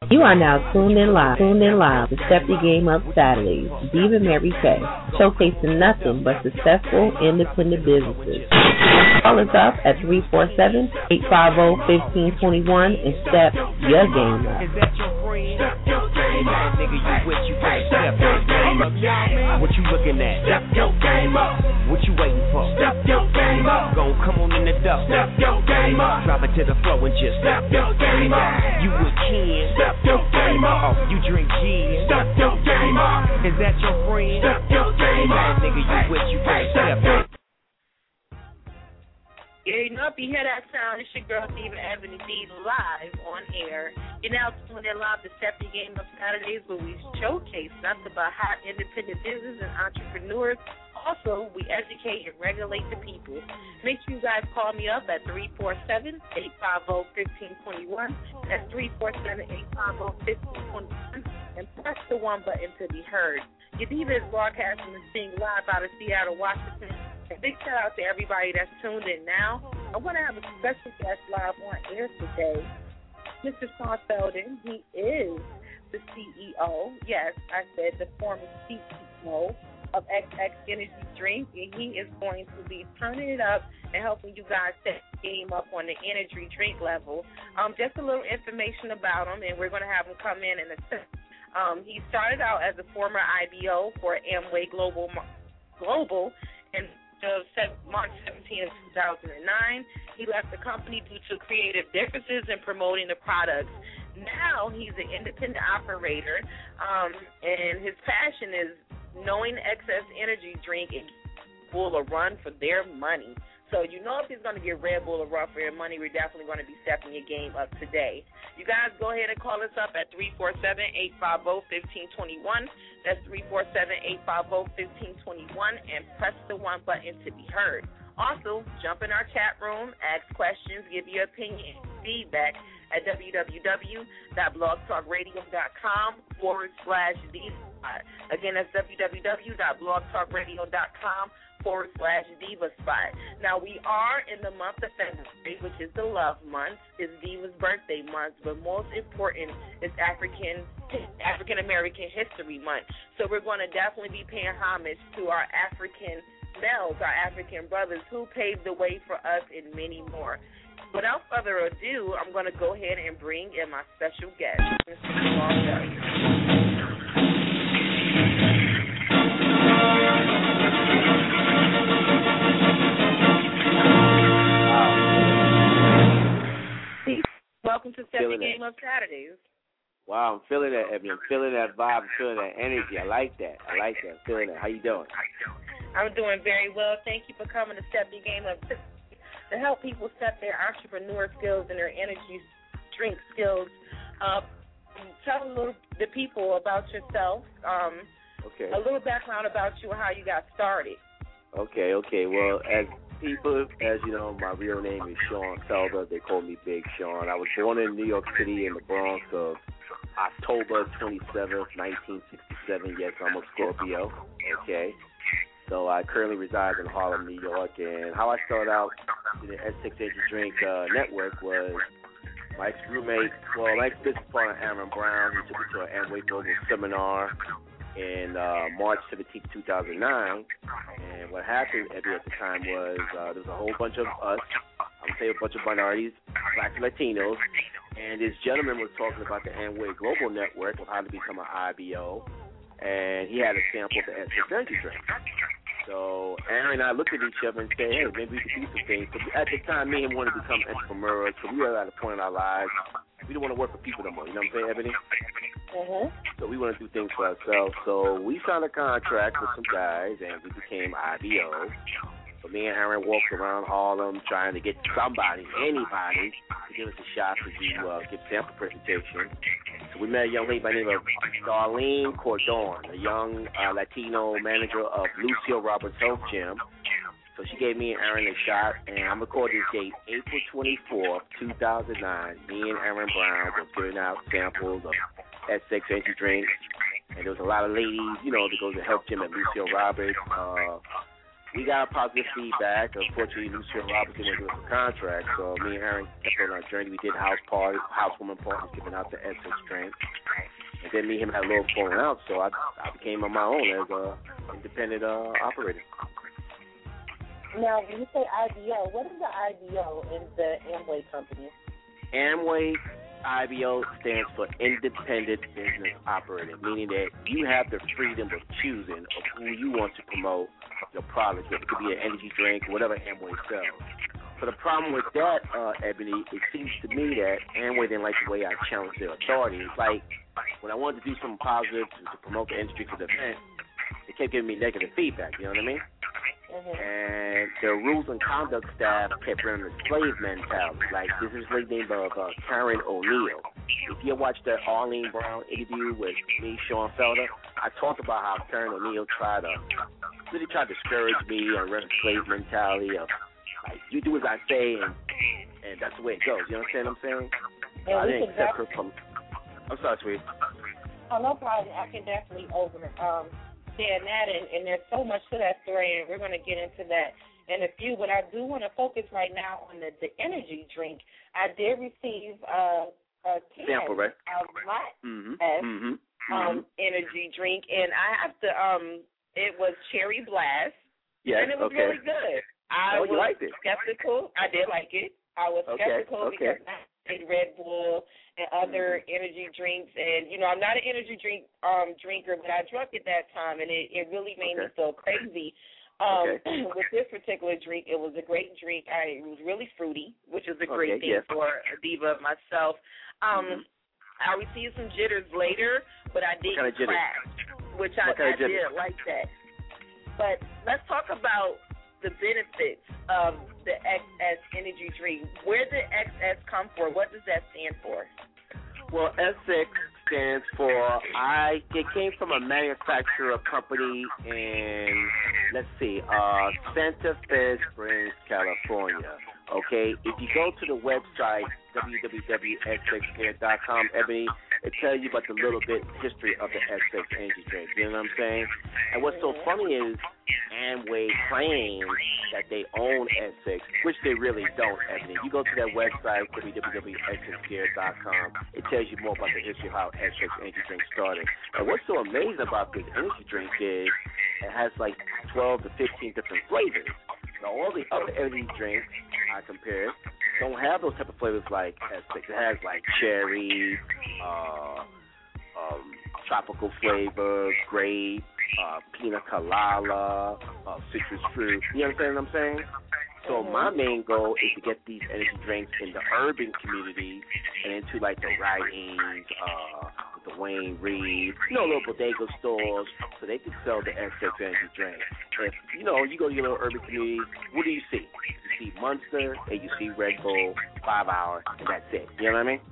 You are now tuned in live to Step Your Game Up Saturdays. Diva Mary Kay, showcasing nothing but successful independent businesses. Call us up at 347-850-1521 and step your game up. Is that your friend? Step your game up. Nigga, you with you can't step your game up. What you looking at? Step your game up. What you waiting for? Step your game up. Gon' come on in the door. Step your game up. Drop it to the floor and just step your game up. You with Ken? Step your game up. Oh, you drink gin? Step your game up. Is that your friend? Step your game up. Nigga, you with you can't step your. Yeah, you know, if you hear that sound, it's your girl, Diva Ebony D, live on air. You're now tuned in live to Step Your Game Up Saturdays, where we showcase nothing but hot independent business and entrepreneurs. Also, we educate and regulate the people. Make sure you guys call me up at 347-850-1521. That's 347-850-1521. And press the one button to be heard. Your Diva is broadcasting and seeing live out of Seattle, Washington. A big shout out to everybody that's tuned in now. I want to have a special guest live on air today, Mr. Sean Felden. He is the CEO, yes, I said the former CEO of XX Energy Drink, and he is going to be turning it up and helping you guys set the game up on the energy drink level. Just a little information about him, and we're going to have him come in a second. He started out as a former IBO for Amway Global, and March 17 of 2009. He left the company due to creative differences in promoting the products. Now he's an independent operator, and his passion is knowing excess energy drink and Bull a run for their money. So you know if he's going to get Red Bull a run for your money, we're definitely going to be stepping your game up today. You guys go ahead and call us up at 347-850-1521. That's 347-850-1521, and press the one button to be heard. Also, jump in our chat room, ask questions, give your opinion and feedback at www.blogtalkradio.com/D. Again, that's www.blogtalkradio.com/Diva Spot. Now, we are in the month of February, which is the love month. It's Diva's birthday month, but most important is African American History Month. So we're going to definitely be paying homage to our African males, our African brothers who paved the way for us and many more. Without further ado, I'm going to go ahead and bring in my special guest, Mr. Sean Felden. Welcome to Step Your Game Up Saturdays. Wow, I'm feeling that, Ebony. I'm feeling that vibe. I'm feeling that energy. I like that. I'm feeling that. How you doing? I'm doing very well. Thank you for coming to Step Your Game Up to help people step their entrepreneur skills and their energy drink skills. Tell the people about yourself. Okay. A little background about you and how you got started. Okay. Well, as you know, my real name is Sean Felder. They call me Big Sean. I was born in New York City in the Bronx of October 27th, 1967. Yes, I'm a Scorpio. Okay. So I currently reside in Harlem, New York. And how I started out in the S6 Energy Drink Network was my ex-roommate, my ex-business partner, Aaron Brown. He took me to an Amway Global seminar in March 17, 2009. And what happened at the time was there was a whole bunch of us, I'm going to say a bunch of minorities, blacks and Latinos, and this gentleman was talking about the Amway Global Network of how to become an IBO, and he had a sample of the S6 Energy Drink. So Aaron and I looked at each other and said, hey, maybe we could do some things. So at the time, me and him wanted to become entrepreneurs, so we were at a point in our lives, we didn't want to work for people no more, you know what I'm saying, Ebony? Mm-hmm. So we want to do things for ourselves. So we signed a contract with some guys, and we became IBO. So me and Aaron walked around Harlem trying to get anybody, to give us a shot to give sample presentation. So we met a young lady by the name of Darlene Cordon, a young Latino manager of Lucio Roberts Health Gym. So she gave me and Aaron a shot, and I'm recording this date, April 24th, 2009. Me and Aaron Brown were giving out samples of S6 Energy Drinks, and there was a lot of ladies, that go to Health Gym at Lucio Roberts. we got positive feedback. Unfortunately, Lucille Robinson didn't give us a contract, so me and Aaron kept on our journey. We did housewarming parties, giving out the Essex drink. And then me and him had a little falling out, so I became on my own as an independent operator. Now, when you say IBO, what is the IBO in the Amway company? Amway IBO stands for Independent Business Operator, meaning that you have the freedom of choosing of who you want to promote your products with. It could be an energy drink, whatever Amway sells. So the problem with that, Ebony, it seems to me that Amway didn't like the way I challenged their authority. It's like when I wanted to do something positive to promote the industry to the event, they kept giving me negative feedback, you know what I mean? Mm-hmm. And their rules and conduct staff kept running a slave mentality. Like, this is a lady named Karen O'Neill. If you watch the Arlene Brown interview with me, Sean Felder, I talked about how Karen O'Neill tried to discourage me and run a slave mentality of, like, you do as I say, and that's the way it goes. You understand what I'm saying? Yeah, I didn't accept her from... I'm sorry, sweetie. Oh, no problem. I can definitely understand that, and there's so much to that story, and we're going to get into that in a few. But I do want to focus right now on the energy drink. I did receive a sample, right? Energy drink, and I have to. It was Cherry Blast, and it was really good. I was skeptical. I did like it. I was skeptical because I had Red Bull and other energy drinks, and I'm not an energy drink drinker, but I drank it that time, and it really made me feel crazy. With this particular drink, it was a great drink. It was really fruity, which is a great thing for a diva of myself. I received some jitters later, but I didn't crash, which I did like that. But let's talk about the benefits of the XS energy drink. Where did XS come for? What does that stand for? Well, Essex stands for, it came from a manufacturer company in, Santa Fe Springs, California. Okay, if you go to the website, www.xxcare.com, Ebony, it tells you about the little bit history of the Essex energy drink. You know what I'm saying? And what's so funny is Amway claims that they own Essex, which they really don't, Ebony. You go to their website, www.xxcare.com, it tells you more about the history of how Essex energy drink started. And what's so amazing about this energy drink is it has like 12 to 15 different flavors. Now, all the other energy drinks I compared don't have those type of flavors like Essex. It has like cherry, tropical flavor, grape, pina colada, citrus fruit. You understand what I'm saying? So my main goal is to get these energy drinks in the urban communities and into like the Writings, the Wayne Reed, little bodega stores, so they can sell the Essex energy drink. If you go to your little urban community, what do you see? You see Monster and you see Red Bull, 5 Hour, and that's it. You know what I mean?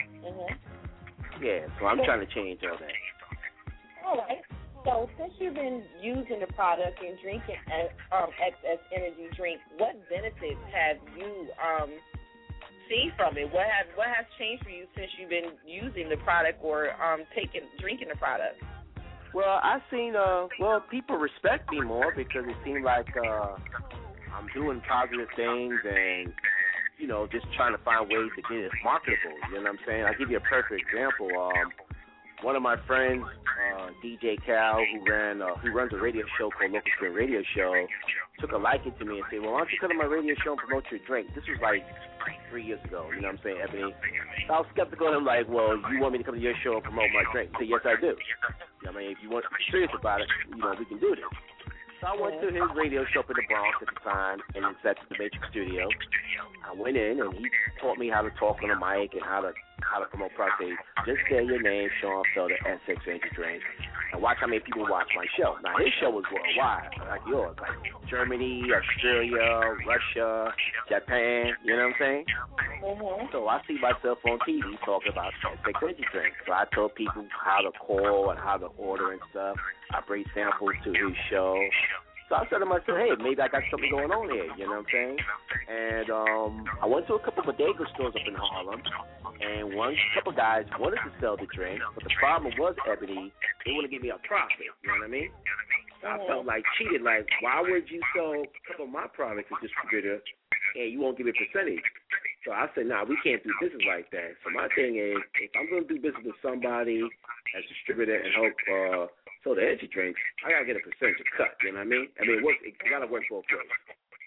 Yeah. So I'm trying to change all that. All right. So since you've been using the product and drinking XS energy drink, what benefits have you seen from it? What has changed for you since you've been using the product or drinking the product? Well, I've seen people respect me more because it seems like I'm doing positive things and just trying to find ways to get it marketable. You know what I'm saying? I'll give you a perfect example. One of my friends, DJ Cal, who runs a radio show called Local Spring Radio Show, took a liking to me and said, well, why don't you come to my radio show and promote your drink? This was like 3 years ago, you know what I'm saying, Ebony? So I was skeptical, and I'm like, well, you want me to come to your show and promote my drink? He said, yes, I do. You know what I mean? If you want to be serious about it, we can do this. So I went to his radio show up in the Bronx at the time, and it's at the Matrix Studio. I went in, and he taught me how to talk on the mic and how to promote products. Just say your name, Sean Felder, Essex Energy Drink, and watch how many people watch my show. Now, his show was worldwide, like yours, like Germany, Australia, Russia, Japan, you know what I'm saying? So I see myself on TV talking about Essex Energy Drink. So I told people how to call and how to order and stuff. I bring samples to his show. So I said to myself, hey, maybe I got something going on here, you know what I'm saying? And I went to a couple of bodega stores up in Harlem, and couple guys wanted to sell the drink, but the problem was, Ebony, they wouldn't give me a profit, you know what I mean? So I felt like cheated. Like, why would you sell some of my products to distributor and you won't give a percentage? So I said, nah, we can't do business like that. So my thing is, if I'm going to do business with somebody as a distributor and help sell the energy drinks, I got to get a percentage cut. You know what I mean? I mean, it got to work both ways.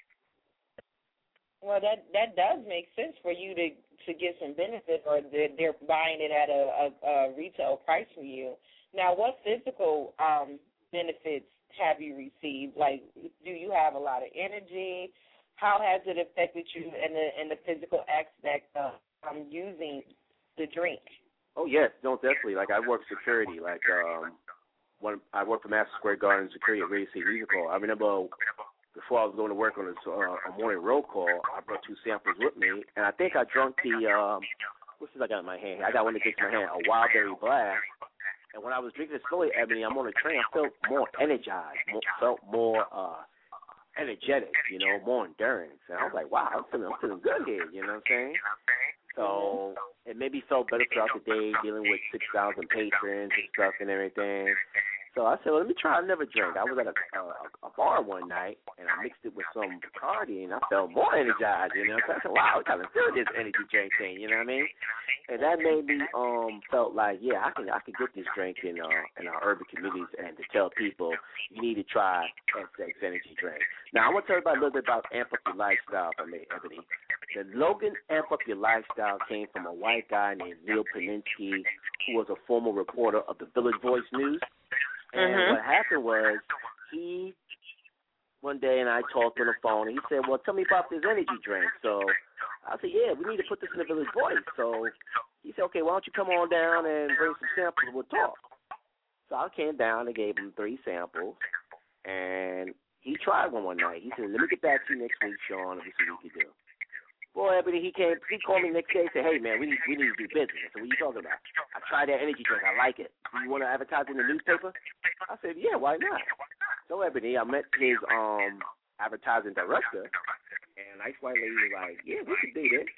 Well, that does make sense for you to get some benefit, or they're buying it at a retail price from you. Now, what physical benefits have you received? Like, do you have a lot of energy? How has it affected you in the physical aspect of using the drink? Oh yes, no, definitely. Like I work security. Like when I worked for Madison Square Garden security at Radio City Music Hall. I remember before I was going to work on this a morning roll call, I brought 2 samples with me, and I think I drunk the what's this I got in my hand? I got one that gets in my hand, a Wild Berry Blast. And when I was drinking it slowly, Ebony, I'm on the train. I felt more energized, felt more energetic, you know, more endurance. And I was like, wow, I'm feeling good here, you know what I'm saying? So it made me feel better throughout the day, dealing with 6,000 patrons and stuff and everything. So I said, well, let me try another drink. I was at a bar one night, and I mixed it with some Bacardi, and I felt more energized, you know. So I said, wow, I kind of feel this energy drink thing, you know what I mean? And that made me felt like, yeah, I can get this drink in our urban communities and to tell people you need to try SX Energy drink. Now, I want to tell everybody a little bit about Amp Up Your Lifestyle for me, Ebony. The slogan Amp Up Your Lifestyle came from a white guy named Neil Paninsky, who was a former reporter of the Village Voice News. And what happened was one day and I talked on the phone, and he said, well, tell me about this energy drink. So I said, yeah, we need to put this in the Village Voice. So he said, okay, why don't you come on down and bring some samples and we'll talk. So I came down and gave him 3 samples, and he tried one night. He said, let me get back to you next week, Sean, and we'll see what we can do. Boy, Ebony, he called me next day and said, hey, man, we need to do business. I said, what are you talking about? I tried that energy drink. I like it. Do you want to advertise in the newspaper? I said, yeah, why not? So, Ebony, I met his advertising director, and nice white lady was like, yeah, we can do this.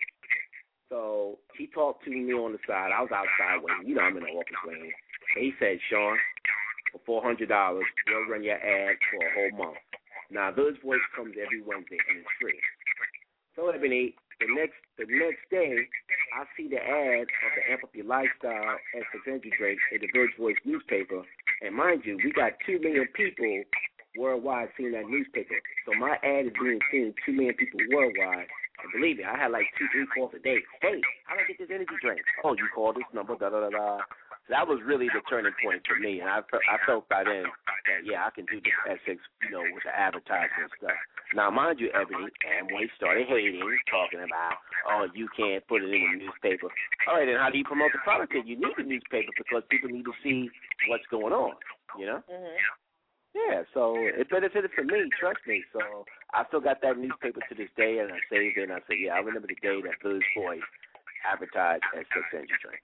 So he talked to me on the side. I was outside waiting. You know, I'm in the office waiting. And he said, Sean, for $400, we'll run your ad for a whole month. Now, Village Voice comes every Wednesday, and it's free. So, Ebony, the next day, I see the ad of the Amp Up Your Lifestyle SX Energy drink in the Village Voice newspaper. And mind you, we got 2 million people worldwide seeing that newspaper. So my ad is being seen 2 million people worldwide. And believe me, I had like 2-3 calls a day. Hey, how do I get this energy drink? Oh, you call this number, da-da-da-da. So that was really the turning point for me. And I felt by then that, yeah, I can do this SX, you know, with the advertising and stuff. Now, mind you, Ebony, Amway started hating, talking about, oh, you can't put it in the newspaper. All right, then how do you promote the product? You need the newspaper because people need to see what's going on, you know? Mm-hmm. Yeah, so it benefited for me, trust me. So I still got that newspaper to this day, and I saved it, and I said, yeah, I remember the day that Village Voice advertised SX Energy drink.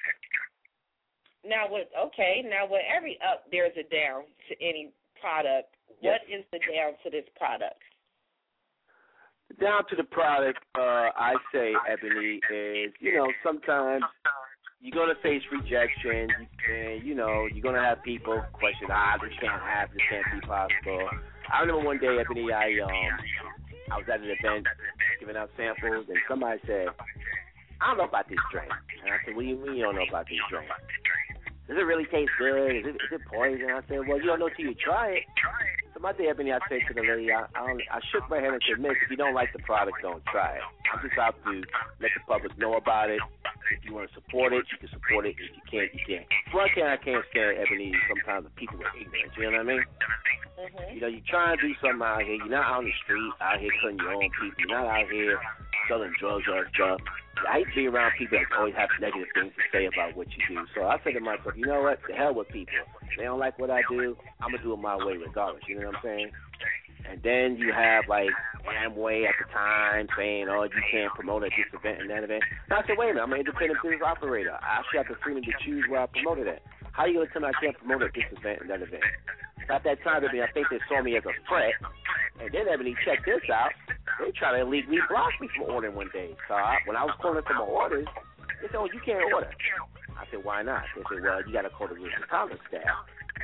Now, with every up, there's a down to any product. Yes. What is the down to this product? Down to the product, I say, Ebony, is, you know, sometimes you're going to face rejection, and, you know, you're going to have people question, this can't happen, this can't be possible. I remember one day, Ebony, I was at an event giving out samples, and somebody said, I don't know about this drink. And I said, what do you mean you don't know about this drink? Does it really taste good? Is it poison? I said, well, you don't know till you try it. So my day, Ebony, I said to the lady, I shook my head and said, miss, if you don't like the product, don't try it. I'm just out to let the public know about it. If you want to support it, you can support it. If you can't, you can't. One thing I can't stand, Ebony, sometimes the people are ignorant. You know what I mean? Mm-hmm. You know, you try and do something out here. You're not out on the street, out here cutting your own people. You're not out here selling drugs or stuff. I hate to be around people that always have negative things to say about what you do. So I say to myself, you know what? To hell with people. If they don't like what I do, I'm going to do it my way regardless. You know what I'm saying? And then you have, like, Amway at the time saying, oh, you can't promote at this event and that event. And I said, wait a minute, I'm an independent business operator. I should have the freedom to choose where I promote it at. How are you going to tell me I can't promote at this event and that event? At that time, I think they saw me as a threat. And then, Ebony, check this out. They try to illegally block me from ordering one day. So when I was calling for my orders, they said, oh, you can't order. I said, why not? They said, well, you got to call the rules and conduct staff.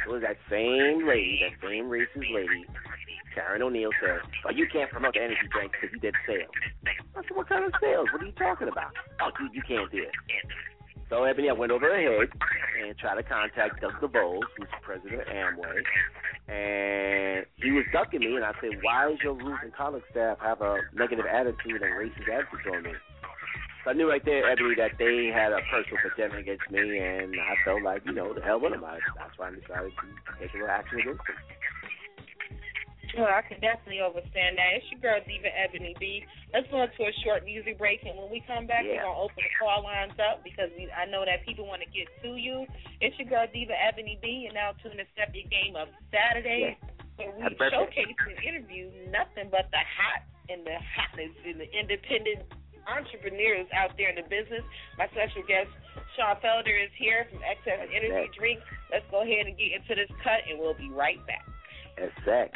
it was that same lady, that same racist lady, Karen O'Neill, said, "Oh, you can't promote the energy drink because you did sales." I said, "What kind of sales? What are you talking about?" "Oh, you can't do it." So, Ebony, I went over her head and tried to contact Doug DeVos, who's president of Amway, and he was ducking me, and I said, "Why does your Ruth and college staff have a negative attitude and racist attitude on me?" So I knew right there, Ebony, that they had a personal agenda against me, and I felt like, the hell with them. That's why I decided to take a little action against them. Well, I can definitely understand that. It's your girl, Diva Ebony B. Let's go into a short music break, and when we come back, we're going to open the call lines up because I know that people want to get to you. It's your girl, Diva Ebony B, and now tune to Step Your Game Up Saturday, where we showcase and interview nothing but the hot and the hotness and the independent entrepreneurs out there in the business. My special guest, Sean Felder, is here from Excess Energy Drinks. Let's go ahead and get into this cut, and we'll be right back. That's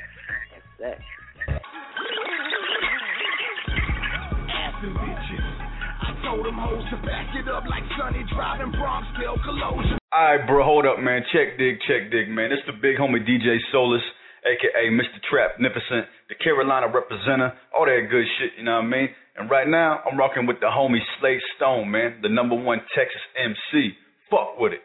I told them hoes to back it up like Sonny driving Bronx Bill Collusion. Alright, bro, hold up, man. Check dig, man. It's the big homie DJ Solus, a.k.a. Mr. Trapnificent, the Carolina representative, all that good shit, you know what I mean? And right now, I'm rocking with the homie Slade Stone, man, the #1 Texas MC. Fuck with it.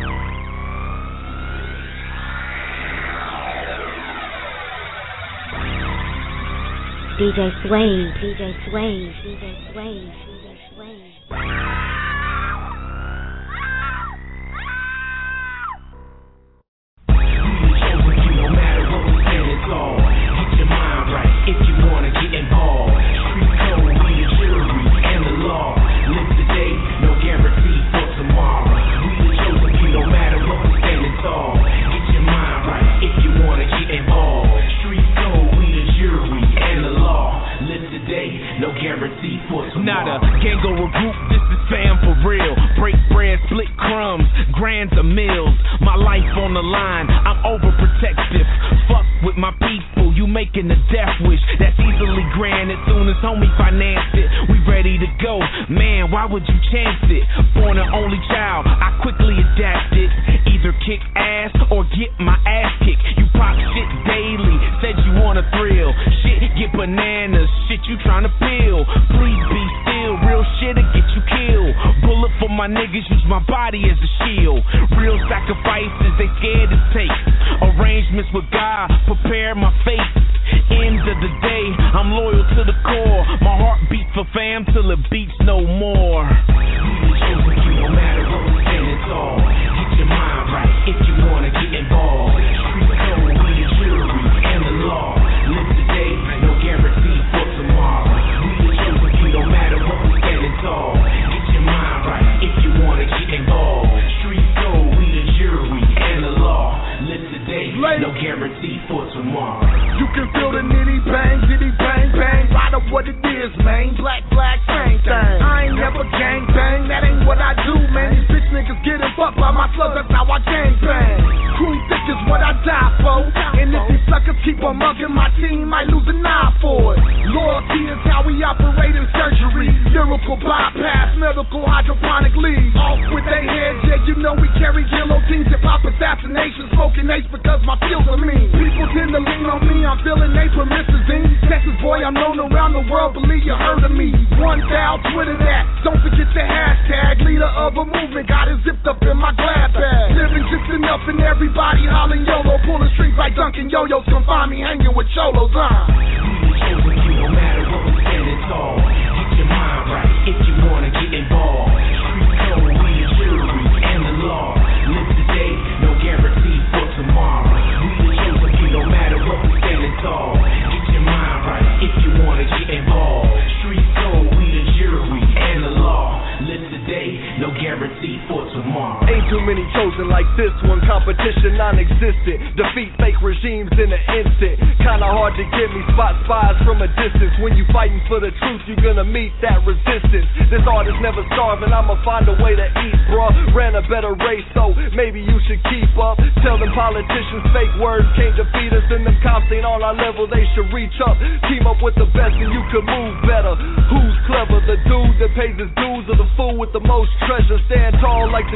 DJ Sway, DJ Sway, DJ Sway, DJ Sway. No matter what we stand, it's all. Get your mind right if you wanna get involved. Street code, we the jury and the law. Live today, no guarantee for tomorrow. We the chosen few, no matter what we stand, it's all. Get your mind right if you wanna get involved. Street code, we the jury and the law. Live today, no guarantee for tomorrow. Not a gang or a group, this is fam for real. Break bread, split crumbs, grands or meals. My life on the line, I'm overprotective. Fuck with my people, you making a death wish. That's easily granted soon as homie finance it. We ready to go, man, why would you chance it? Born an only child, I quickly adapted. Either kick ass or get my ass kicked. You pop shit daily, said you want a thrill. Shit, get bananas, shit you tryna peel. Please be still, real shit'll get you killed. Bullet for my niggas, use my body as a shield. Real sacrifices, they scared to take. Arrangements with God, prepare my fate. End of the day, I'm loyal to the core. My heart beats for fam till it beats no more. No matter what we stand, it's all. Get your mind right if you wanna get involved. Street code, we the jury and the law. Live today, no guarantee for tomorrow. We the chosen few, no matter what we stand, it's all. Get your mind right if you wanna get involved. Street code, we the jury and the law. Live today, no guarantee for tomorrow. You can feel the nitty bang, diddy bang, bang. Right up what it is, man. Black, same thing. I ain't never gang bang, that ain't what I do, man. These bitch niggas getting fucked by my slugs, that's how I gang bang. Crew thick is what I die for. And if these suckers keep on mugging, my team might lose an eye for it. Loyalty is how we operate in surgery. Lyrical bypass, medical hydroponic leads. Off with their heads, yeah, you know we carry guillotines. Hip-hop assassination, smoking ace because my skills are mean. People tend to lean on me, I'm feeling they permissive. Texas boy, I'm known around the world, believe you heard of me. 1,000 Twitter that, don't forget the hashtag. Leader of a movement, got it zipped up in my glad bag. Living just enough and everybody hollering YOLO. Pulling strings like Duncan Yo-Yos, come find me hanging with Cholos, We the chosen few, no matter what we stand, it's all. Get your mind right if you wanna get involved. Street code, we the jury and the law. Live today, no guarantee for tomorrow. We the chosen few, no matter what we stand, it's all. Get your mind right if you wanna get involved. Street code, we the jury and the law. Live today, no guarantee for tomorrow. Ain't too many chosen like this one, competition non-existent. Defeat fake regimes in an instant. Kinda hard to get me, spot spies from a distance. When you fighting for the truth, you gonna meet that resistance. This art is never starving, I'ma find a way to eat, bruh. Ran a better race, so maybe you should keep up. Tell them politicians fake words can't defeat us, and them cops ain't on our level, they should reach up. Team up with the best and you can move better. Who's clever, the dude that pays his dues or the fool with the most treasure? Stand tall like the temples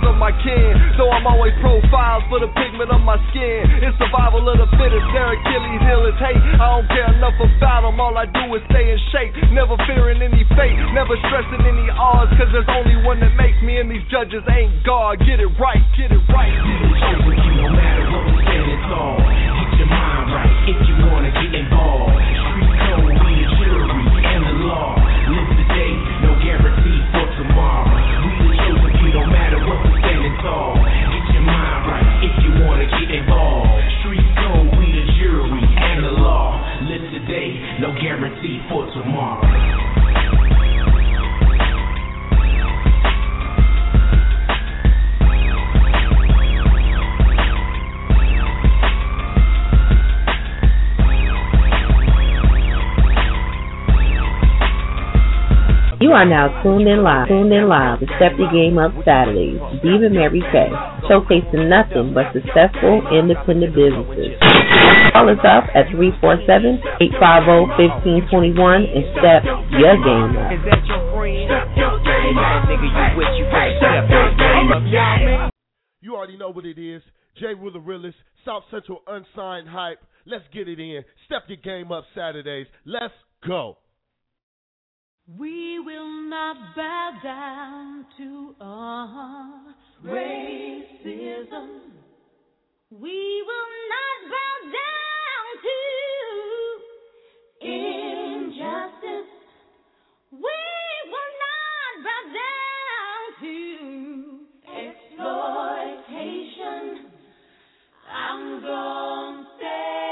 of my kin. So I'm always profiled for the pigment of my skin. It's survival of the fittest, their Achilles heel is hate. I don't care enough about them, all I do is stay in shape. Never fearing any fate, never stressing any odds, cause there's only one that makes me, and these judges ain't God. Get it right, get it right, get it right. No matter what we stand tall, get your mind right if you wanna get involved. Street code, we the jury and the law. Live today, no guarantee for tomorrow. We the chosen few, no matter what we stand tall. Get your mind right if you wanna get involved. Street code, we the jury and the law. Live today, no guarantee for tomorrow. You are now tuned in live to Step Your Game Up Saturdays. Diva Mary Kay, showcasing nothing but successful independent businesses. Call us up at 347-850-1521 and step your game up. Is that your friend? Nigga, you with you can't step your game up. You already know what it is. Jay Will the Realist, South Central Unsigned Hype. Let's get it in. Step Your Game Up Saturdays. Let's go. We will not bow down to racism. We will not bow down to injustice. We will not bow down to exploitation. I'm gonna stay.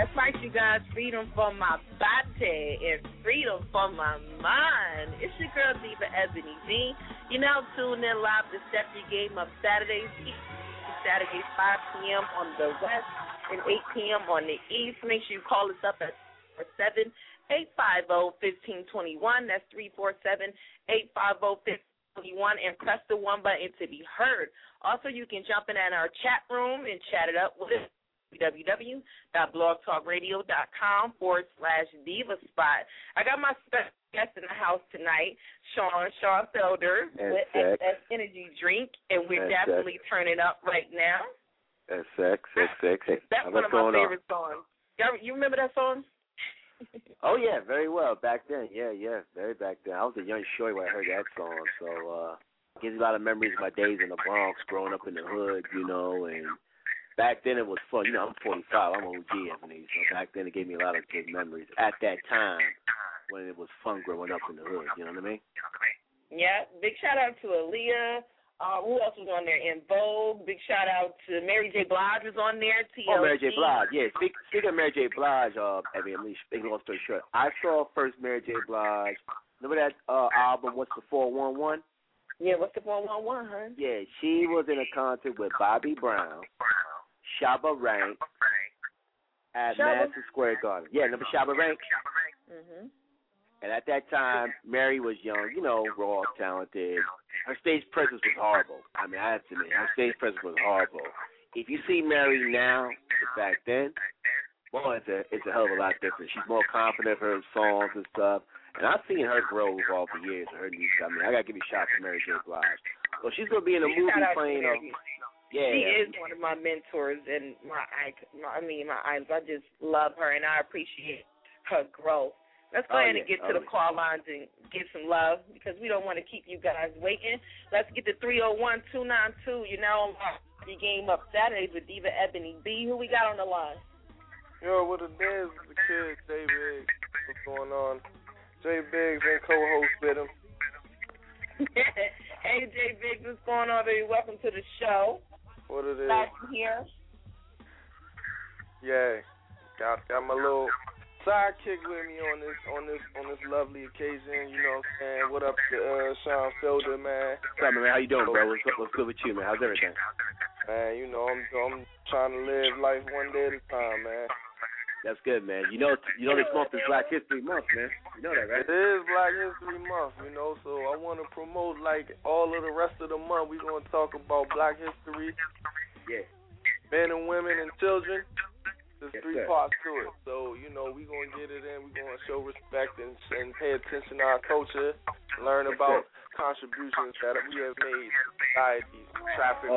That's right, you guys. Freedom for my body and freedom for my mind. It's your girl, Diva Ebony D. You're now tuned in live to Step Your Game Up Saturdays, 5 p.m. on the West and 8 p.m. on the East. Make sure you call us up at 347-850-1521. That's 347-850-1521, and press the 1 button to be heard. Also, you can jump in our chat room and chat it up with us. www.blogtalkradio.com/Diva Spot. I got my special guest in the house tonight, Sean Felder with XS Energy Drink, and we're definitely turning up right now. XX. That's one of my favorite songs. You remember that song? Oh, yeah, very well. Back then, yeah, very back then. I was a young shorty when I heard that song, so gives me a lot of memories of my days in the Bronx, growing up in the hood, you know, and back then it was fun. You know, I'm 45. I'm OG, Ebony. So back then it gave me a lot of good memories at that time when it was fun growing up in the hood. You know what I mean? Yeah. Big shout out to Aaliyah. Who else was on there? In Vogue. Big shout out to Mary J. Blige was on there. TLC. Oh, Mary J. Blige. Yeah. Speaking of Mary J. Blige, Ebony, I'm speaking long story short. I saw first Mary J. Blige. Remember that album? What's the 411? Yeah. What's the 411, huh? Yeah. She was in a concert with Bobby Brown, Shabba Rank at Madison Square Garden. Yeah, remember Shabba Rank? Mm-hmm. And at that time, Mary was young, you know, raw, talented. Her stage presence was horrible. I mean, I have to admit, her stage presence was horrible. If you see Mary now, back then, well, it's a hell of a lot different. She's more confident of her songs and stuff. And I've seen her grow over the years of her music. I mean, I got to give you a shout to Mary J. Blige. So she's going to be in a movie playing yeah. She is one of my mentors and my idols. I just love her, and I appreciate her growth. Let's go ahead and get to the call lines and get some love because we don't want to keep you guys waiting. Let's get to 301-292. You're now on your Game Up Saturdays with Diva Ebony B. Who we got on the line? Yo, what it is? The kid, J Biggs. What's going on? J Biggs and co-host with him. Hey, J Biggs, what's going on, baby? Welcome to the show. What it is? Glad to hear. Yeah, got my little sidekick with me on this lovely occasion. You know what I'm saying? What up to Sean Felder, man? What's up, man? How you doing, bro? What's good with you, man? How's everything? Man, you know I'm trying to live life one day at a time, man. That's good, man. You know this month is Black History Month, man. You know that, right? It is Black History Month, you know, so I want to promote, like, all of the rest of the month. We're going to talk about Black history, men and women and children. There's three parts to it. So, you know, we're going to get it in. We're going to show respect and pay attention to our culture, learn about contributions that we have made to society, traffic.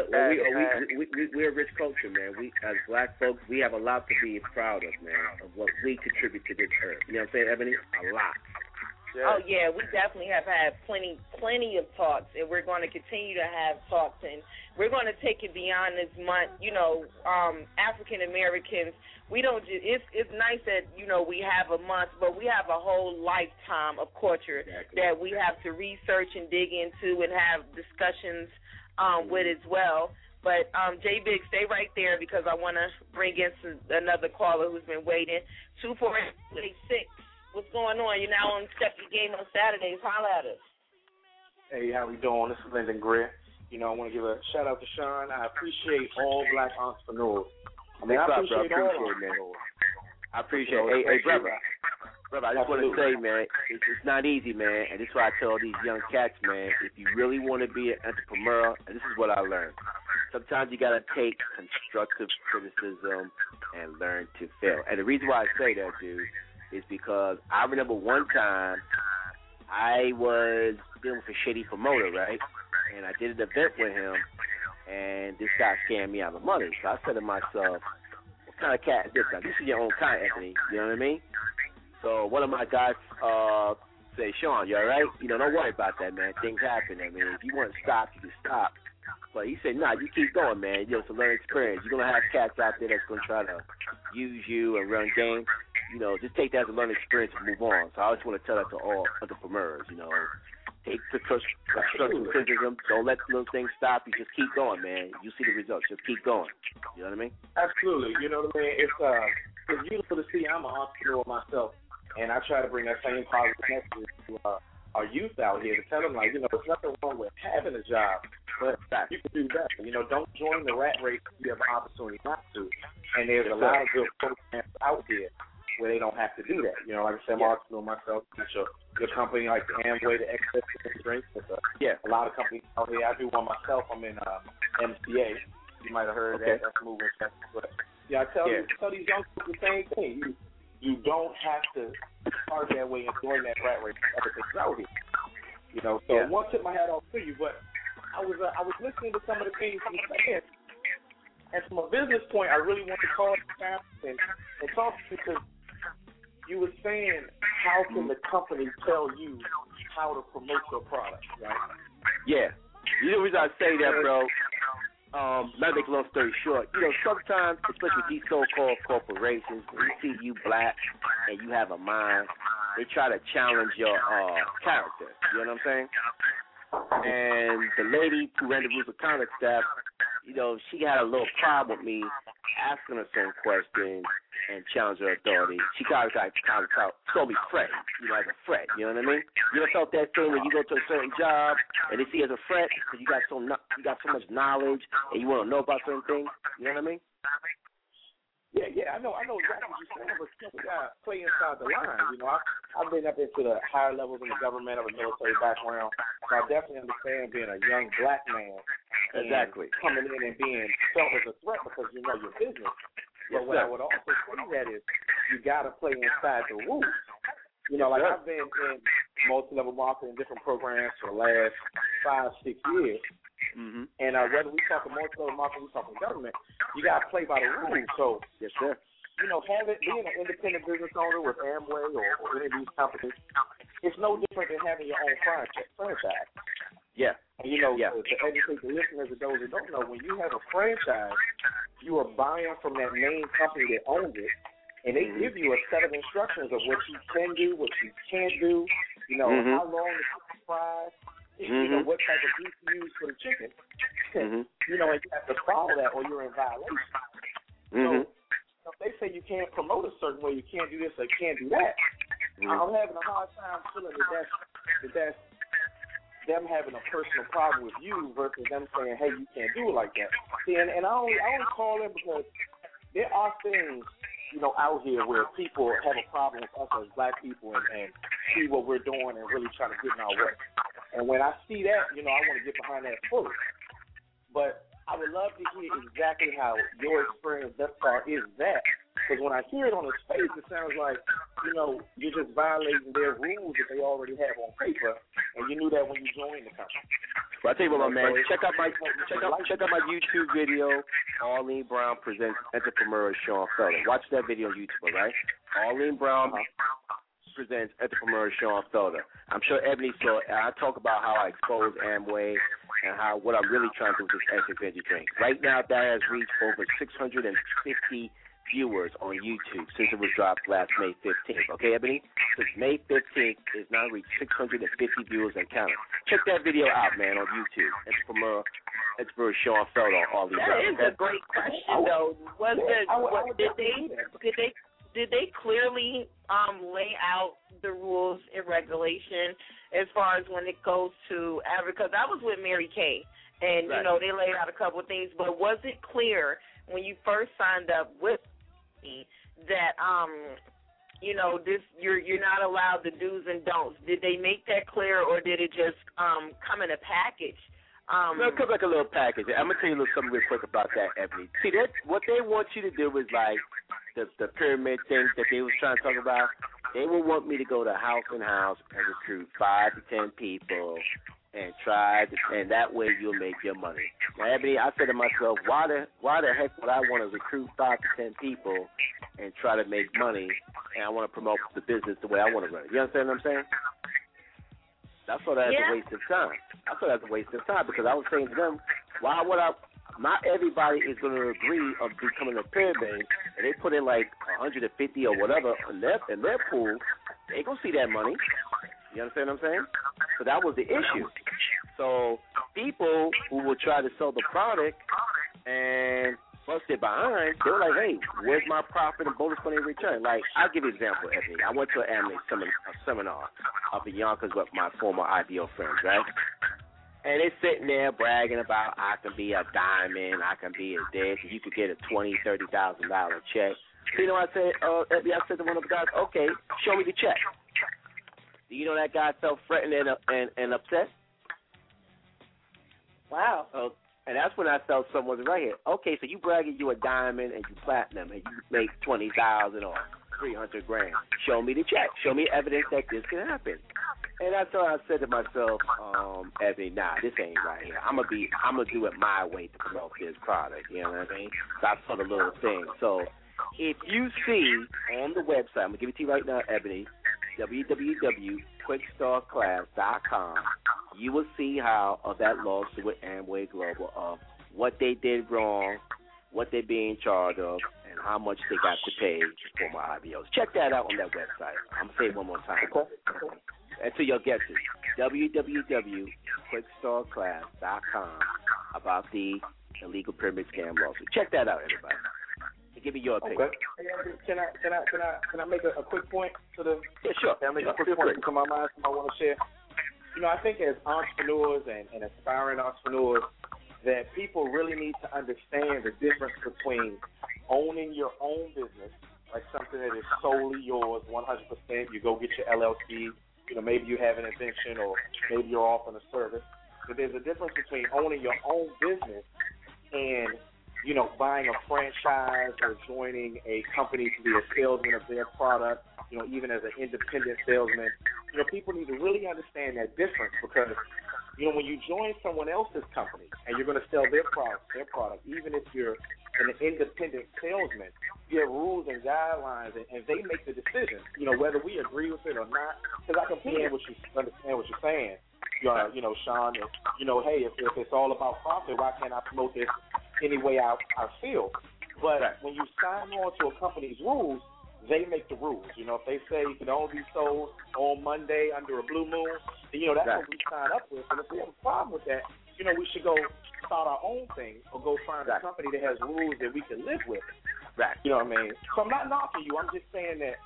We're a rich culture, man. We, as black folks, we have a lot to be proud of, man, of what we contribute to this earth. You know what I'm saying, Ebony? A lot. Yeah. Oh, yeah, we definitely have had plenty of talks, and we're going to continue to have talks, and we're going to take it beyond this month. You know, African Americans, we don't just, it's nice that, you know, we have a month, but we have a whole lifetime of culture that we have to research and dig into and have discussions with as well. But, J Big, stay right there because I want to bring in another caller who's been waiting. 24886. What's going on? You're now on Step Your Game on Saturdays. Holla at us. Hey, how we doing? This is Lyndon Greer. You know, I want to give a shout-out to Sean. I appreciate all black entrepreneurs. I appreciate all entrepreneurs. I appreciate it. Hey, brother, I just want to say, man, it's not easy, man, and this is why I tell these young cats, man, if you really want to be an entrepreneur, and this is what I learned, sometimes you got to take constructive criticism and learn to fail. And the reason why I say that, dude, is because I remember one time I was dealing with a shady promoter, right? And I did an event with him, and this guy scammed me out of money. So I said to myself, what kind of cat is this guy? This is your own kind, Anthony. You know what I mean? So one of my guys say, Sean, you all right? You know, don't worry about that, man. Things happen. I mean, if you want to stop, you can stop. But he said, nah, you keep going, man. You know, it's a learning experience. You're going to have cats out there that's going to try to use you and run games. You know, just take that as a learning experience and move on. So I just want to tell that to all entrepreneurs, you know. Take constructive criticism. Don't let little things stop you. Just keep going, man. You see the results. Just keep going. You know what I mean? Absolutely. You know what I mean? It's it's beautiful to see. I'm an entrepreneur myself, and I try to bring that same positive message to our youth out here to tell them, like, there's nothing wrong with having a job, but you can do better. Don't join the rat race if you have an opportunity not to. And there's a lot of good programs out there where they don't have to do that. Like I said, I'm an entrepreneur myself. Your company like the Amway, the Excess Drinks, a lot of companies out here. I do one myself. I'm in MCA. You might have heard that. That's moving. But I tell these young people the same thing. You don't have to start that way and join that rat race. Everything's out here. So I want to tip my hat off to you, but I was listening to some of the things you said, and from a business point, I really want to call you and talk to you because you were saying, how can the company tell you how to promote your product, right? Yeah. The reason I say that, bro, not to make a long story short, sometimes, especially with these so-called corporations, when you see you black and you have a mind, they try to challenge your character. You know what I'm saying? And the lady who ran the Rules of Conduct staff, she had a little problem with me asking her some questions and challenge her authority. She kind of saw me threat, as a threat. You know what I mean? You ever felt that thing when you go to a certain job and they see you as a threat because you got so much knowledge and you want to know about certain things? You know what I mean? Yeah, I know exactly what you're saying, but you got to play inside the lines. I've been up into the higher levels in the government of a military background, so I definitely understand being a young black man. Exactly. Coming in and being felt as a threat because you know your business. But what I would also say that is you got to play inside the rules. I've been in multi-level marketing, different programs for the last 5-6 years. Mm-hmm. And whether we talk multi-level marketing, we talk government, you got to play by the rules. So, yes, sir. Being an independent business owner with Amway or any of these companies, it's no different than having your own franchise. Yeah. And, to educate the listeners and those who don't know, when you have a franchise, you are buying from that main company that owns it, and they give you a set of instructions of what you can do, what you can't do, how long to cook the fries, what type of grease you use for the chicken. And you have to follow that or you're in violation. So if they say you can't promote a certain way, you can't do this or you can't do that, I'm having a hard time feeling that's them having a personal problem with you versus them saying, hey, you can't do it like that. See, and I only call them because there are things, out here where people have a problem with us as black people and see what we're doing and really trying to get in our way. And when I see that, I want to get behind that fully. But I would love to hear exactly how your experience thus far is that. Because when I hear it on his face, it sounds like, you're just violating their rules that they already have on paper, and you knew that when you joined the company. Well, I tell you what, my man, check out my YouTube video. Arlene Brown presents Entrepreneur Sean Felder. Watch that video on YouTube, all right? Arlene Brown presents Entrepreneur Sean Felder. I'm sure Ebony saw it. I talk about how I expose Amway and what I'm really trying to do with this extra energy drink. Right now, that has reached over 650 viewers on YouTube since it was dropped last May 15th. Okay, Ebony? Since May 15th, it's now reached 650 viewers and counting. Check that video out, man, on YouTube. Entrepreneur Sean Felder on all these. That is a great question, though. Did they clearly lay out the rules and regulation as far as when it goes to because I was with Mary Kay, and they laid out a couple of things, but was it clear when you first signed up with me that this you're not allowed the do's and don'ts? Did they make that clear, or did it just come in a package? No, it comes like a little package. I'm gonna tell you a little something real quick about that, Ebony. See, what they want you to do is like the pyramid thing that they was trying to talk about. They would want me to go to house and house and recruit 5 to 10 people and and that way you'll make your money. Now, Ebony, I said to myself, why the heck would I want to recruit 5 to 10 people and try to make money, and I want to promote the business the way I want to run it? You understand what I'm saying? That's what that's a waste of time. I thought that's a waste of time because I was saying to them, why would I? Not everybody is going to agree of becoming a pyramid, and they put in like 150 or whatever in their pool. They ain't going to see that money. You understand what I'm saying? So that was the issue. So people who will try to sell the product and once they're behind, they're like, hey, where's my profit and bonus money in return? Like, I'll give you an example, Ebony. I went to an anime seminar up in Yonkers with my former IBO friends, right? And they're sitting there bragging about I can be a diamond, I can be a this, and you could get a $20,000, $30,000 check. So you know what I said? Ebony, I said to one of the guys, okay, show me the check. Do you know that guy felt threatened and upset? Wow. And that's when I felt someone was right here. Okay, so you bragging you a diamond and you platinum and you make $20,000 or $300,000. Show me the check. Show me evidence that this can happen. And that's why I said to myself, Ebony, nah, this ain't right here. I'm gonna do it my way to promote this product. You know what I mean? So I saw the little thing. So if you see on the website, I'm gonna give it to you right now, Ebony, www.quickstarclass.com, you will see how of that lawsuit with Amway Global of what they did wrong, what they're being charged of, and how much they got to pay for my IBOs. Check that out on that website. I'm going to say it one more time. Until you'll get it. www.quickstarclass.com about the illegal pyramid scam lawsuit. Check that out, everybody. Give me your opinion. Okay. Can I make a quick point to the? Yeah, sure. Can I make a quick point to my mind? I want to share. You know, I think as entrepreneurs and aspiring entrepreneurs, that people really need to understand the difference between owning your own business, like something that is solely yours, 100%. You go get your LLC. You know, maybe you have an invention or maybe you're offering a service. But there's a difference between owning your own business and, you know, buying a franchise or joining a company to be a salesman of their product, you know, even as an independent salesman. You know, people need to really understand that difference because, you know, when you join someone else's company and you're going to sell their product, even if you're an independent salesman, you have rules and guidelines, and they make the decision, you know, whether we agree with it or not. Because I completely understand what you're saying, you know, Sean. And, you know, hey, if it's all about profit, why can't I promote this any way I feel? But when you sign on to a company's rules, they make the rules. You know, if they say it can only be sold on Monday under a blue moon, then, you know, that's what we sign up with. And if we have a problem with that, you know, we should go start our own thing or go find a company that has rules that we can live with. You know what I mean? So I'm not knocking you. I'm just saying that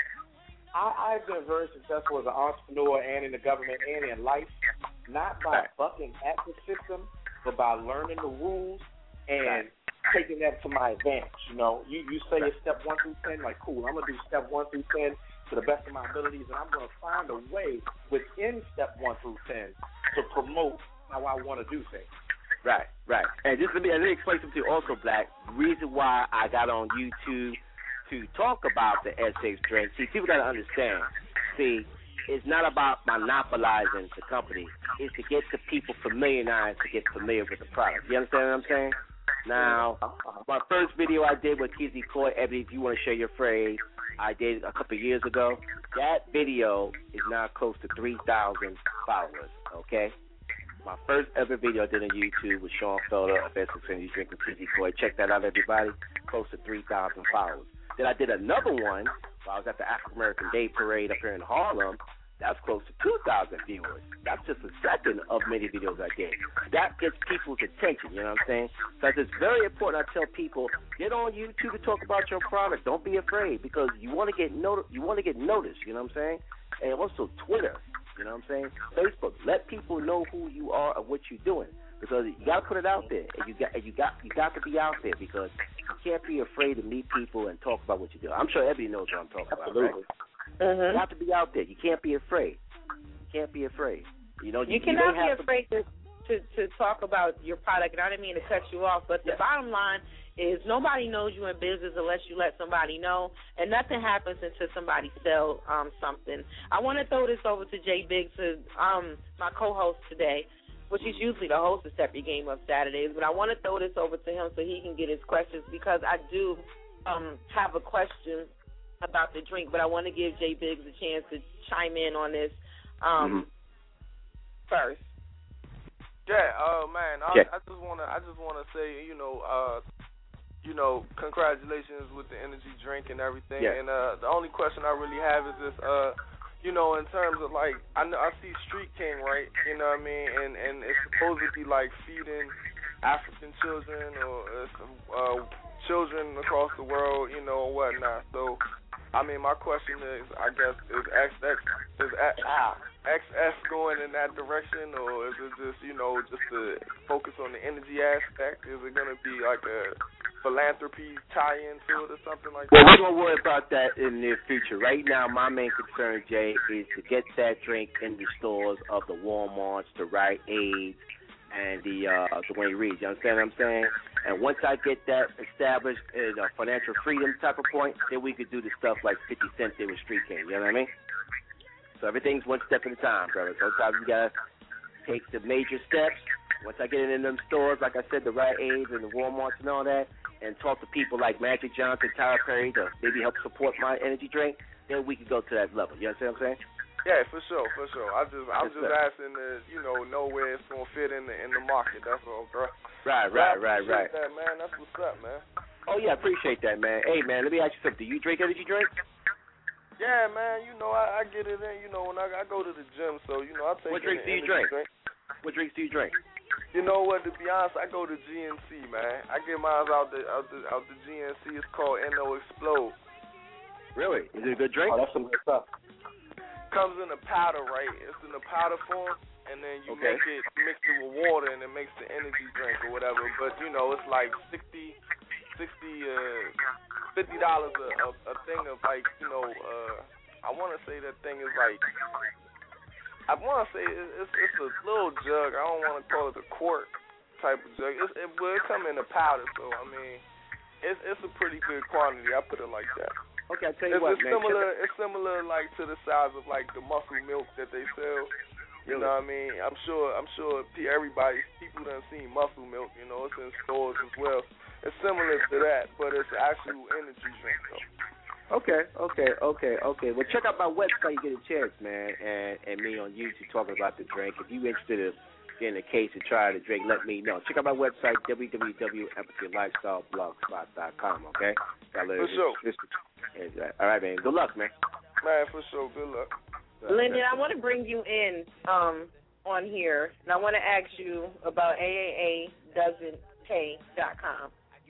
I've been very successful as an entrepreneur and in the government and in life, not by bucking at the system, but by learning the rules and taking that to my advantage. You know, you say it's step 1 through 10, like, cool, I'm going to do step 1 through 10 to the best of my abilities, and I'm going to find a way within step 1 through 10 to promote how I want to do things. Right. And just let me explain something to you also, Black. The reason why I got on YouTube to talk about the S6 drink, see, people got to understand, it's not about monopolizing the company. It's to get the people familiarized to get familiar with the product. You understand what I'm saying? Now, my first video I did with Kizzy Coy, Ebony, if you want to share your phrase, I did a couple of years ago. That video is now close to 3,000 followers, okay? My first ever video I did on YouTube with Sean Felder of Essex Energy Drink with Kizzy Coy. Check that out, everybody. Close to 3,000 followers. Then I did another one while I was at the African American Day Parade up here in Harlem. That's close to 2,000 viewers. That's just a second of many videos I did. That gets people's attention, you know what I'm saying? So it's very important I tell people, get on YouTube to talk about your product. Don't be afraid because you want to get noticed, you know what I'm saying? And also Twitter, you know what I'm saying? Facebook. Let people know who you are and what you're doing. Because you got to put it out there, and you got to be out there because you can't be afraid to meet people and talk about what you do. I'm sure everybody knows what I'm talking about. Right? You have to be out there. You can't be afraid. You know, you cannot be afraid to talk about your product. And I didn't mean to cut you off, but the bottom line is nobody knows you in business unless you let somebody know, and nothing happens until somebody sells something. I want to throw this over to Jay Biggs, my co-host today, which is usually the host of Step Your Game Up Saturdays, but I want to throw this over to him so he can get his questions because I do have a question about the drink, but I want to give Jay Biggs a chance to chime in on this first. Yeah, man, I just wanna say, you know, congratulations with the energy drink and everything. Yeah. And the only question I really have is this, you know, in terms of like, I see Street King, right? You know what I mean? And it's supposed to be like feeding African children or children across the world, you know, and whatnot. So, I mean, my question is, I guess, is XS going in that direction, or is it just, you know, just to focus on the energy aspect? Is it going to be like a philanthropy tie-in to it or something like that? Well, we're going to worry about that in the near future. Right now, my main concern, Jay, is to get that drink in the stores of the Walmarts, the Rite Aids, and the Dwayne Reed. You understand what I'm saying? And once I get that established as a financial freedom type of point, then we could do the stuff like 50 Cent did with Street King. You know what I mean? So everything's one step at a time, brother. Sometimes you got to take the major steps. Once I get it in them stores, like I said, the Rite Aids and the Walmarts and all that, and talk to people like Magic Johnson, Tyler Perry to maybe help support my energy drink, then we can go to that level. You understand what I'm saying? Yeah, for sure. I'm just asking to, you know where it's gonna fit in the market. That's all, bro. Right. That, man. That's what's up, man. Oh yeah, I appreciate that, man. Hey, man, let me ask you something. Do you drink energy drinks? Yeah, man. You know, I get it in. You know, when I go to the gym, so you know, I take. What drinks do you drink? What drinks do you drink? You know what? To be honest, I go to GNC, man. I get mine out the GNC. It's called NO Explode. Really? Is it a good drink? Oh, that's some good stuff. Comes in a powder, right? It's in a powder form, and then you mix it with water, and it makes the energy drink or whatever. But you know, it's like $50 a thing of like, you know, I want to say that thing is like, I want to say it's a little jug. I don't want to call it a quart type of jug. It come in a powder, so I mean, it's a pretty good quantity. I put it like that. Okay, I tell you what, man. It's similar like to the size of like the muscle milk that they sell. You know what I mean? I'm sure people done seen muscle milk. You know, it's in stores as well. It's similar to that, but it's actual energy drink though. Okay. Well, check out my website. You get a chance, man, and me on YouTube talking about the drink. If you're interested in getting a case and try the drink, let me know. Check out my website, www.emphasylifestyleblogspot.com. Okay. For sure. All right, man. Good luck, man. Man, for sure. Good luck. Lyndon, I want to bring you in on here, and I want to ask you about AAAdoesn'tpay.com.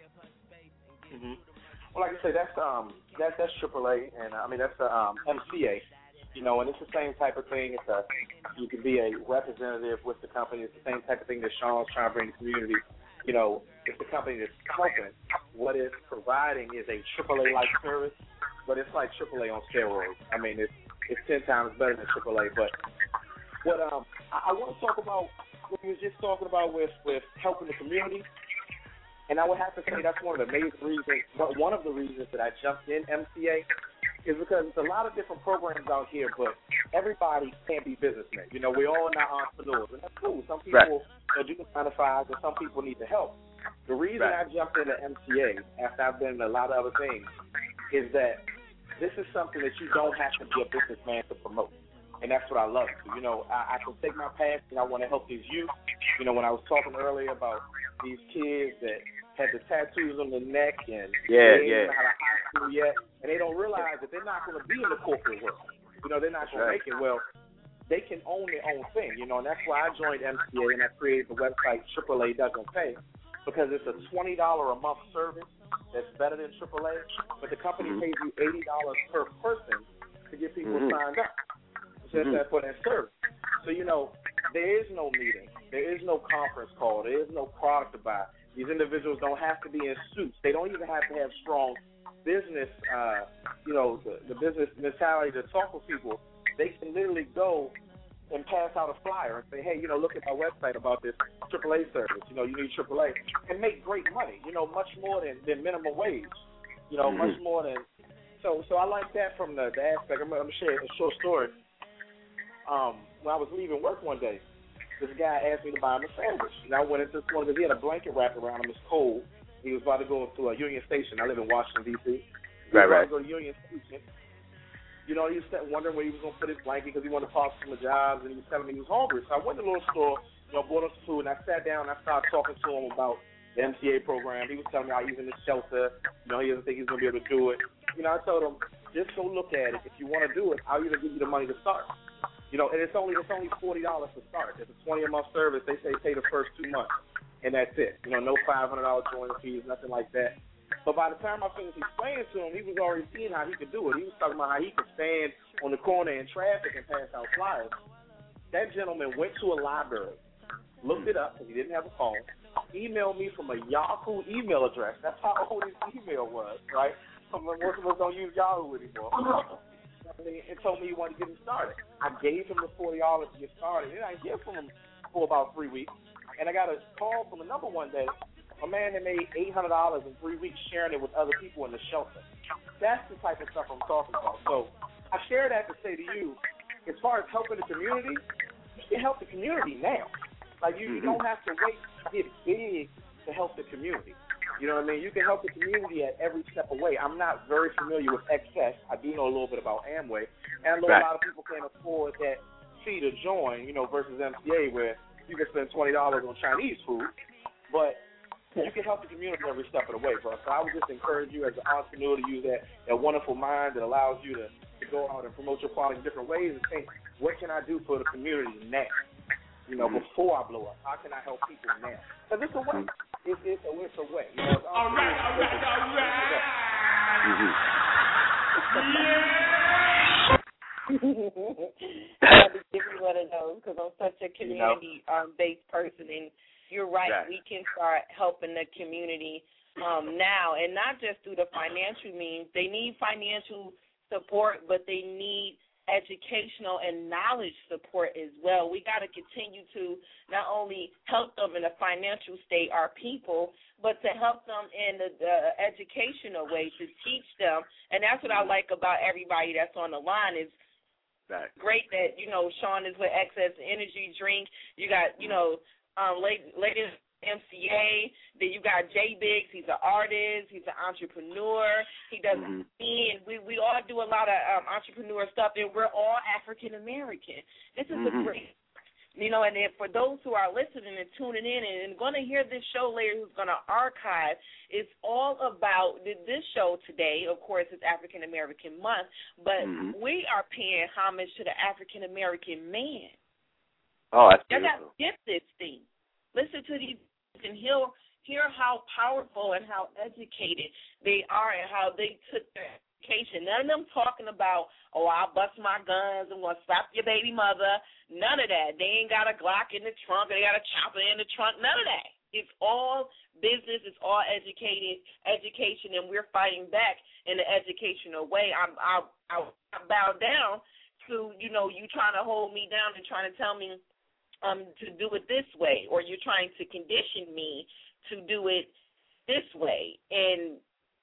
Well, like I say, that's AAA, and I mean that's MCA. You know, and it's the same type of thing. You can be a representative with the company. It's the same type of thing that Sean's trying to bring to the community. You know, it's the company that's helping. What it's providing is a AAA-like service, but it's like AAA on steroids. I mean, it's 10 times better than AAA. But what I want to talk about, what we were just talking about with helping the community, and I would have to say that's one of the major reasons, one of the reasons that I jumped in MCA is because there's a lot of different programs out here, but everybody can't be businessmen. You know, we're all not entrepreneurs, and that's cool. Some people do the 9 to 5, and some people need the help. The reason I jumped into MCA after I've been in a lot of other things is that this is something that you don't have to be a businessman to promote, and that's what I love. You know, I can take my passion. I want to help these youth. You know, when I was talking earlier about these kids that had the tattoos on their neck and they ain't out of high school yet, and they don't realize that they're not going to be in the corporate world. You know, they're not going to make it. Well, they can own their own thing, you know, and that's why I joined MCA and I created the website AAA Doesn't Pay, because it's a $20 a month service that's better than AAA, but the company pays you $80 per person to get people signed up just for that service. So, you know, there is no meeting. There is no conference call. There is no product to buy. These individuals don't have to be in suits. They don't even have to have strong business, the business mentality to talk with people. They can literally go and pass out a flyer and say, hey, you know, look at my website about this AAA service. You know, you need AAA. And make great money, you know, much more than minimum wage. You know, much more than. So I like that from the aspect. I'm going to share a short story. When I was leaving work one day, this guy asked me to buy him a sandwich. And I went into this one because he had a blanket wrapped around him. It's cold. He was about to go to a Union Station. I live in Washington, D.C. He was about to go to Union Station. You know, he was wondering where he was going to put his blanket because he wanted to pause from the jobs, and he was telling me he was hungry. So I went to the little store, you know, bought him some food, and I sat down and I started talking to him about the MCA program. He was telling me how he's in the shelter. You know, he doesn't think he's going to be able to do it. You know, I told him, just go look at it. If you want to do it, I'll even give you the money to start. You know, and it's only $40 to start. It's a $20-a-month service. They say pay the first 2 months, and that's it. You know, no $500 joining fees, nothing like that. But by the time I finished explaining to him, he was already seeing how he could do it. He was talking about how he could stand on the corner in traffic and pass out flyers. That gentleman went to a library, looked it up because he didn't have a phone, emailed me from a Yahoo email address. That's how old his email was, right? Most of us don't use Yahoo anymore. And told me he wanted to get him started. I gave him the $40 to get started, and I didn't hear from him for about 3 weeks. And I got a call from another one day. A man that made $800 in 3 weeks sharing it with other people in the shelter. That's the type of stuff I'm talking about. So I share that to say to you, as far as helping the community, you can help the community now. Like, you don't have to wait to get big to help the community. You know what I mean? You can help the community at every step away. I'm not very familiar with Excess. I do know a little bit about Amway. And I know a lot of people can't afford that fee to join, versus MCA, where you can spend $20 on Chinese food. But you can help the community every step of the way, bro. So I would just encourage you as an entrepreneur to use that wonderful mind that allows you to go out and promote your product in different ways and think, what can I do for the community now? Before I blow up. How can I help people now? Because it's a way. It's a way. All right. I had to give you one of those because I'm such a community-based person, and you're right. We can start helping the community now, and not just through the financial means. They need financial support, but they need educational and knowledge support as well. We got to continue to not only help them in a financial state, our people, but to help them in the educational way, to teach them. And that's what I like about everybody that's on the line is great that, Sean is with Excess Energy Drink. You got, latest MCA. Then you got Jay Biggs. He's an artist. He's an entrepreneur. He does and we all do a lot of entrepreneur stuff, and we're all African American. This is a great, and then for those who are listening and tuning in and going to hear this show later, who's going to archive, it's all about this show today. Of course, it's African American Month, but we are paying homage to the African American man. Oh, that's beautiful. They're not gifted thing. Listen to these and hear how powerful and how educated they are and how they took their education. None of them talking about, I'll bust my guns, I'm going to slap your baby mother. None of that. They ain't got a Glock in the trunk or they got a chopper in the trunk. None of that. It's all business. It's all education, and we're fighting back in the educational way. I bow down to, you trying to hold me down and trying to tell me to do it this way, or you're trying to condition me to do it this way. And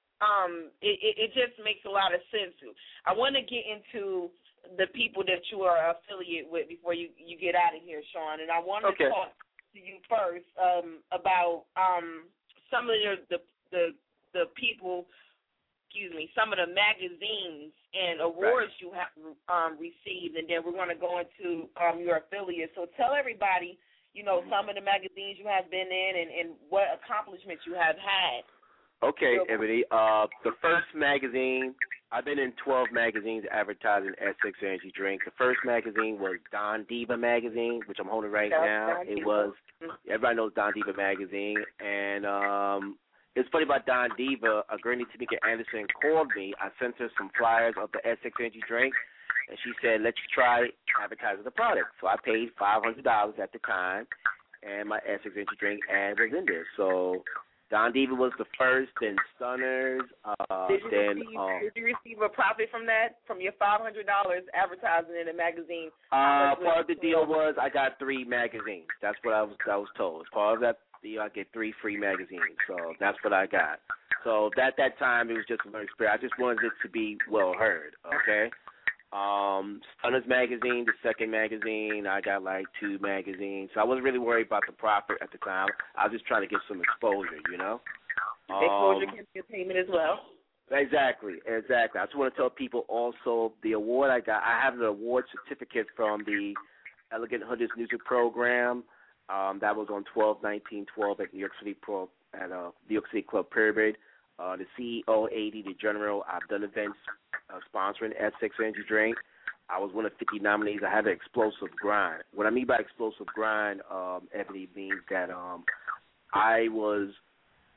it just makes a lot of sense. I want to get into the people that you are affiliated with before you get out of here, Sean. And I want to talk to you first about some of the people, some of the magazines and awards you have received, and then we're going to go into your affiliates. So tell everybody, some of the magazines you have been in and what accomplishments you have had. Okay, Ebony. The first magazine, I've been in 12 magazines advertising Essex Energy Drink. The first magazine was Don Diva magazine, which I'm holding right now. It was, everybody knows Don Diva magazine, and it's funny about Don Diva. A girl named Tamika Anderson called me. I sent her some flyers of the Essex Energy Drink, and she said, let's try advertising the product. So I paid $500 at the time, and my Essex Energy Drink ad was in there. So Don Diva was the first, then Stunners. Did you receive a profit from that, from your $500 advertising in a magazine? Part of the deal was I got 3 magazines. That's what I was told. Part of that deal, I get 3 free magazines. So that's what I got. So at that time, it was just a learning experience. I just wanted it to be well heard, okay? Stunners magazine, the second magazine, I got like 2 magazines. So I wasn't really worried about the profit at the time. I was just trying to get some exposure, Exposure can be a payment as well. Exactly. I just want to tell people also the award I got. I have an award certificate from the Elegant Hooders Music Program. That was on 12/19/12 at New York City New York City Club Pyramid. The CEO, AD, the General. I've done events sponsoring Essex Energy Drink. I was one of 50 nominees. I have an explosive grind. What I mean by explosive grind, Ebony, means that I was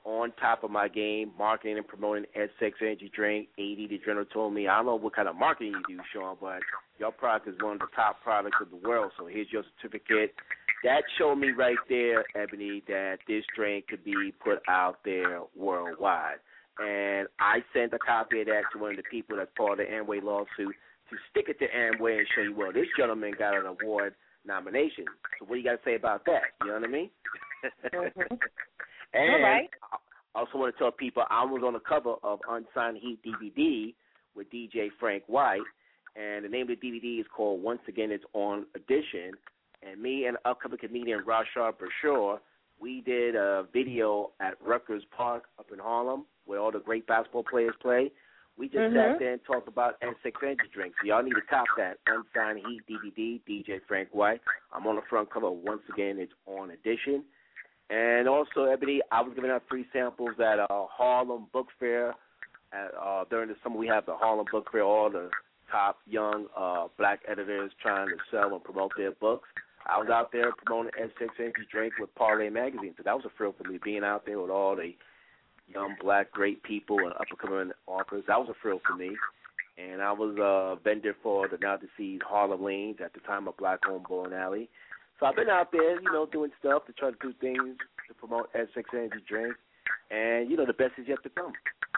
on top of my game, marketing and promoting S6 Energy Drink. 80, the general told me, I don't know what kind of marketing you do, Sean, but your product is one of the top products of the world, so here's your certificate. That showed me right there, Ebony, that this drink could be put out there worldwide. And I sent a copy of that to one of the people that's part of the Amway lawsuit to stick it to Amway and show you, well, this gentleman got an award nomination. So what do you got to say about that? You know what I mean? Mm-hmm. And all right. I also want to tell people I was on the cover of Unsigned Heat DVD with DJ Frank White, and the name of the DVD is called Once Again It's On Edition. And me and upcoming comedian Rashard Brashaw, we did a video at Rutgers Park up in Harlem where all the great basketball players play. We just sat there and talked about S6 Energy drinks. So y'all need to cop that Unsigned Heat DVD, DJ Frank White. I'm on the front cover. Once Again, It's On Edition. And also, Ebony, I was giving out free samples at Harlem Book Fair. During the summer, we have the Harlem Book Fair, all the top young black editors trying to sell and promote their books. I was out there promoting S6 Energy drink with Parlay Magazine, so that was a thrill for me, being out there with all the young black great people and up-and-coming authors. That was a thrill for me. And I was a vendor for the now-deceased Harlem Lanes at the time of Black-owned Bowling Alley. So I've been out there, doing stuff to try to do things to promote S6 Energy drink. And, the best is yet to come.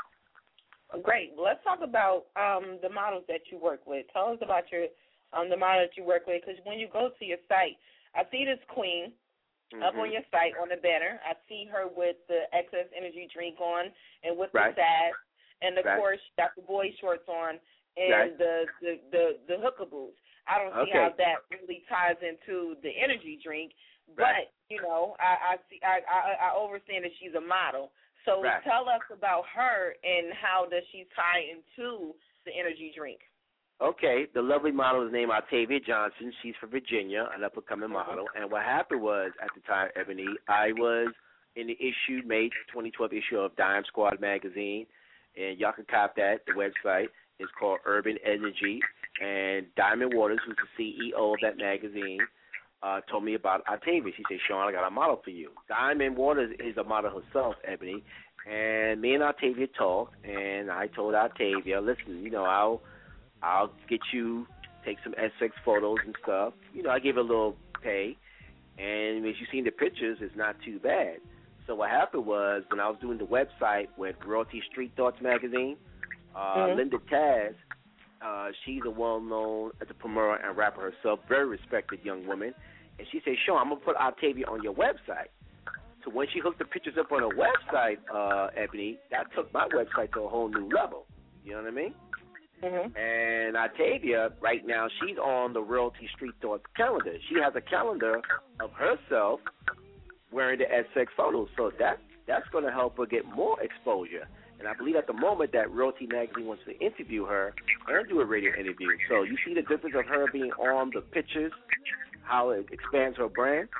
Great. Well, let's talk about the models that you work with. Tell us about the model that you work with, because when you go to your site, I see this queen up on your site on the banner. I see her with the Excess Energy drink on and with the sash, and of course she got the boy shorts on and the hooker boots. I don't see how that really ties into the energy drink, but I understand that she's a model. So tell us about her and how does she tie into the energy drink. Okay, the lovely model is named Octavia Johnson. She's from Virginia, an up-and-coming model. And what happened was, at the time, Ebony, I was in the May 2012 issue of Dime Squad magazine, and y'all can cop that. The website is called Urban Energy. And Diamond Waters, who's the CEO of that magazine, told me about Octavia. She said, Sean, I got a model for you. Diamond Waters is a model herself, Ebony. And me and Octavia talked, and I told Octavia, listen, I'll get you, take some S6 photos and stuff. I gave her a little pay. And as you've seen the pictures, it's not too bad. So what happened was, when I was doing the website with Royalty Street Thoughts magazine, Linda Taz, she's a well-known entrepreneur and rapper herself, very respected young woman. And she said, Sean, I'm going to put Octavia on your website. So when she hooked the pictures up on her website, Ebony, that took my website to a whole new level. You know what I mean? And Octavia, right now, she's on the Royalty Street Thoughts calendar. She has a calendar of herself wearing the S6 photos. So that's going to help her get more exposure. And I believe at the moment that Royalty Magazine wants to interview her and do a radio interview. So you see the difference of her being on the pictures, how it expands her brand?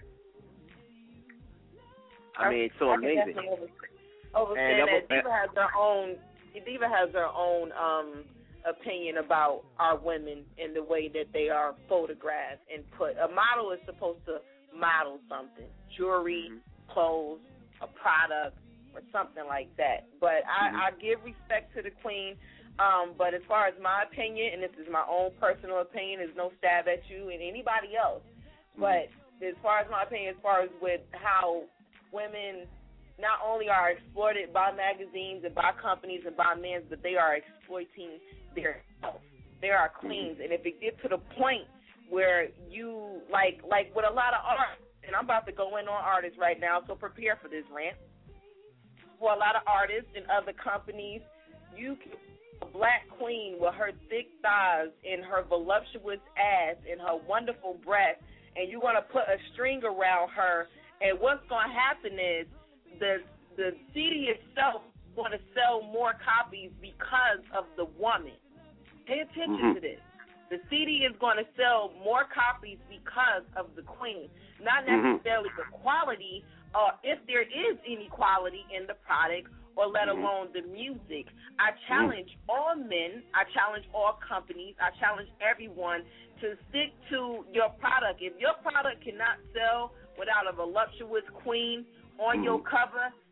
I mean, it's so amazing. Understand that Diva has her own opinion about our women and the way that they are photographed and put. A model is supposed to model something, jewelry, clothes, a product, or something like that. But I give respect to the queen. But as far as my opinion, and this is my own personal opinion, there's no stab at you and anybody else. But as far as my opinion, as far as with how women not only are exploited by magazines and by companies and by men, but they are exploiting their health. They are queens. And if it gets to the point where you, like with a lot of art, and I'm about to go in on artists right now, so prepare for this rant. For a lot of artists and other companies, you can a black queen with her thick thighs and her voluptuous ass and her wonderful breasts, and you're going to put a string around her, and what's going to happen is the CD itself is going to sell more copies because of the woman. Pay attention to this. The CD is going to sell more copies because of the queen, not necessarily the quality, or if there is any quality in the product, or let alone the music. I challenge all men, I challenge all companies, I challenge everyone to stick to your product. If your product cannot sell without a voluptuous queen on your cover,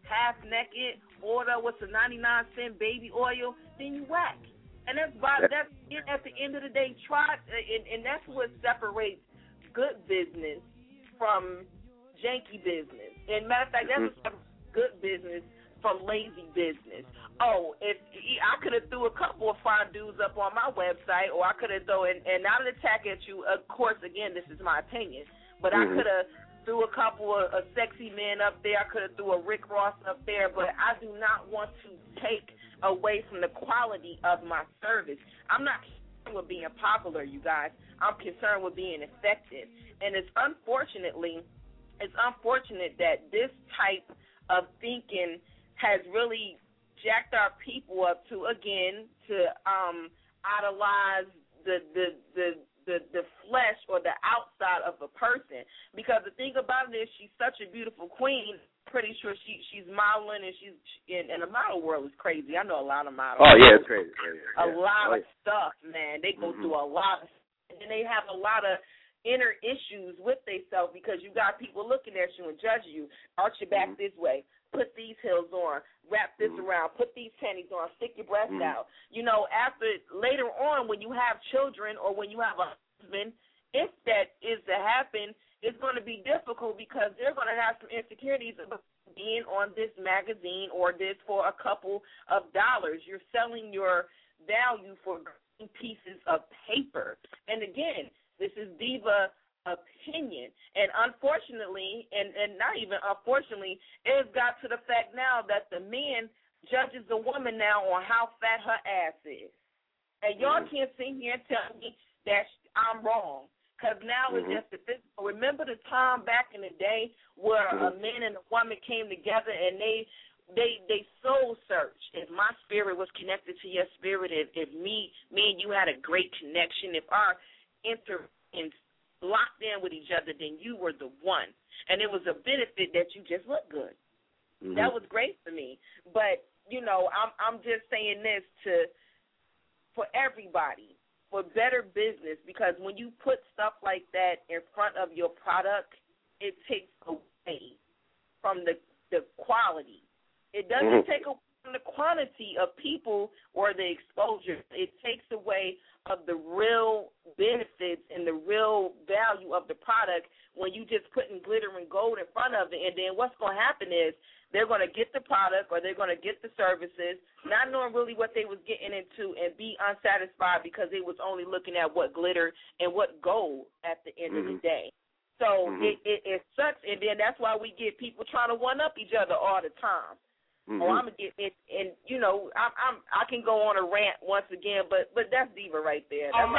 half naked, order what's a 99-cent baby oil, then you whack. And that's at the end of the day, and that's what separates good business from janky business. And matter of fact, that's what separates good business from lazy business. Oh, if I could have threw a couple of fondues up on my website, or I could have thrown, and not an attack at you, of course, again, this is my opinion, but I could have threw a couple of sexy men up there, I could have threw a Rick Ross up there, but I do not want to take away from the quality of my service. I'm not concerned with being popular, you guys. I'm concerned with being effective. And it's unfortunate that this type of thinking has really jacked our people up to idolize the flesh or the outside of a person. Because the thing about it is, she's such a beautiful queen. Pretty sure she's modeling, and she's in the model world is crazy. I know a lot of models. Oh yeah, it's crazy. A lot of stuff, man. They go through a lot of, and they have a lot of inner issues with themselves, because you got people looking at you and judging you. Arch your back this way. Put these heels on, wrap this around, put these panties on, stick your breast out. You know, later on when you have children or when you have a husband, if that is to happen, it's going to be difficult, because they're going to have some insecurities about being on this magazine or this for a couple of dollars. You're selling your value for pieces of paper. And again, this is diva opinion, and unfortunately, and not even unfortunately, it's got to the fact now that the man judges the woman now on how fat her ass is, and y'all can't sit here and tell me that I'm wrong, because now it's just the physical. Remember the time back in the day where a man and a woman came together and they soul searched. If my spirit was connected to your spirit, if me and you had a great connection, if our locked in with each other, then you were the one. And it was a benefit that you just look good. That was great for me. But, you know, I'm just saying this for everybody, for better business, because when you put stuff like that in front of your product, it takes away from the quality. It doesn't take away from the quantity of people or the exposure. It takes away of the real benefits and the real value of the product when you just putting glitter and gold in front of it. And then what's going to happen is they're going to get the product or they're going to get the services, not knowing really what they was getting into, and be unsatisfied because they was only looking at what glitter and what gold at the end of the day. So it sucks, and then that's why we get people trying to one-up each other all the time. Oh, I'm gonna get it, and you know, I can go on a rant once again, but that's diva right there. That's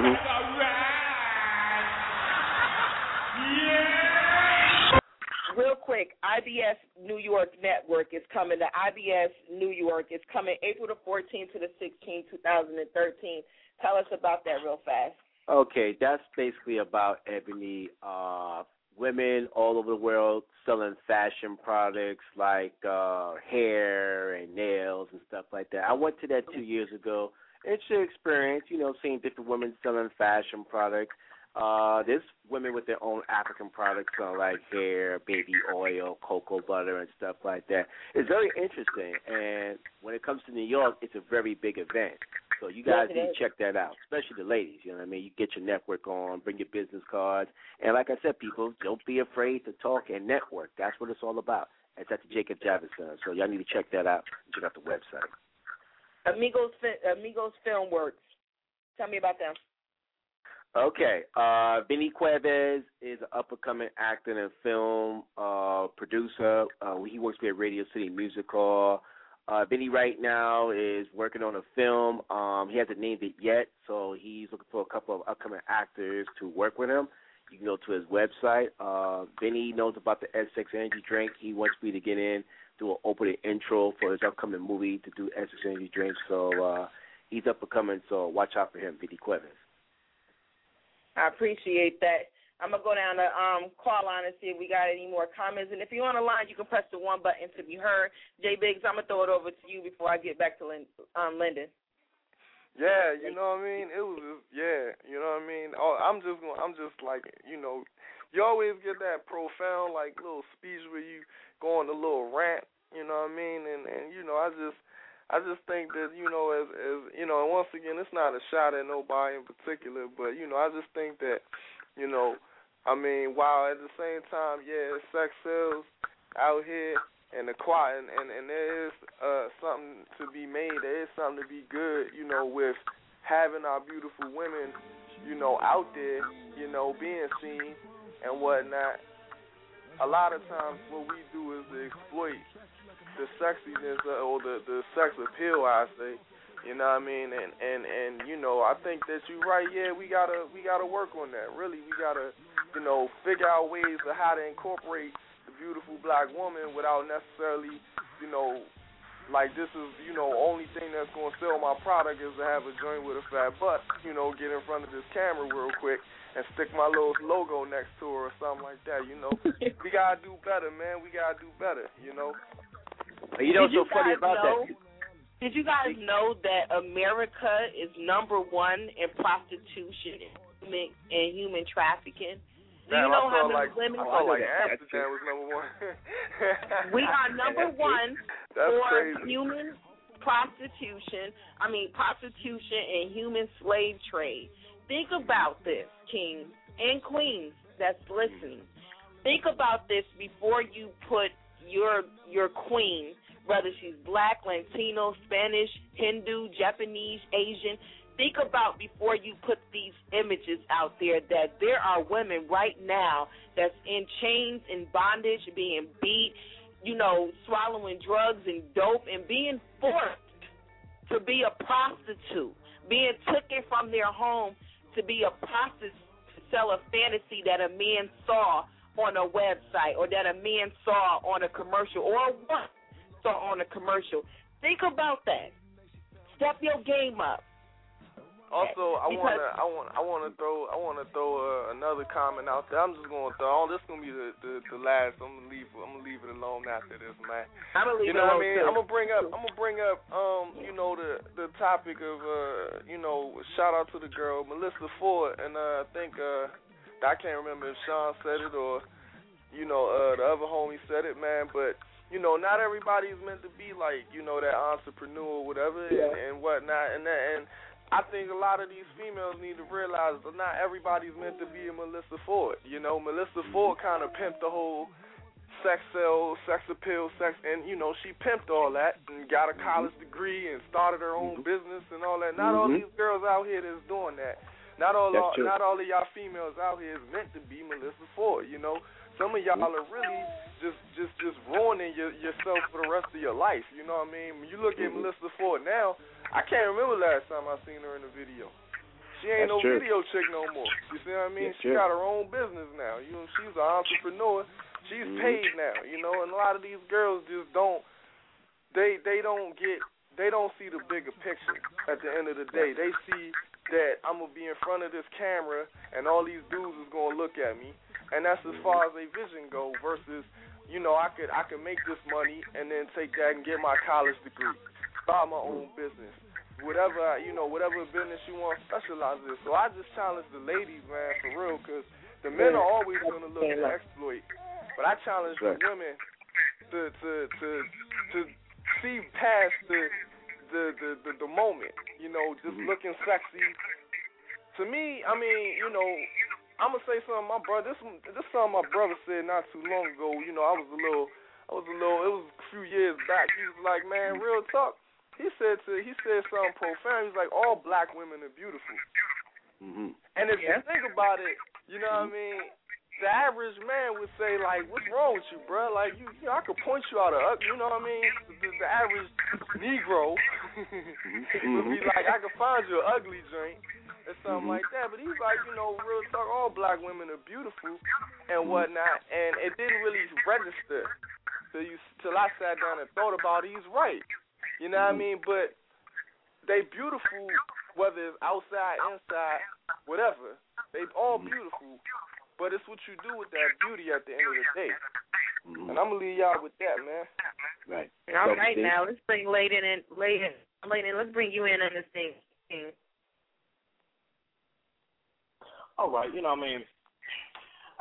Real quick, IBS New York Network is coming. The IBS New York is coming April the 14th to the 16th, 2013. Tell us about that real fast. Okay, that's basically about Ebony. Women all over the world selling fashion products like hair and nails and stuff like that. I went to that 2 years ago. Interesting experience, you know, seeing different women selling fashion products. There's women with their own African products like hair, baby oil, cocoa butter, and stuff like that. It's very interesting, and when it comes to New York, it's a very big event. So you guys need to check that out, especially the ladies. You know what I mean? You get your network on, bring your business cards. And like I said, people, don't be afraid to talk and network. That's what it's all about. It's at the Jacob Javits Center. So y'all need to check that out. Check out the website. Amigos Film Works. Tell me about them. Okay. Vinny Cuevas is an up-and-coming actor and film producer. He works with Radio City Music Hall. Vinny right now is working on a film. He hasn't named it yet, so he's looking for a couple of upcoming actors to work with him. You can go to his website. Vinny knows about the S6 Energy Drink. He wants me to get in, do an opening intro for his upcoming movie to do S6 Energy Drink. So he's up and coming, so watch out for him, Vinny Cuevas. I appreciate that. I'm going to go down the call line and see if we got any more comments. And if you're on the line, you can press the one button to be heard. J. Biggs, I'm going to throw it over to you before I get back to Lyndon. Yeah, you know what I mean? It was just, you know what I mean? I'm just like, you know, you always get that profound, like, little speech where you go on a little rant, You know what I mean? And you know, I just think that, you know, as you know, and once again, it's not a shot at nobody in particular, but you know, I just think that, you know, I mean, while at the same time, yeah, sex sells out here and the quiet, and there is something to be made, there is something to be good, you know, with having our beautiful women, you know, out there, you know, being seen and whatnot. A lot of times what we do is to exploit the sexiness or the sex appeal, I say. You know what I mean? And you know, I think that you're right, yeah, we gotta work on that. Really, we gotta, you know, figure out ways of how to incorporate the beautiful black woman without necessarily, you know, like this is, you know, only thing that's gonna sell my product is to have a joint with a fat butt, you know, get in front of this camera real quick and stick my little logo next to her or something like that, you know. We gotta do better, man. We gotta do better, you know. You know what's so funny about that? Did you guys know that America is #1 in prostitution and human trafficking? Do you know how many women? I felt like Amsterdam was #1. We are #1 That's for crazy. human prostitution. Prostitution and human slave trade. Think about this, kings and queens that's listening. Think about this before you put your queen, whether she's black, Latino, Spanish, Hindu, Japanese, Asian. Think about before you put these images out there that there are women right now that's in chains, in bondage, being beat, you know, swallowing drugs and dope and being forced to be a prostitute, being taken from their home to be a prostitute, to sell a fantasy that a man saw on a website or that a man saw on a commercial or what saw on a commercial. Think about that. Step your game up. Also, I wanna throw another comment out there. I'm just gonna throw. This is gonna be the last. I'm gonna leave it alone after this, man. You know what I mean? I'm gonna bring up you know, the topic of you know, shout out to the girl Melissa Ford, and I think I can't remember if Sean said it or, you know, the other homie said it, man. But you know, not everybody's meant to be like, you know, that entrepreneur or whatever, and whatnot, and I think a lot of these females need to realize that not everybody's meant to be a Melissa Ford. You know, Melissa Ford kind of pimped the whole sex sell, sex appeal, and, you know, she pimped all that and got a college degree and started her own business and all that. Not all these girls out here that's doing that. Not all of y'all females out here is meant to be Melissa Ford, you know. Some of y'all are really just ruining yourself for the rest of your life, you know what I mean? When you look at Melissa Ford now, I can't remember last time I seen her in a video. She ain't video chick no more. You see what I mean? She got her own business now. You know, she's an entrepreneur. She's paid now, you know, and a lot of these girls just don't see the bigger picture at the end of the day. They see that I'm gonna be in front of this camera and all these dudes is gonna look at me, and that's as far as their vision go versus, you know, I could make this money and then take that and get my college degree, start my own business, whatever business you want to specialize in. So I just challenge the ladies, man, for real, because the men are always going to look to exploit, but I challenge the women to see past the moment, you know, just looking sexy. To me, I mean, you know, I'm gonna say something. My brother, this something my brother said not too long ago. You know, it was a few years back. He was like, man, real talk. He said something profound. He's like, all black women are beautiful. And if you think about it, you know what I mean. The average man would say, like, what's wrong with you, bro? Like, you know, I could point you out you know what I mean? The average Negro would be like, I could find you an ugly joint or something like that. But he's like, you know, real talk, all black women are beautiful and whatnot. And it didn't really register till I sat down and thought about it. He's right. You know what I mean? But they beautiful, whether it's outside, inside, whatever. They all beautiful. But it's what you do with that beauty at the end of the day. And I'm going to leave y'all with that, man. Right. All right, now, let's bring Layden in. Let's bring you in on this thing. All right, you know what I mean?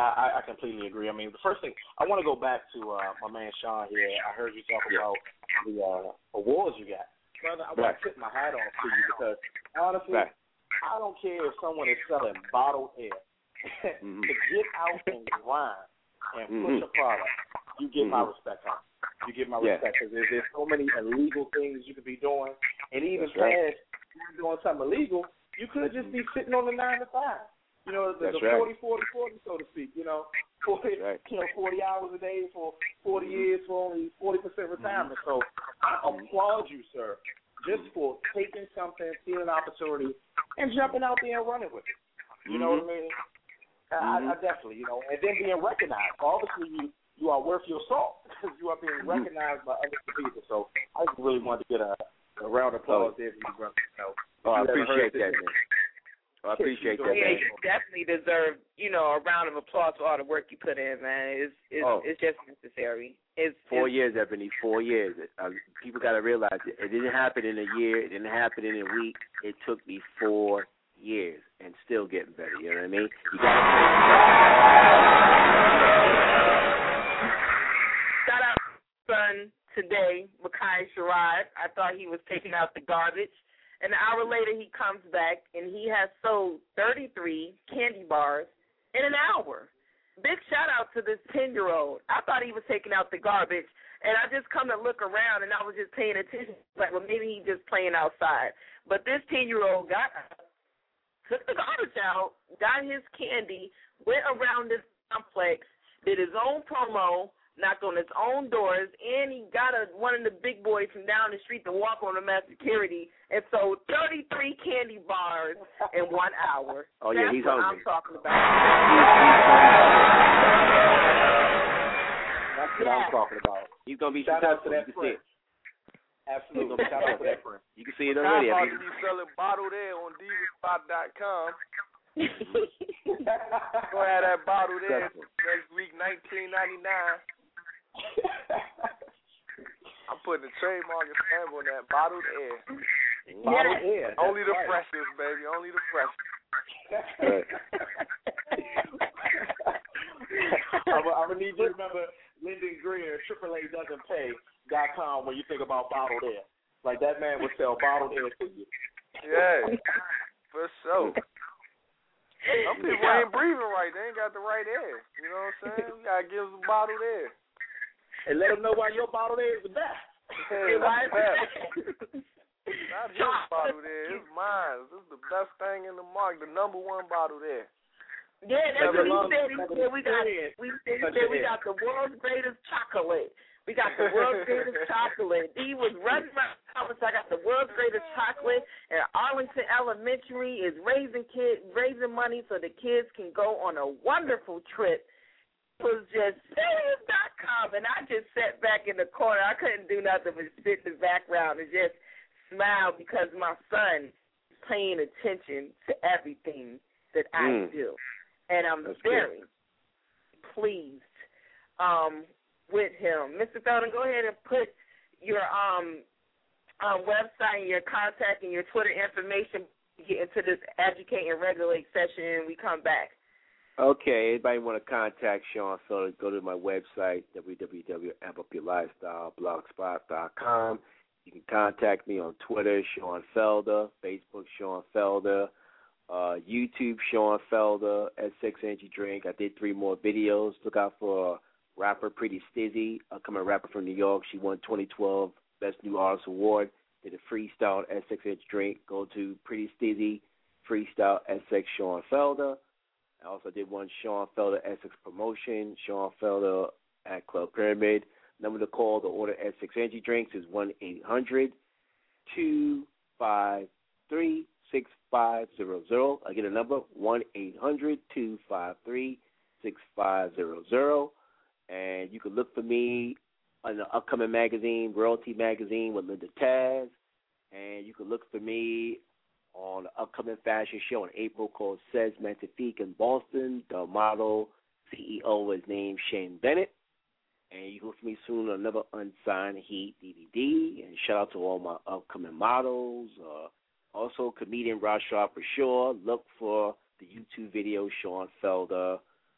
I completely agree. I mean, the first thing, I want to go back to my man Sean here. I heard you talk about the awards you got. Brother, I want to tip my hat off to you because, honestly, I don't care if someone is selling bottled air. To get out and grind and push a product, you get my respect on. You get my respect because there's so many illegal things you could be doing. And even past doing something illegal, you could just be sitting on the 9 to 5. You know, the 40, 40, 40, so to speak. You know, 40 hours a day for 40 years for only 40% retirement. So I applaud you, sir, just for taking something, seeing an opportunity, and jumping out there and running with it. You know what I mean? I definitely, you know, and then being recognized. Obviously, you are worth your salt because you are being recognized by other people. So I just really wanted to get a round of applause there for you, brother. You know, I appreciate that, man. I appreciate that, man. You definitely deserve, you know, a round of applause for all the work you put in, man. It's just necessary. 4 years, Ebony, 4 years. People got to realize it didn't happen in a year. It didn't happen in a week. It took me 4 years and still getting better. You know what I mean? You got Shout out to my son today, Makai Sherrod. I thought he was taking out the garbage. And an hour later, he comes back, and he has sold 33 candy bars in an hour. Big shout-out to this 10-year-old. I thought he was taking out the garbage, and I just come to look around, and I was just paying attention. Like, well, maybe he's just playing outside. But this 10-year-old got up, took the garbage out, got his candy, went around this complex, did his own promo, knocked on his own doors, and he got one of the big boys from down the street to walk on him as security and sold 33 candy bars in 1 hour. Oh, yeah, he's hungry. That's what I'm talking about. That's what I'm talking about. He's going to be shout out to that friend. Absolutely. Shout out to that friend. You can see it already. I'm about to be selling bottled air on divaspot.com. Go ahead, that bottled air next week, $19.99. I'm putting a trademark and stamp on that bottled air. Bottled air. Only the freshest, baby. Only the freshest. I'm gonna need you to remember Lyndon Greer, AAA.com when you think about bottled air. Like that man would sell bottled air to you. Yeah, for sure. Some people ain't breathing right. They ain't got the right air. You know what I'm saying? We gotta give them bottled air. And let them know why your bottled air is the best. Hey, that's best. Not his bottled air. It's mine. This is the best thing in the market. The number one bottled air. Yeah, that's what he said. He said we got the world's greatest chocolate. We got the world's greatest chocolate. He was running around. I got the world's greatest chocolate, and Arlington Elementary is raising money so the kids can go on a wonderful trip. It was just serious.com, and I just sat back in the corner. I couldn't do nothing but sit in the background and just smile because my son is paying attention to everything that I do, and I'm very pleased with him. Mr. Felden, go ahead and put your website and your contact and your Twitter information. Get into this educate and regulate session, and we come back. Okay, anybody want to contact Sean Felder, go to my website, www.ampupyourlifestyle.blogspot.com. You can contact me on Twitter, Sean Felder, Facebook, Sean Felder, YouTube, Sean Felder, S6 Energy Drink. I did 3 more videos. Look out for rapper Pretty Stizzy, upcoming rapper from New York. She won 2012 Best New Artist Award. Did a freestyle S6 Energy Drink. Go to Pretty Stizzy, freestyle S6 Sean Felder. I also did one Sean Felder Essex promotion, Sean Felder at Club Pyramid. Number to call to order Essex Energy Drinks is 1-800-253-6500. Again, the number 1-800-253-6500. And you can look for me in the upcoming magazine, Royalty Magazine with Linda Taz. And you can look for me on the upcoming fashion show in April called Says Magnifique in Boston. The model CEO is named Shane Bennett. And you can look for me soon on another Unsigned Heat DVD. And shout out to all my upcoming models. Also, comedian Rashad Brashaw. Look for the YouTube video, Sean Felder.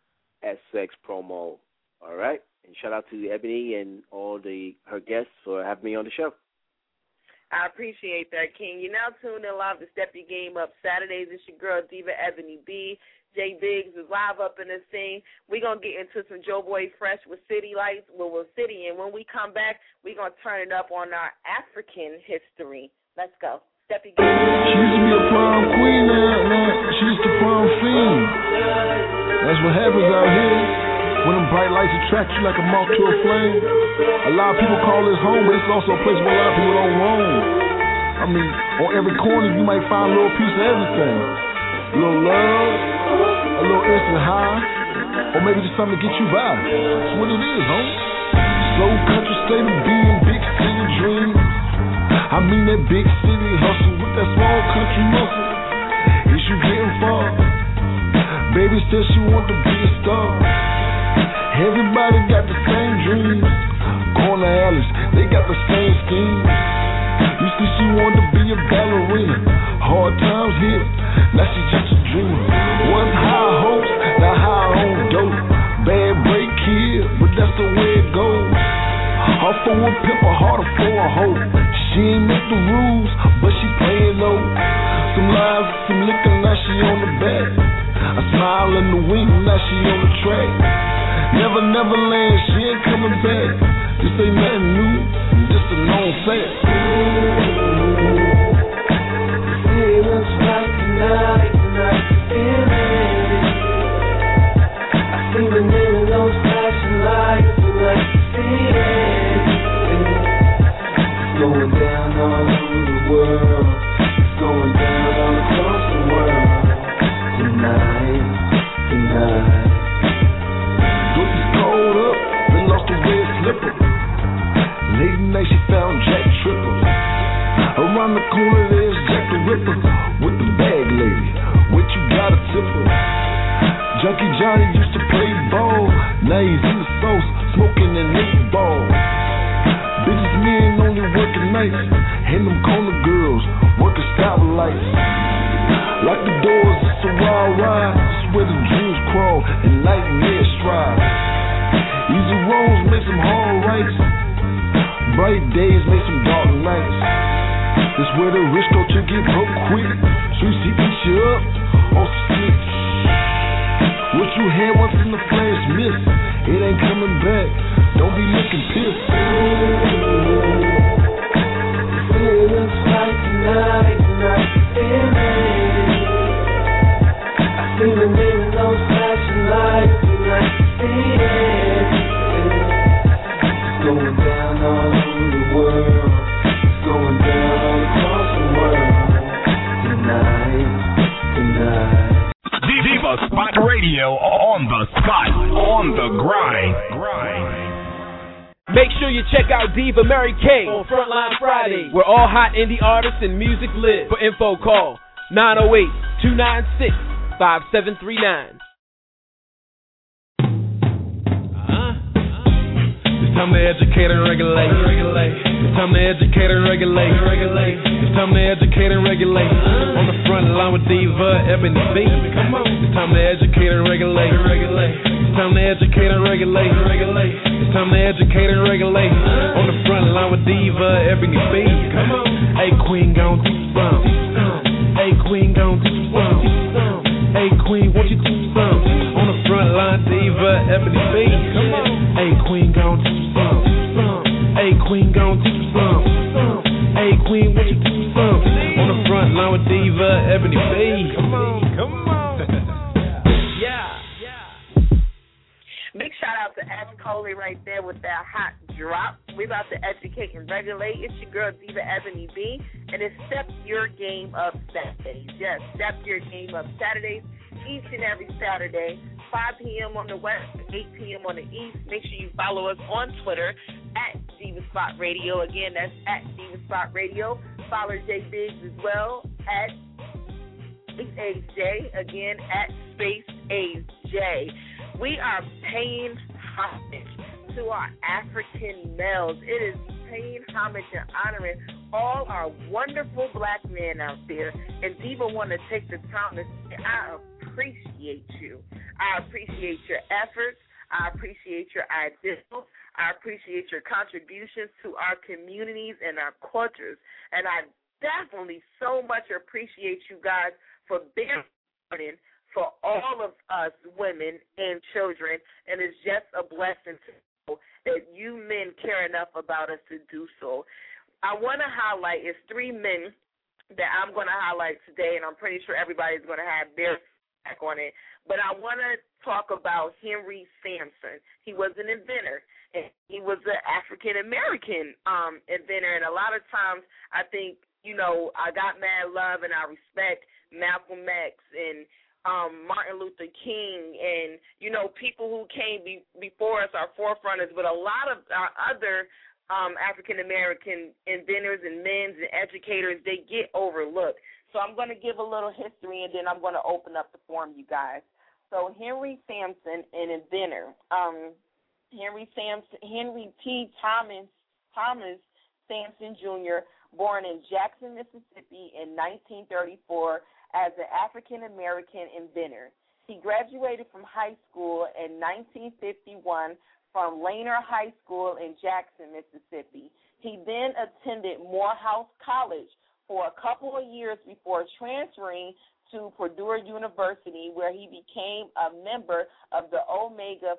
SX promo. All right? And shout out to Ebony and all her guests for having me on the show. I appreciate that, King. You're now tuned in live to Step Your Game Up Saturdays. It's your girl, Diva Ebony B. J Biggs is live up in the scene. We're going to get into some Joe Boy Fresh with City Lights, with City. And when we come back, we're going to turn it up on our African history. Let's go. Step Your Game Up. She used to be a prom queen, man. She used to prom fiend. That's what happens out here. When them bright lights attract you like a moth to a flame. A lot of people call this home, but it's also a place where a lot of people don't roam. I mean, on every corner you might find a little piece of everything. A little love, a little instant high, or maybe just something to get you by. That's what it is, home. Slow country state of being, big city dreams. I mean that big city hustle with that small country muscle. Is you getting far? Baby says she want to be a star. Everybody got the same dreams. Corner Alice, they got the same schemes. You see she wanted to be a ballerina. Hard times hit, now she just a dreamer. Once high hopes, now high on dope. Bad break kid, but that's the way it goes. Her for a pimp, a harder for a hoe. She ain't make the rules, but she playing low. Some lies, some liquor, now she on the back. A smile in the wing, now she on the track. Never land, she ain't coming back. This ain't nothing new, just a known fact. It looks like tonight, feeling. I see the name of those flashing lights, like feeling. It's going down all over the world. It's going down all across the world. Tonight. Cold up, then lost the red slipper. Late night she found Jack Tripper. Around the corner there's Jack the Ripper with the bag lady. What you got a tipper? Junkie Johnny used to play ball. Now he's in the sauce, smoking an 8-ball. Business men only working nights, and them corner girls working stoplights. Lock the doors, it's a wild ride. It's where the dreams crawl and nightmares strive. Easy roads make some hard rights. Bright days make some dark nights. This where the rich go to get broke quick. So you see eat you up on slick. What you had once in the flash miss. It ain't coming back. Don't be looking pissed. It looks like tonight, feeling. I see the name of those flashing lights, like feeling. It's going down all over the world. It's going down all across the world. Tonight. Diva Spot Radio on the spot, on the grind. Make sure you check out Diva Mary Kay on Frontline Fridays, where all hot indie artists and music live. For info, call 908-296-5739. It's time to educate and regulate. It's time to educate and regulate. It's time to educate and regulate. On the front line with Diva Ebony B. Come on. It's time to educate and regulate. It's time to educate and regulate. It's time to educate and regulate. On the front line with Diva Ebony B. Come on. Hey queen, gon' do something. Hey queen, gon' do something. Hey queen, won't you do something? On the front line, Diva Ebony B. Come on. Hey queen, gon' do something. Hey queen, gon' do something. Hey queen, won't you do something? On the front line with Diva Ebony B. Come on, come on. Big shout out to Ash Coley right there with that hot drop. We about to educate and regulate. It's your girl Diva Ebony B, and it's Step Your Game Up Saturdays. Yes, Step Your Game Up Saturdays, each and every Saturday, 5 p.m. on the west, 8 p.m. on the east. Make sure you follow us on Twitter at Diva Spot Radio. Again, that's at Diva Spot Radio. Follow J Biggs as well at Space Age J. Again, at Space Age J. We are paying homage to our African males. It is paying homage and honoring all our wonderful black men out there. And Diva want to take the time to say, I appreciate you. I appreciate your efforts. I appreciate your ideals. I appreciate your contributions to our communities and our cultures. And I definitely so much appreciate you guys for being for all of us women and children. And it's just a blessing to know that you men care enough about us to do so. I want to highlight, it's 3 men that I'm going to highlight today, and I'm pretty sure everybody's going to have their back on it. But I want to talk about Henry Sampson. He was an inventor, and he was an African-American inventor. And a lot of times I think, you know, I got mad love and I respect Malcolm X and Martin Luther King and, you know, people who came before us, our forefronters, but a lot of our other African-American inventors and men and educators, they get overlooked. So I'm going to give a little history, and then I'm going to open up the forum, you guys. So Henry Sampson, an inventor. Henry T. Thomas Sampson Jr., born in Jackson, Mississippi in 1934 as an African-American inventor. He graduated from high school in 1951 from Laner High School in Jackson, Mississippi. He then attended Morehouse College for a couple of years before transferring to Purdue University, where he became a member of the Omega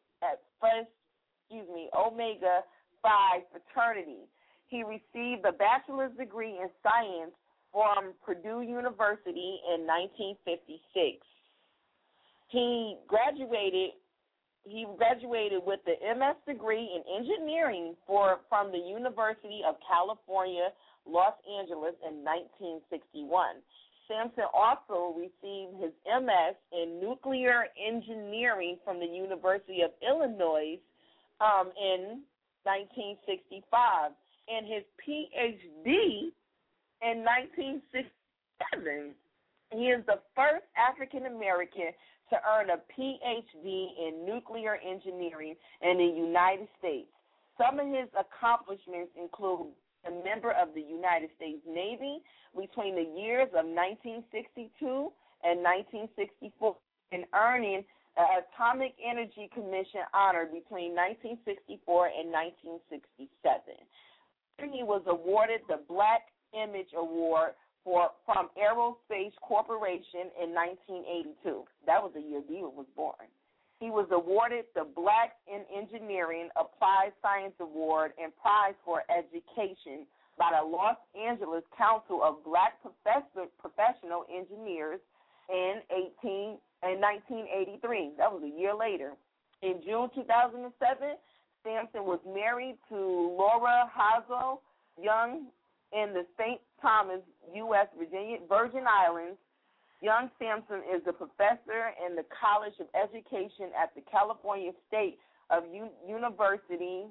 Phi fraternity. He received a bachelor's degree in science from Purdue University in 1956. He graduated with the MS degree in engineering from the University of California, Los Angeles in 1961. Sampson also received his MS in nuclear engineering from the University of Illinois in 1965, and his PhD in 1967. He is the first African-American to earn a PhD in nuclear engineering in the United States. Some of his accomplishments include a member of the United States Navy between the years of 1962 and 1964, and earning an Atomic Energy Commission honor between 1964 and 1967. He was awarded the Black Image Award from Aerospace Corporation in 1982. That was the year Diva was born. He was awarded the Black in Engineering Applied Science Award and Prize for Education by the Los Angeles Council of Black Professional Engineers in 1983. That was a year later. In June 2007, Sampson was married to Laura Hazel Young in the St. Thomas, U.S. Virgin Islands. Young Sampson is a professor in the College of Education at the California State of University.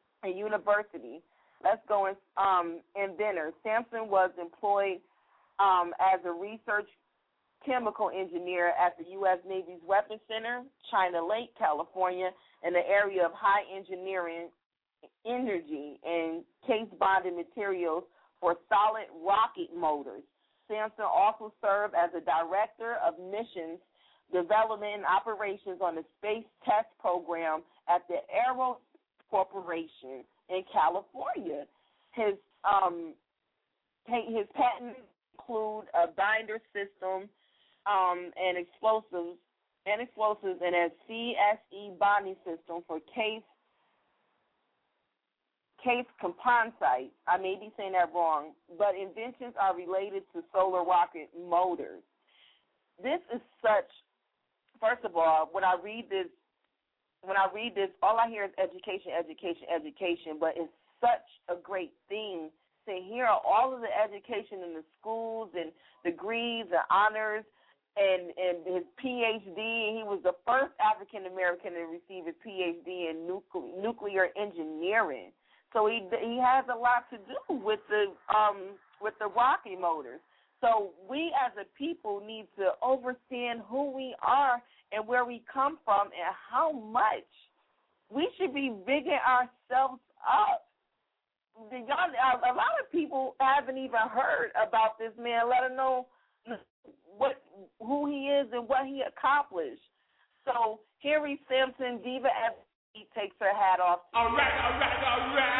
Let's go inventor. Sampson was employed as a research chemical engineer at the U.S. Navy's Weapons Center, China Lake, California, in the area of high engineering, energy, and case-bonded materials for solid rocket motors. Sampson also served as a director of missions, development, and operations on the Space Test Program at the Aero Corporation in California. His patents include a binder system and explosives, and a CSE bonding system for case composite. I may be saying that wrong, but inventions are related to solar rocket motors. This is such. First of all, when I read this, all I hear is education, education, education. But it's such a great thing to hear all of the education in the schools and degrees and honors. And his PhD, he was the first African American to receive his PhD in nuclear engineering. So he has a lot to do with the rocket motors. So we as a people need to understand who we are and where we come from and how much we should be bigging ourselves up. a lot of people haven't even heard about this man. Let them know who he is and what he accomplished. So Henry Simpson, Diva FD, takes her hat off. All right.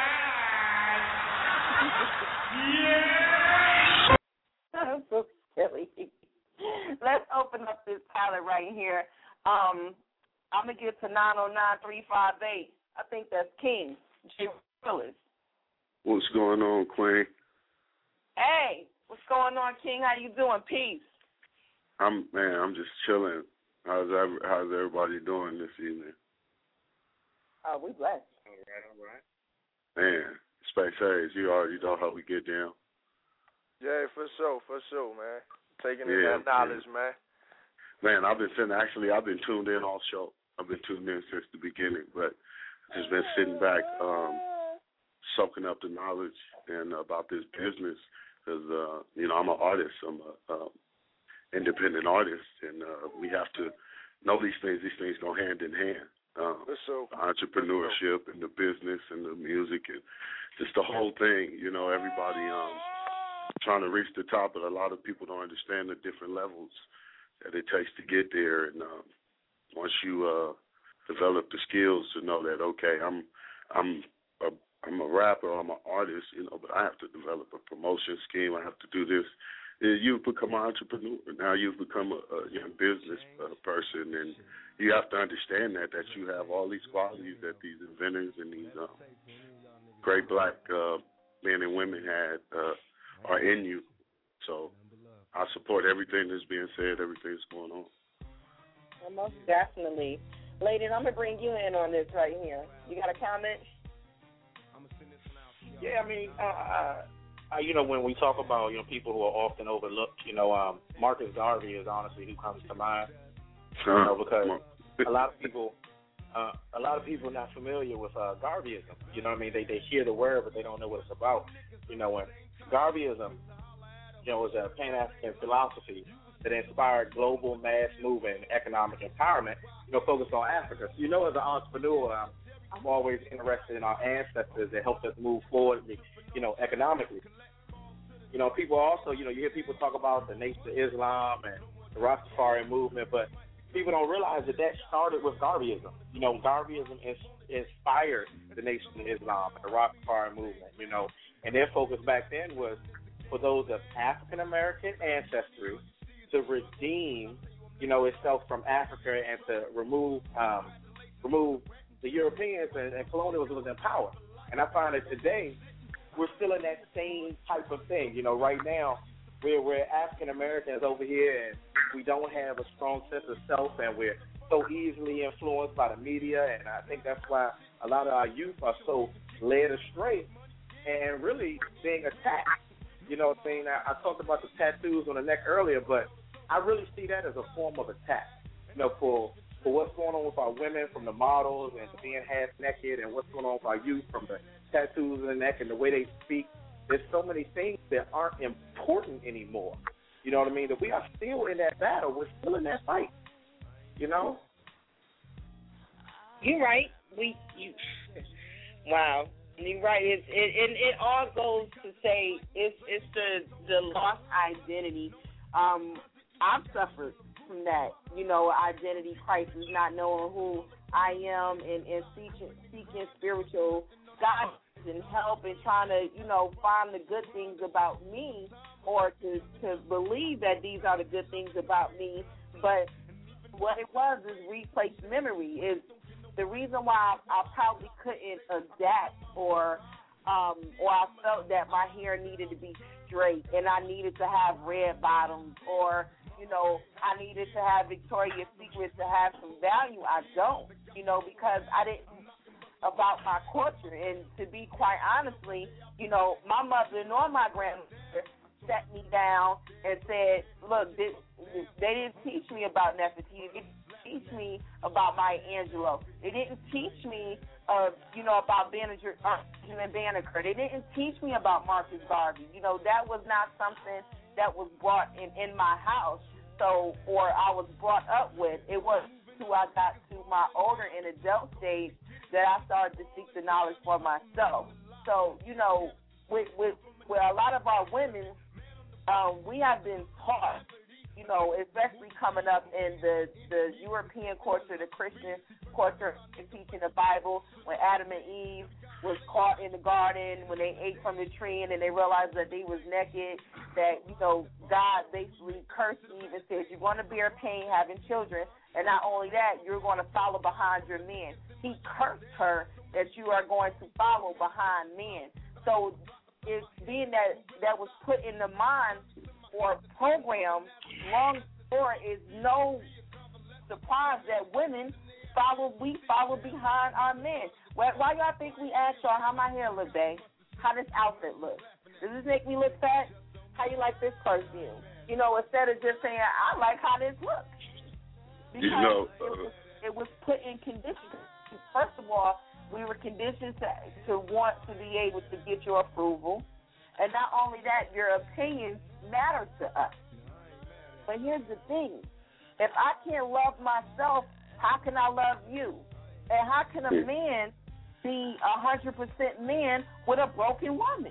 Yeah. I'm so silly. Let's open up this palette right here. I'm going to get to 909-358. I think that's King, J. Willis. What's going on, Queen? Hey, what's going on, King? How you doing? Peace. I'm just chilling. How's everybody doing this evening? We blessed. All right. Man, Space Hayes, you already know how we get down. Yeah, for sure, man. Taking in that knowledge, man. Man, I've been tuned in all show. I've been tuned in since the beginning, but just been sitting back, soaking up the knowledge and about this business because, I'm an artist. I'm a independent artist, and we have to know these things. These things go hand in hand. Entrepreneurship and the business and the music and just the whole thing. Everybody trying to reach the top, but a lot of people don't understand the different levels that it takes to get there. And once you develop the skills to know that, okay, I'm a rapper, I'm an artist, but I have to develop a promotion scheme. I have to do this. You've become an entrepreneur. Now you've become a young business person, and you have to understand that you have all these qualities that these inventors and these great black men and women are in you. So I support everything that's being said, everything that's going on. Well, most definitely. Ladies, I'm going to bring you in on this right here. You got a comment? Yeah, when we talk about, people who are often overlooked, Marcus Garvey is honestly who comes to mind. Because a lot of people not familiar with Garveyism. They hear the word, but they don't know what it's about. When Garveyism, was a Pan-African philosophy that inspired global mass movement and economic empowerment, focused on Africa. As an entrepreneur, I'm always interested in our ancestors that helped us move forward, economically. People also, you hear people talk about the Nation of Islam and the Rastafari movement, but people don't realize that started with Garveyism. Garveyism inspired the Nation of Islam and the Rastafari movement, and their focus back then was for those of African American ancestry to redeem, itself from Africa and to remove the Europeans and colonialism in power. And I find that today we're still in that same type of thing. Right now we're African Americans over here, and we don't have a strong sense of self, and we're so easily influenced by the media, and I think that's why a lot of our youth are so led astray and really being attacked. What I'm saying? I talked about the tattoos on the neck earlier, but I really see that as a form of attack. For what's going on with our women, from the models and being half naked, and what's going on with our youth, from the tattoos in the neck and the way they speak. There's so many things that aren't important anymore. You know what I mean? That we are still in that battle. We're still in that fight. You're right. Wow. You're right. It all goes to say it's the lost identity. I've suffered from that, identity crisis, not knowing who I am and seeking spiritual guidance and help and trying to, find the good things about me, or to believe that these are the good things about me. But what it was is replaced memory. Is the reason why I probably couldn't adapt, or I felt that my hair needed to be straight and I needed to have red bottoms, or I needed to have Victoria's Secret to have some value. I don't, because I didn't about my culture. And to be quite honestly, my mother nor my grandmother sat me down and said, look, they didn't teach me about Nefertiti. They didn't teach me about Maya Angelou. They didn't teach me, about Benjamin Banneker. They didn't teach me about Marcus Garvey. That was not something that was brought in my house, or I was brought up with. It was until I got to my older and adult stage that I started to seek the knowledge for myself. So, you know, with a lot of our women, we have been taught, you know, especially coming up in the European culture, the Christian culture, and teaching the Bible, when Adam and Eve was caught in the garden, when they ate from the tree and then they realized that they was naked, that, you know, God basically cursed Eve and said, you're going to bear pain having children, and not only that, you're going to follow behind your men. He cursed her that you are going to follow behind men. So it's being that was put in the mind or program long before, is no surprise that women follow behind our men. Why y'all think we ask y'all how my hair look, babe? How this outfit look? Does this make me look fat? How you like this perfume? You know, instead of just saying, I like how this looks. Because it was put in conditions. First of all, we were conditioned to want to be able to get your approval. And not only that, your opinions matter to us. But here's the thing. If I can't love myself, how can I love you? And how can a man be 100% man with a broken woman?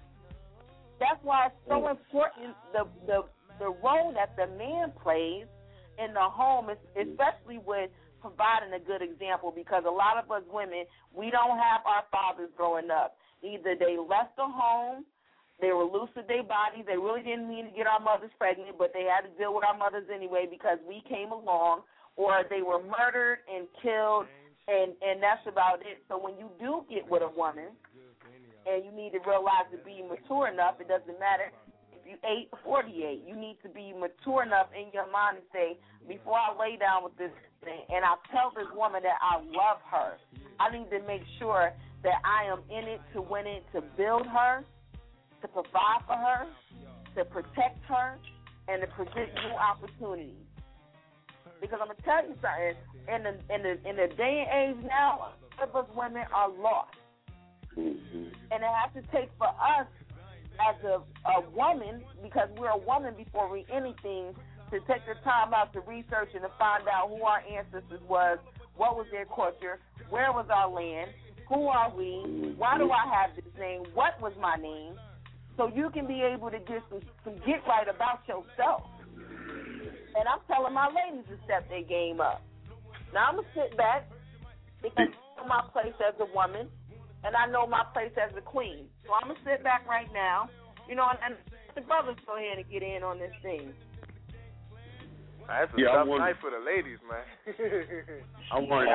That's why it's so important, the role that the man plays in the home, especially with providing a good example, because a lot of us women, we don't have our fathers growing up. Either they left the home, they were loose with their bodies, they really didn't mean to get our mothers pregnant, but they had to deal with our mothers anyway because we came along, or they were murdered and killed, and that's about it. So when you do get with a woman, and you need to realize to be mature enough, it doesn't matter if you 8 or 48, you need to be mature enough in your mind to say, before I lay down with this thing, and I tell this woman that I love her, I need to make sure that I am in it to win it, to build her, to provide for her, to protect her, and to present new opportunities. Because I'm gonna tell you something, in the day and age now, a lot of us women are lost, and it has to take for us as a woman, because we're a woman before we anything, to take the time out to research and to find out who our ancestors was, what was their culture, where was our land, who are we, why do I have this name, what was my name, so you can be able to get some get right about yourself. And I'm telling my ladies to step their game up. Now, I'm going to sit back because I know my place as a woman, and I know my place as a queen. So I'm going to sit back right now, you know, and the brothers go ahead and get in on this thing. That's a tough night for the ladies, man. I wanted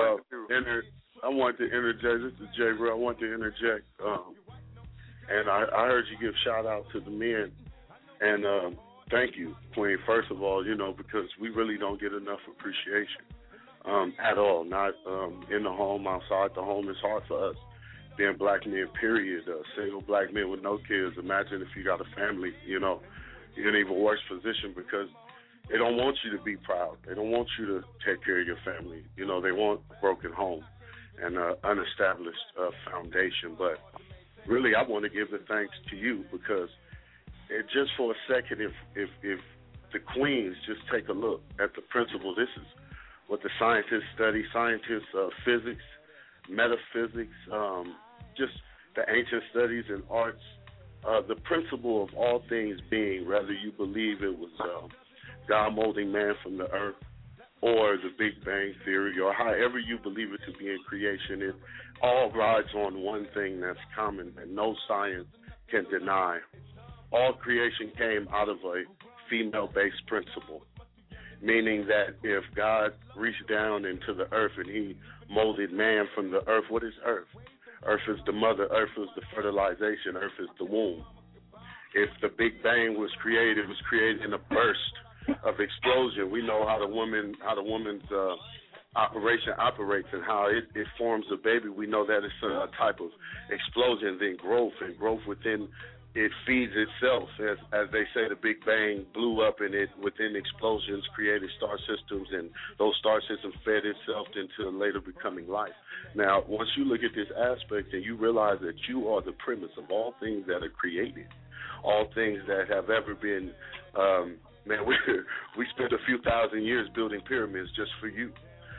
to interject. This is Jay Real. I want to interject. And I heard you give shout out to the men. And thank you, Queen, first of all, you know, because we really don't get enough appreciation at all. Not in the home, outside the home. It's hard for us being black men, period. Single black men with no kids. Imagine if you got a family, you know, you're in an even worse position because they don't want you to be proud. They don't want you to take care of your family. You know, they want a broken home and an unestablished foundation. But really, I want to give the thanks to you because just for a second, if the queens just take a look at the principle, this is what the scientists study, physics, metaphysics, just the ancient studies and arts, the principle of all things being, whether you believe it was God molding man from the earth or the Big Bang Theory or however you believe it to be in creation, it all rides on one thing that's common that no science can deny. All creation came out of a female-based principle, meaning that if God reached down into the earth and he molded man from the earth, what is earth? Earth is the mother, earth is the fertilization, earth is the womb. If the Big Bang was created, it was created in a burst of explosion. We know how the woman's operation operates and how it forms a baby. We know that it's a type of explosion, then growth, and growth within it feeds itself. As they say, the Big Bang blew up and it within explosions created star systems, and those star systems fed itself into later becoming life. Now, once you look at this aspect and you realize that you are the premise of all things that are created, all things that have ever been, we spent a few thousand years building pyramids just for you.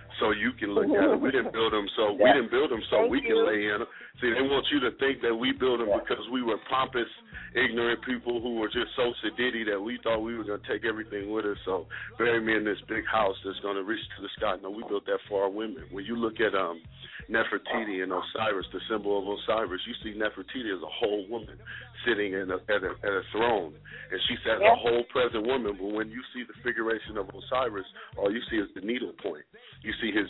so you can look at them. We didn't build them so we can lay in them. See, they want you to think that we built them because we were pompous, ignorant people who were just so sedity that we thought we were going to take everything with us. So bury me in this big house that's going to reach to the sky. No, we built that for our women. When you look at Nefertiti and Osiris, the symbol of Osiris, you see Nefertiti as a whole woman sitting at a throne, and she says a whole present woman. But when you see the figuration of Osiris, all you see is the needle point. You see his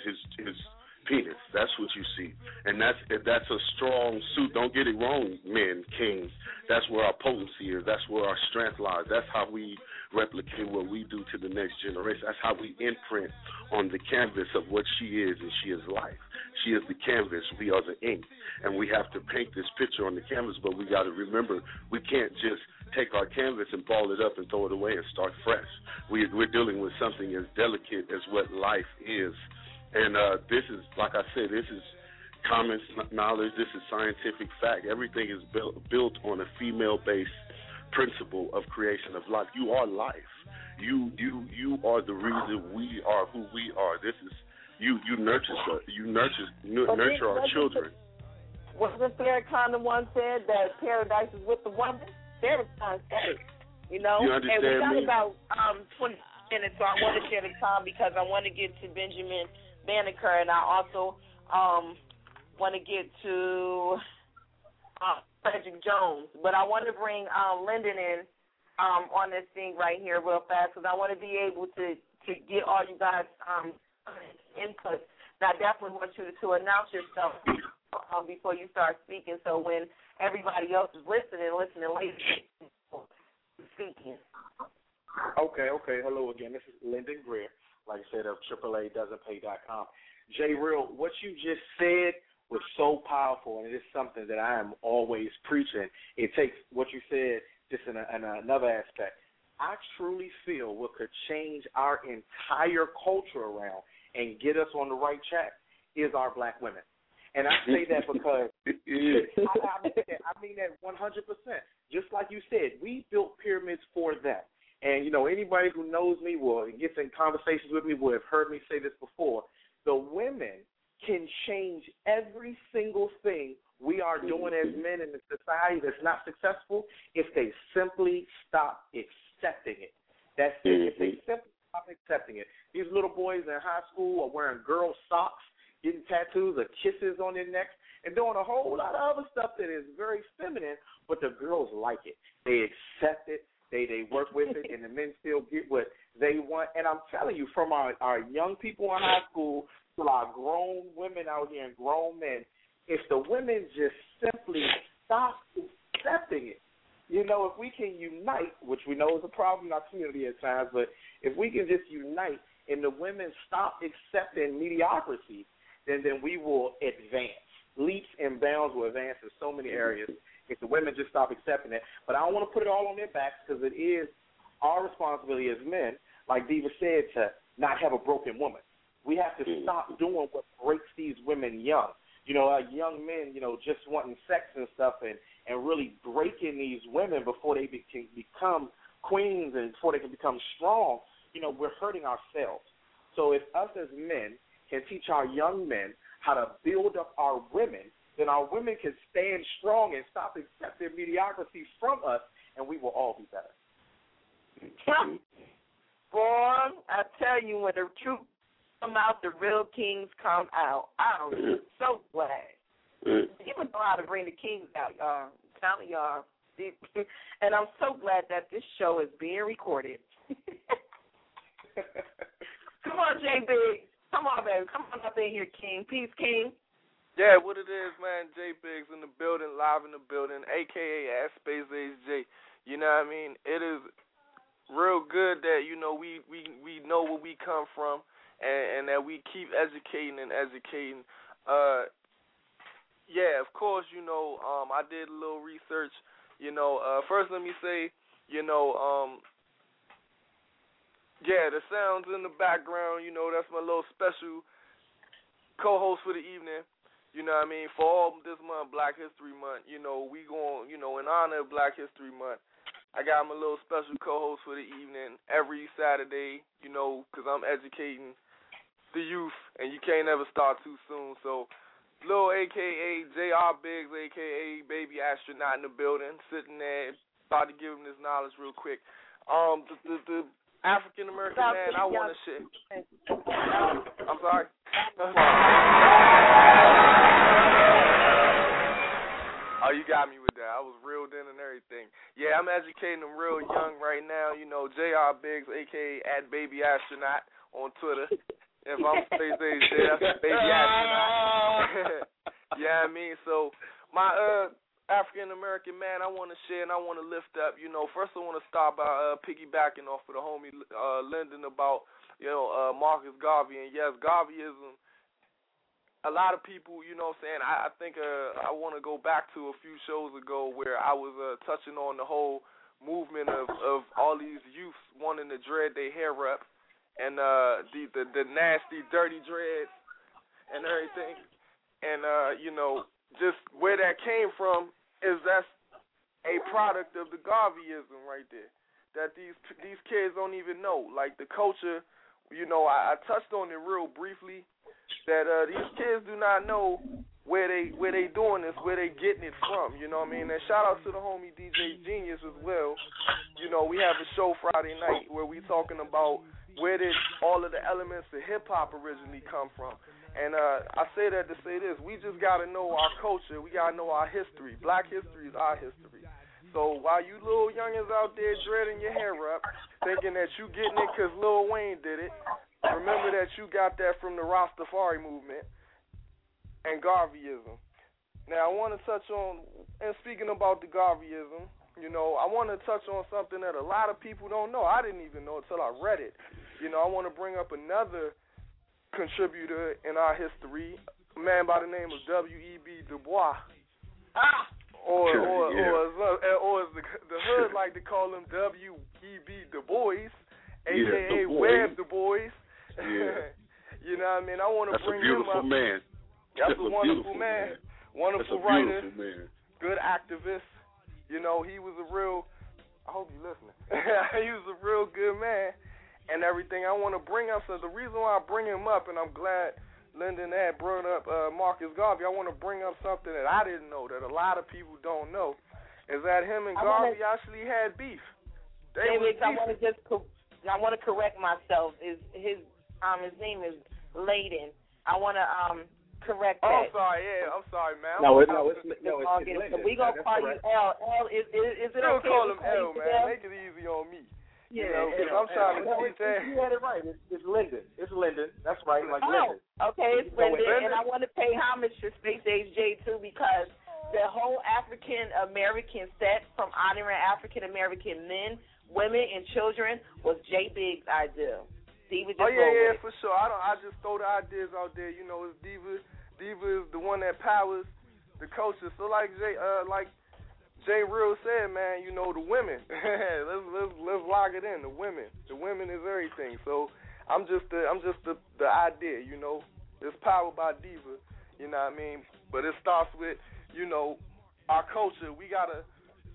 penis. That's what you see, and that's a strong suit. Don't get it wrong, men, kings. That's where our potency is. That's where our strength lies. That's how we replicate what we do to the next generation. That's how we imprint on the canvas of what she is, and she is life. She is the canvas. We are the ink, and we have to paint this picture on the canvas. But we got to remember, we can't just take our canvas and ball it up and throw it away and start fresh. We're dealing with something as delicate as what life is. And this is, like I said, this is common knowledge. This is scientific fact. Everything is built on a female-based principle of creation of life. You are life. You are the reason we are who we are. This is you nurture our children. Wasn't Farrakhan the one said that paradise is with the woman? Farrakhan said it. You know, you understand and we me? got about 20 minutes, so I want to share the time because I want to get to Benjamin Banneker, and I also want to get to Frederick Jones. But I want to bring Lyndon in on this thing right here real fast because I want to be able to get all you guys input. And I definitely want you to announce yourself before you start speaking, so when everybody else is listening later, speaking. Okay. Hello again. This is Lyndon Greer, like I said, of AAADoesn'tPay.com. Jay Real, what you just said was so powerful, and it is something that I am always preaching. It takes what you said just in another aspect. I truly feel what could change our entire culture around and get us on the right track is our black women. And I say that because I mean that 100%. Just like you said, we built pyramids for them. And, you know, anybody who knows me and gets in conversations with me will have heard me say this before. The women can change every single thing we are doing as men in the society that's not successful if they simply stop accepting it. That's it. If they simply stop accepting it. These little boys in high school are wearing girl socks, getting tattoos or kisses on their necks, and doing a whole lot of other stuff that is very feminine, but the girls like it. They accept it. They work with it, and the men still get what they want. And I'm telling you, from our young people in high school to our grown women out here and grown men, if the women just simply stop accepting it, you know, if we can unite, which we know is a problem in our community at times, but if we can just unite and the women stop accepting mediocrity, then we will advance. Leaps and bounds will advance in so many areas if the women just stop accepting it. But I don't want to put it all on their backs because it is our responsibility as men, like Diva said, to not have a broken woman. We have to stop doing what breaks these women young. You know, young men, you know, just wanting sex and stuff and really breaking these women before they can become queens and before they can become strong. You know, we're hurting ourselves. So if us as men can teach our young men how to build up our women, then our women can stand strong and stop accepting mediocrity from us, and we will all be better. Boy, I tell you, when the truth come out, the real kings come out. I'm so glad. People know how to bring the kings out, y'all. I'm telling y'all. And I'm so glad that this show is being recorded. Come on, J Biggs. Come on, baby. Come on up in here, King. Peace, King. Yeah, what it is, man. J Biggs in the building, live in the building, a.k.a. Space Age J. You know what I mean? It is real good that, you know, we know where we come from and that we keep educating and educating. Yeah, of course, you know, I did a little research. You know, first let me say, you know, yeah, the sounds in the background, you know, that's my little special co-host for the evening. You know what I mean? For all this month, Black History Month, you know, we going, you know, in honor of Black History Month, I got my little special co-host for the evening every Saturday, you know, because I'm educating the youth, and you can't ever start too soon. So, Lil a.k.a. J.R. Biggs, a.k.a. Baby Astronaut in the building, sitting there, about to give him this knowledge real quick. The African-American man, I want to shit. I'm sorry? Oh, you got me with that. I was reeled in and everything. Yeah, I'm educating them real young right now. You know, J.R. Biggs, a.k.a. @Baby Astronaut on Twitter. If I'm Space Age, that's Baby Astronaut. Yeah, I mean, so my African-American man I want to share and I want to lift up. You know, first I want to start by piggybacking off of the homie Lyndon about, you know, Marcus Garvey. And yes, Garveyism, a lot of people, you know what I'm saying, I think I want to go back to a few shows ago where I was touching on the whole movement of all these youths wanting to dread their hair up and the nasty, dirty dreads and everything. And, you know, just where that came from is that's a product of the Garveyism right there that these kids don't even know. Like the culture, you know, I touched on it real briefly, that these kids do not know where they doing this, where they getting it from, you know what I mean? And shout out to the homie DJ Genius as well. You know, we have a show Friday night where we talking about where did all of the elements of hip-hop originally come from. And I say that to say this, we just got to know our culture, we got to know our history. Black history is our history. So while you little youngins out there dreading your hair up, thinking that you getting it because Lil Wayne did it, remember that you got that from the Rastafari movement and Garveyism. Now, I want to touch on, and speaking about the Garveyism, you know, I want to touch on something that a lot of people don't know. I didn't even know until I read it. You know, I want to bring up another contributor in our history, a man by the name of W.E.B. Du Bois. Or as the hood like to call him W.E.B. Du Bois, a.k.a. Web Du Bois. Yeah. You know what I mean? I want to bring him up. Man. That's a wonderful man. Wonderful writer. Man. Good activist. You know, he was a real, I hope you're listening. He was a real good man and everything. I want to bring up, so the reason why I bring him up, and I'm glad Lyndon had brought up Marcus Garvey, I want to bring up something that I didn't know, that a lot of people don't know, is that him and Garvey actually had beef. I want to correct myself. His name is Layden. I want to correct that. Oh, I'm sorry. Yeah, I'm sorry, man. It's Lyndon. We gonna call you L. L. Is it Still okay? Call him L, man. Make it easy on me. Yeah, you know, because I'm trying to teach that. You had it right. It's Lyndon. It's Lyndon. That's right. Like Lyndon. Okay, it's Lyndon, and I want to pay homage to Space Age J too, because the whole African American set from honoring African American men, women, and children was J Big's idea. Diva just for sure. I just throw the ideas out there. You know, it's Diva. Diva is the one that powers the culture. So like Jay Real said, man, you know, the women. let's lock it in. The women is everything. So I'm just the idea. You know, it's powered by Diva. You know what I mean? But it starts with, you know, our culture. We got a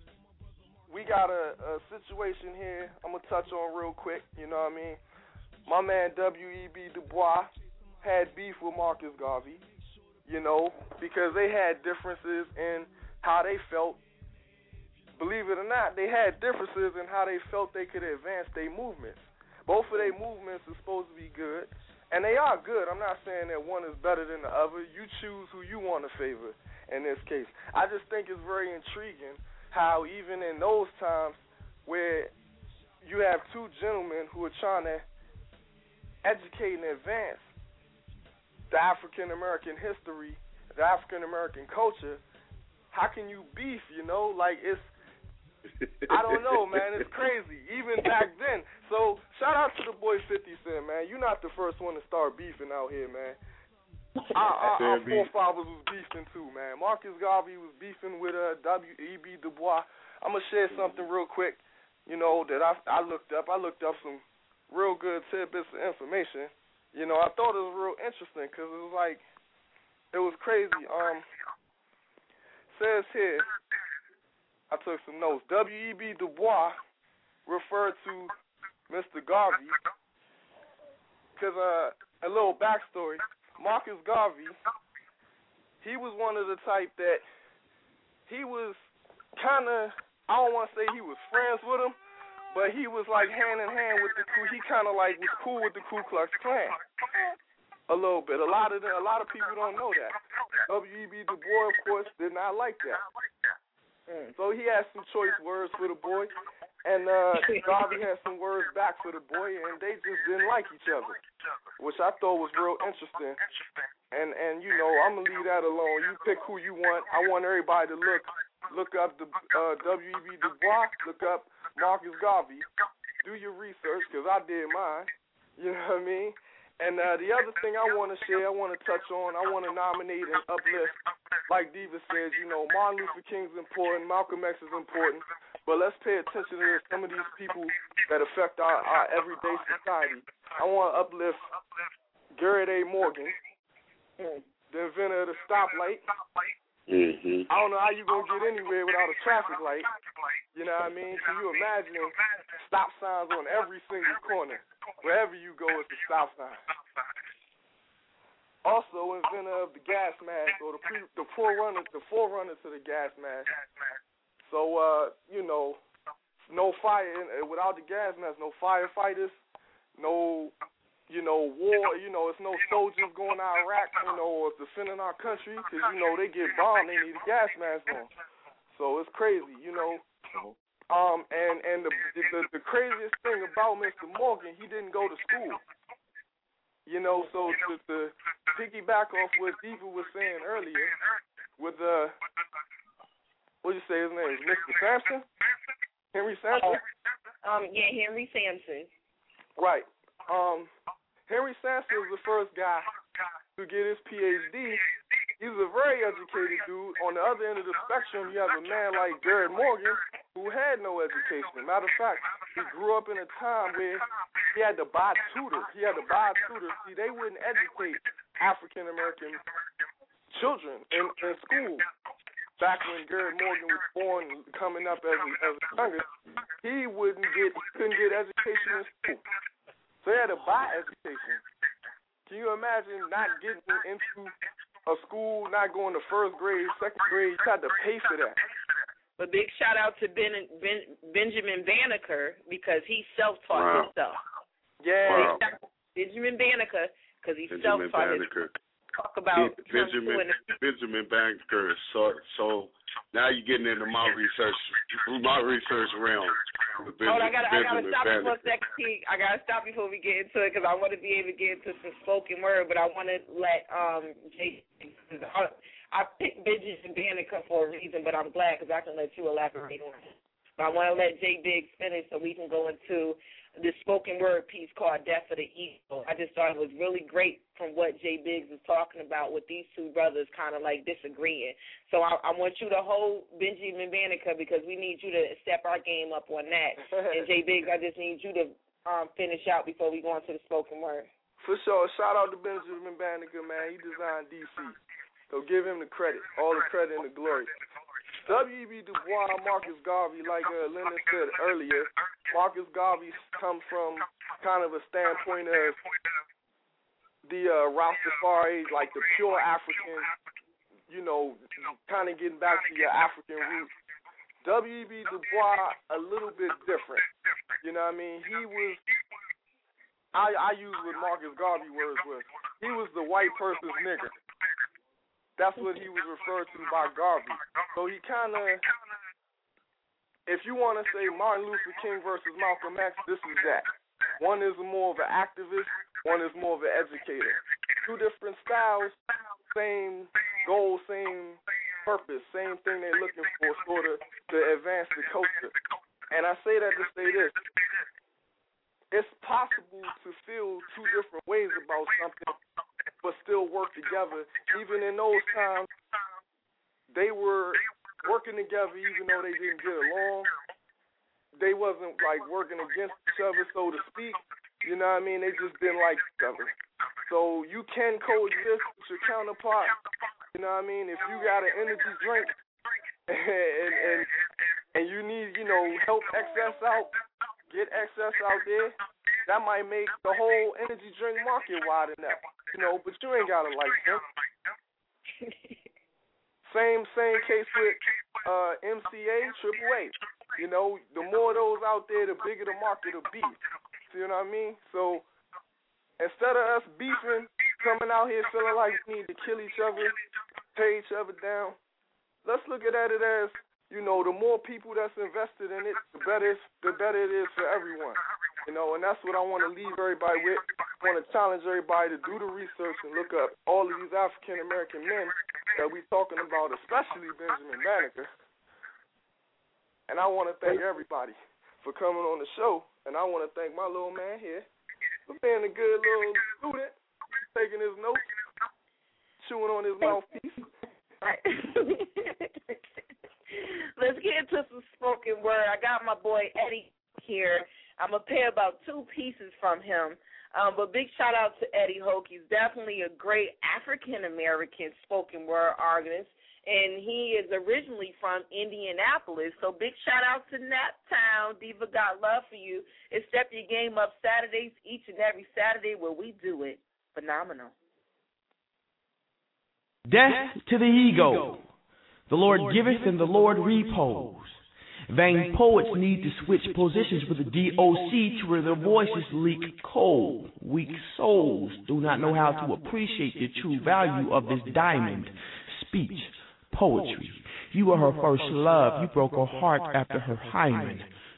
situation here I'm gonna touch on real quick. You know what I mean? My man W.E.B. Du Bois had beef with Marcus Garvey, you know, because they had differences in how they felt. Believe it or not, they had differences in how they felt they could advance their movements. Both of their movements are supposed to be good, and they are good. I'm not saying that one is better than the other. You choose who you want to favor in this case. I just think it's very intriguing how even in those times where you have two gentlemen who are trying to educate and advance the African-American history, the African-American culture, how can you beef, you know? Like, it's, I don't know, man. It's crazy, even back then. So, shout out to the boy 50 Cent, man. You're not the first one to start beefing out here, man. Our forefathers was beefing, too, man. Marcus Garvey was beefing with W.E.B. Du Bois. I'm going to share something real quick, you know, that I looked up. I looked up some real good tidbits of information. You know, I thought it was real interesting because it was like, it was crazy. Says here, I took some notes. W.E.B. Du Bois referred to Mr. Garvey because a little backstory. Marcus Garvey, he was one of the type that he was kind of, I don't want to say he was friends with him, but he was like hand in hand with the crew. He kind of like was cool with the Ku Klux Klan a little bit. A lot of people don't know that. W.E.B. Du Bois, of course, did not like that. So he had some choice words for the boy, and Garvey had some words back for the boy, and they just didn't like each other, which I thought was real interesting. And you know, I'm gonna leave that alone. You pick who you want. I want everybody to look up the W.E.B. Du Bois, look up Marcus Garvey. Do your research, because I did mine. You know what I mean? And the other thing I want to share, I want to touch on, I want to nominate and uplift, like Diva says, you know, Martin Luther King's important, Malcolm X is important, but let's pay attention to some of these people that affect our everyday society. I want to uplift Garrett A. Morgan, the inventor of the stoplight. Mm-hmm. I don't know how you going to get anywhere without a traffic light. You know what I mean? Can you imagine stop signs on every single corner? Wherever you go, it's a stop sign. Also, inventor of the gas mask, or the forerunner to the gas mask. So, you know, no fire without the gas mask. No firefighters. No, you know, war. You know, it's no soldiers going to Iraq. You know, or defending our country, because you know they get bombed. They need a gas mask on. So it's crazy. You know. And the craziest thing about Mr. Morgan, he didn't go to school. You know, so to piggyback off what Diva was saying earlier, with what did you say his name? Mr. Sampson? Henry Sampson? Yeah, Henry Sampson. Right. Henry Sampson was the first guy to get his PhD. He was a very educated dude. On the other end of the spectrum, you have a man like Garrett Morgan, who had no education. Matter of fact, he grew up in a time where he had to buy tutors. See, they wouldn't educate African-American children in school. Back when Garrett Morgan was born, coming up as a youngest, he couldn't get education in school. So he had to buy education. Can you imagine not getting into a school, not going to first grade, second grade? You had to pay for that. But big shout out to Benjamin Banneker, because he self-taught himself. Yeah. Wow. Benjamin Banneker, because he self-taught himself. Talk about Benjamin Banneker. So now you're getting into my research realm. I gotta stop you for a second. I gotta stop before we get into it, because I want to be able to get into some spoken word, but I want to let Jay. I picked Benjamin Banneker for a reason, but I'm glad, because I can let you elaborate on it. But I want to let Jay Biggs finish so we can go into this spoken word piece called Death of the Eagle. I just thought it was really great from what Jay Biggs was talking about with these two brothers kind of like disagreeing. So I want you to hold Benjamin Banneker, because we need you to step our game up on that. And Jay Biggs, I just need you to finish out before we go into the spoken word. For sure. Shout out to Benjamin Banneker, man. He designed DC. So give him the credit, all the credit and the glory. W.E.B. Du Bois, Marcus Garvey, like Linda said earlier, Marcus Garvey comes from kind of a standpoint of the Rastafari, like the pure African, you know, kind of getting back to your African roots. W.E.B. Du Bois, a little bit different. You know what I mean? He was, I use what Marcus Garvey words was, he was the white person's nigger. That's what he was referred to by Garvey. So he kind of, if you want to say Martin Luther King versus Malcolm X, this is that. One is more of an activist, one is more of an educator. Two different styles, same goal, same purpose, same thing they're looking for, sort of to advance the culture. And I say that to say this. It's possible to feel two different ways about something, but still work together. Even in those times, they were working together even though they didn't get along. They wasn't like working against each other, so to speak. You know what I mean? They just didn't like each other. So you can coexist with your counterpart. You know what I mean? If you got an energy drink and you need, you know, help excess out, get excess out there. that might make the whole energy drink market widen up, but you ain't got a license. Same case with MCA, AAA. The more of those out there, the bigger the market will be. See what I mean? So instead of us beefing, coming out here feeling like we need to kill each other, tear each other down, let's look at it as, the more people that's invested in it, the better it is for everyone. And that's what I want to leave everybody with. I want to challenge everybody to do the research and look up all of these African American men that we're talking about, especially Benjamin Banneker. And I want to thank everybody for coming on the show. And I want to thank my little man here for being a good little student, taking his notes, chewing on his mouthpiece. Let's get into some spoken word. I got my boy Eddie here. I'm going to play about 2 pieces from him. But big shout out to Eddie Hoke. He's definitely a great African-American spoken word artist, and he is originally from Indianapolis. So big shout out to Naptown. Diva got love for you. It's Step Your Game Up Saturdays, each and every Saturday where we do it. Phenomenal. Death to the ego. The Lord giveth and the Lord repose. Vain poets need to switch positions with the DOC to where their voices leak cold. Weak souls do not know how to appreciate the true value of this diamond. Speech, poetry. You were her first love. You broke her heart after her hymen.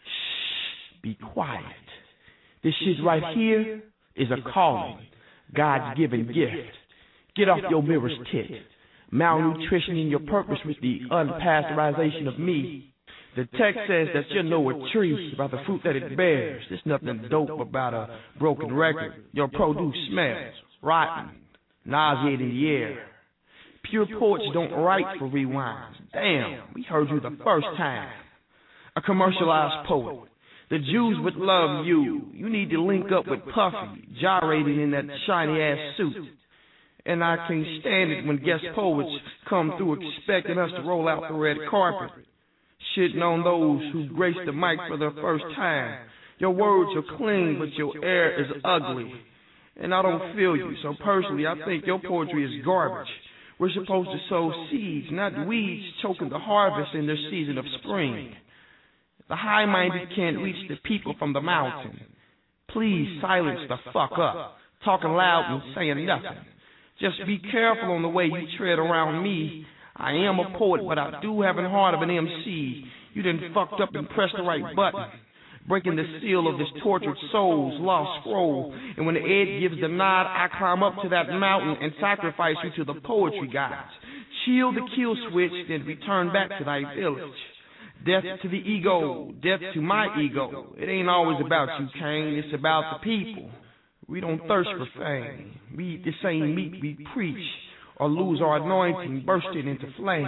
Shh, be quiet. This shit right here is a calling. God's given gift. Get off your mirror's tit. Malnutrition in your purpose with the unpasteurization of me. The text says that you know a tree by the fruit that it bears. There's nothing dope about a broken record. Your produce smells rotten, nauseating the air. Pure poets don't write for rewinds. Damn, we heard you the first time. A commercialized poet. The Jews would love you. You need to link up with Puffy, gyrating in that shiny-ass suit. And I can't stand it when guest poets come through expecting us to roll out the red carpet. Shitting on those who grace the mic for the first time. Your words are clean, but your air is ugly. And I don't feel you, so personally I think your poetry is garbage. We're supposed to sow seeds, not weeds choking the harvest in their season of spring. The high-minded can't reach the people from the mountain. Please silence the fuck up, talking loud and saying nothing. Just be careful on the way you tread around me. I am a poet, but I do have a heart of an MC. You done fucked up and pressed the right button, breaking the seal of this tortured soul's lost scroll. And when the Ed gives the nod, I climb up to that mountain and sacrifice you to the poetry gods. Chill the kill switch, then return back to thy village. Death to the ego, death to my ego. It ain't always about you, Kane, it's about the people. We don't thirst for fame. We eat the same meat we preach, or lose our anointing, bursting into flames.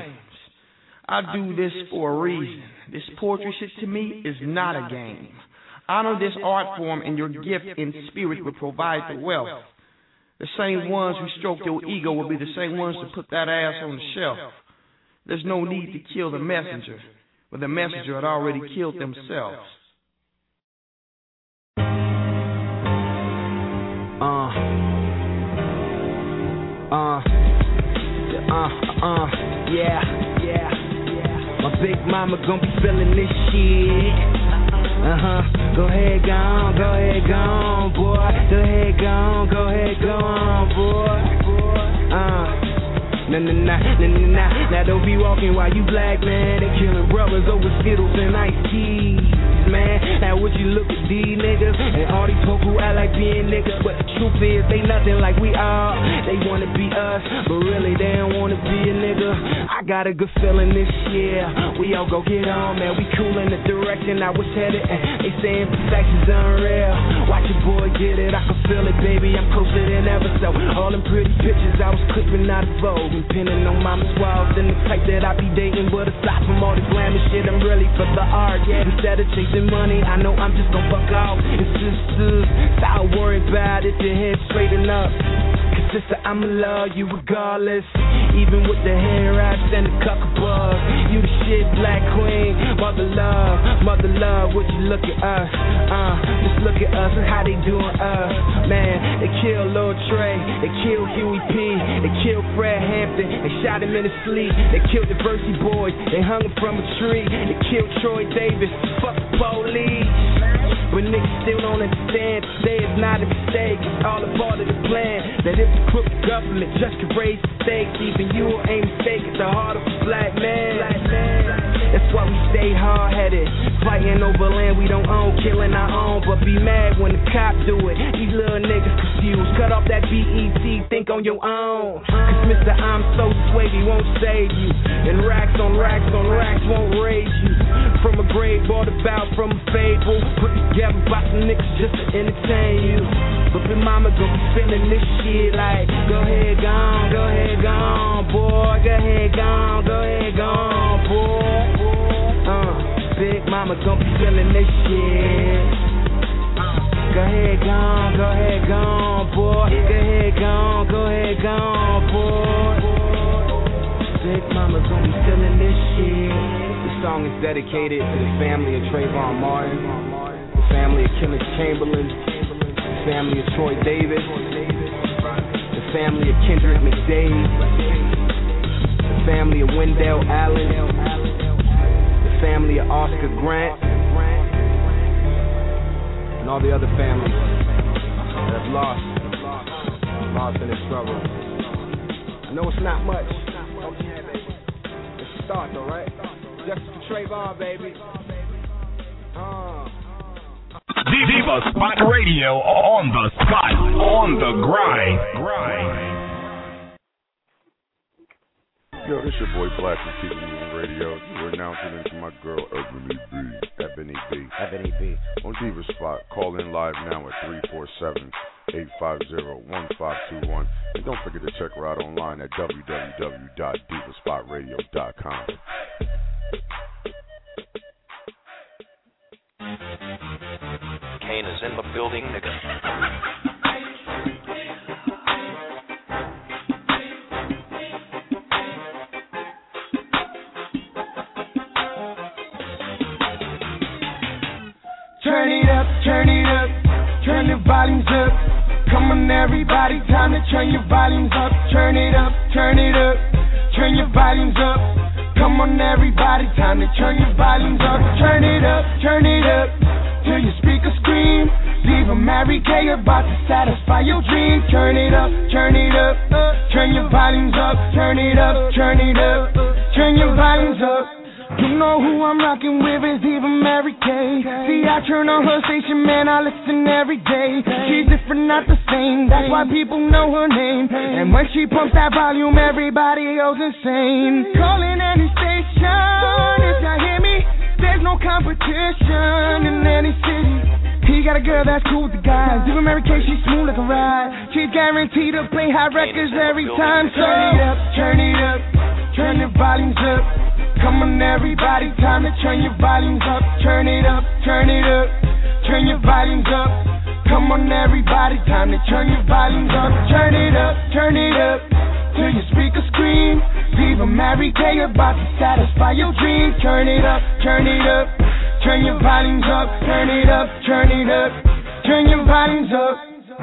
I do this for a reason. This poetry shit to me is not a game. Honor this art form, and your gift in spirit will provide the wealth. The same ones who stroke your ego will be the same ones to put that ass on the shelf. There's no need to kill the messenger, but the messenger had already killed themselves. Yeah. My big mama gon' be feeling this shit. Go ahead, go on, boy. Go ahead, go on, boy. Nah. Now don't be walking while you black, man. They killing brothers over Skittles and iced teas, man. Now would you look at these niggas and all these folk who act like being niggas, but the truth is they nothing like we are. They wanna be us, but really they don't wanna be a nigga. I got a good feeling this year we all go get on, man. We cool in the direction I was headed, and they saying perfection's unreal. Watch your boy get it, I can feel it, baby. I'm closer than ever, so all them pretty pictures I was clipping out of Vogue and pinning on mama's walls, and the type that I be dating. But aside from all the glamour shit, I'm really for the art, yeah. Instead of chasing money, I know I'm just gon' fuck off. And sisters, stop worrying about it, your head straighten up. Cause sister, I'ma love you regardless, even with the hair wraps and the cuck above. You the shit, black queen, mother love, would you look at us? Just look at us and how they do They killed Huey P. They killed Fred Hampton. They shot him in his sleep. They killed the Versity Boys. They hung him from a tree. They killed Troy Davis. Fuck the police. But niggas still don't understand. Today is not a mistake. It's all a part of the plan. That if the crooked government just could raise the stakes, even you ain't mistaken. The heart of a black man. That's why we stay hard-headed, fighting over land we don't own, killing our own, but be mad when the cop do it. These little niggas confused. Cut off that BET, think on your own. Cause Mr. I'm so swaggy won't save you, and racks on racks on racks won't raise you. From a grave brought about from a fable, put together by some niggas just to entertain you. But your mama gon' be feeling this shit like, go ahead, gone, boy, go ahead, gone, boy. Big mama gon' be feeling this shit. Go ahead, gone, boy. Go ahead, gone, boy. Big mama gon' be feeling this shit. This song is dedicated to the family of Trayvon Martin, the family of Kenneth Chamberlain, the family of Troy Davis, the family of Kendrick McDade, the family of Wendell Allen, family of Oscar Grant, and all the other families that have lost in the struggle. I know it's not much. It's a start though, right? Justice for Trayvon, baby. Diva Spot Radio, on the spot, on the grind. Yo, this your boy Black from Keep It Moving Radio. You were announcing into my girl Ebony B. On Diva Spot. Call in live now at 347-850-1521. And don't forget to check her out online at www.divaspotradio.com. Kane is in the building, nigga. Turn the volumes up. Come on everybody, time to turn your volumes up. Turn it up, turn your volumes up. Come on everybody, time to turn your volumes up. Turn it up, till your speakers scream. Diva Mary Kay about to satisfy your dreams. Turn it up, turn your volumes up. Turn it up, turn your volumes up. You know who I'm rocking with is Diva Mary Kay. See, I turn on her station, man, I listen every day. She's different, not the same, that's why people know her name. And when she pumps that volume, everybody goes insane. Calling any station, if y'all hear me, there's no competition in any city. He got a girl that's cool with the guys. Diva Mary Kay, she's smooth like a ride. She's guaranteed to play hot records every time. So turn the volumes up. Come on everybody, time to turn your volumes up. Turn it up, turn your volumes up. Come on everybody, time to turn your volumes up. Turn it up, till your speakers scream. Diva Mary Kay about to satisfy your dreams. Turn it up, turn your volumes up. Turn it up, turn your volumes up.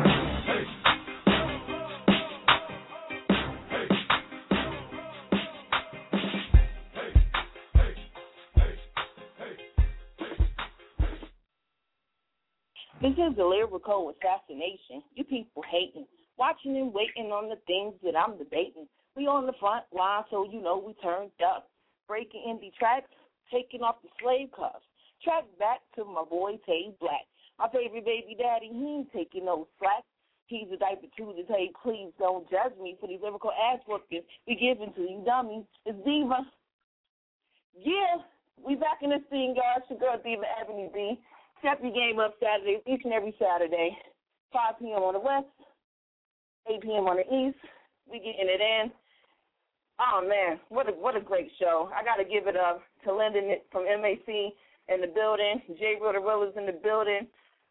This is the lyrical assassination. You people hating, watching and waiting on the things that I'm debating. We on the front line, so you know we turned up. Breaking indie tracks, taking off the slave cuffs. Track back to my boy Tay Black. My favorite baby daddy, he ain't taking no slack. He's a diaper too to say, please don't judge me for these lyrical ass whoopings we giving to you dummies. It's Diva. Yeah, we back in this thing, y'all. It's your girl Diva Ebony B. Step your game up Saturdays, each and every Saturday, 5 p.m. on the west, 8 p.m. on the east. We getting it in. Oh man, what a great show! I got to give it up to Lyndon from MAC in the building, J. Roderillas in the building,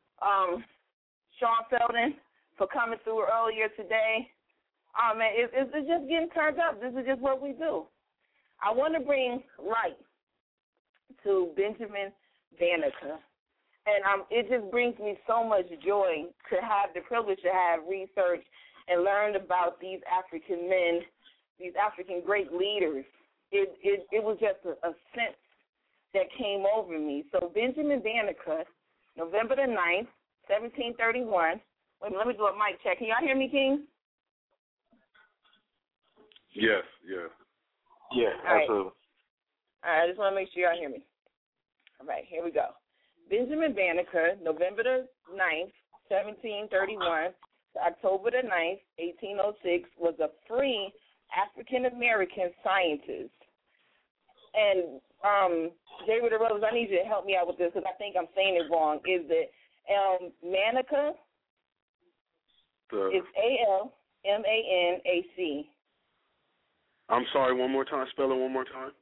Sean Felden for coming through earlier today. Oh man, it's just getting turned up. This is just what we do. I want to bring light to Benjamin Banneker. And it just brings me so much joy to have the privilege to have researched and learned about these African men, these African great leaders, it was just a sense that came over me. So Benjamin Banneker, November the 9th, 1731. Wait, let me do a mic check. Can y'all hear me, King? Yes, yeah. Yeah, absolutely. All right, I just want to make sure y'all hear me. All right, here we go. Benjamin Banneker, November the 9th, 1731, to October the 9th, 1806, was a free African-American scientist. And, J. Rita Rose, I need you to help me out with this because I think I'm saying it wrong. Is it Banneker? It's A-L-M-A-N-A-C. I'm sorry, one more time. Spell it one more time.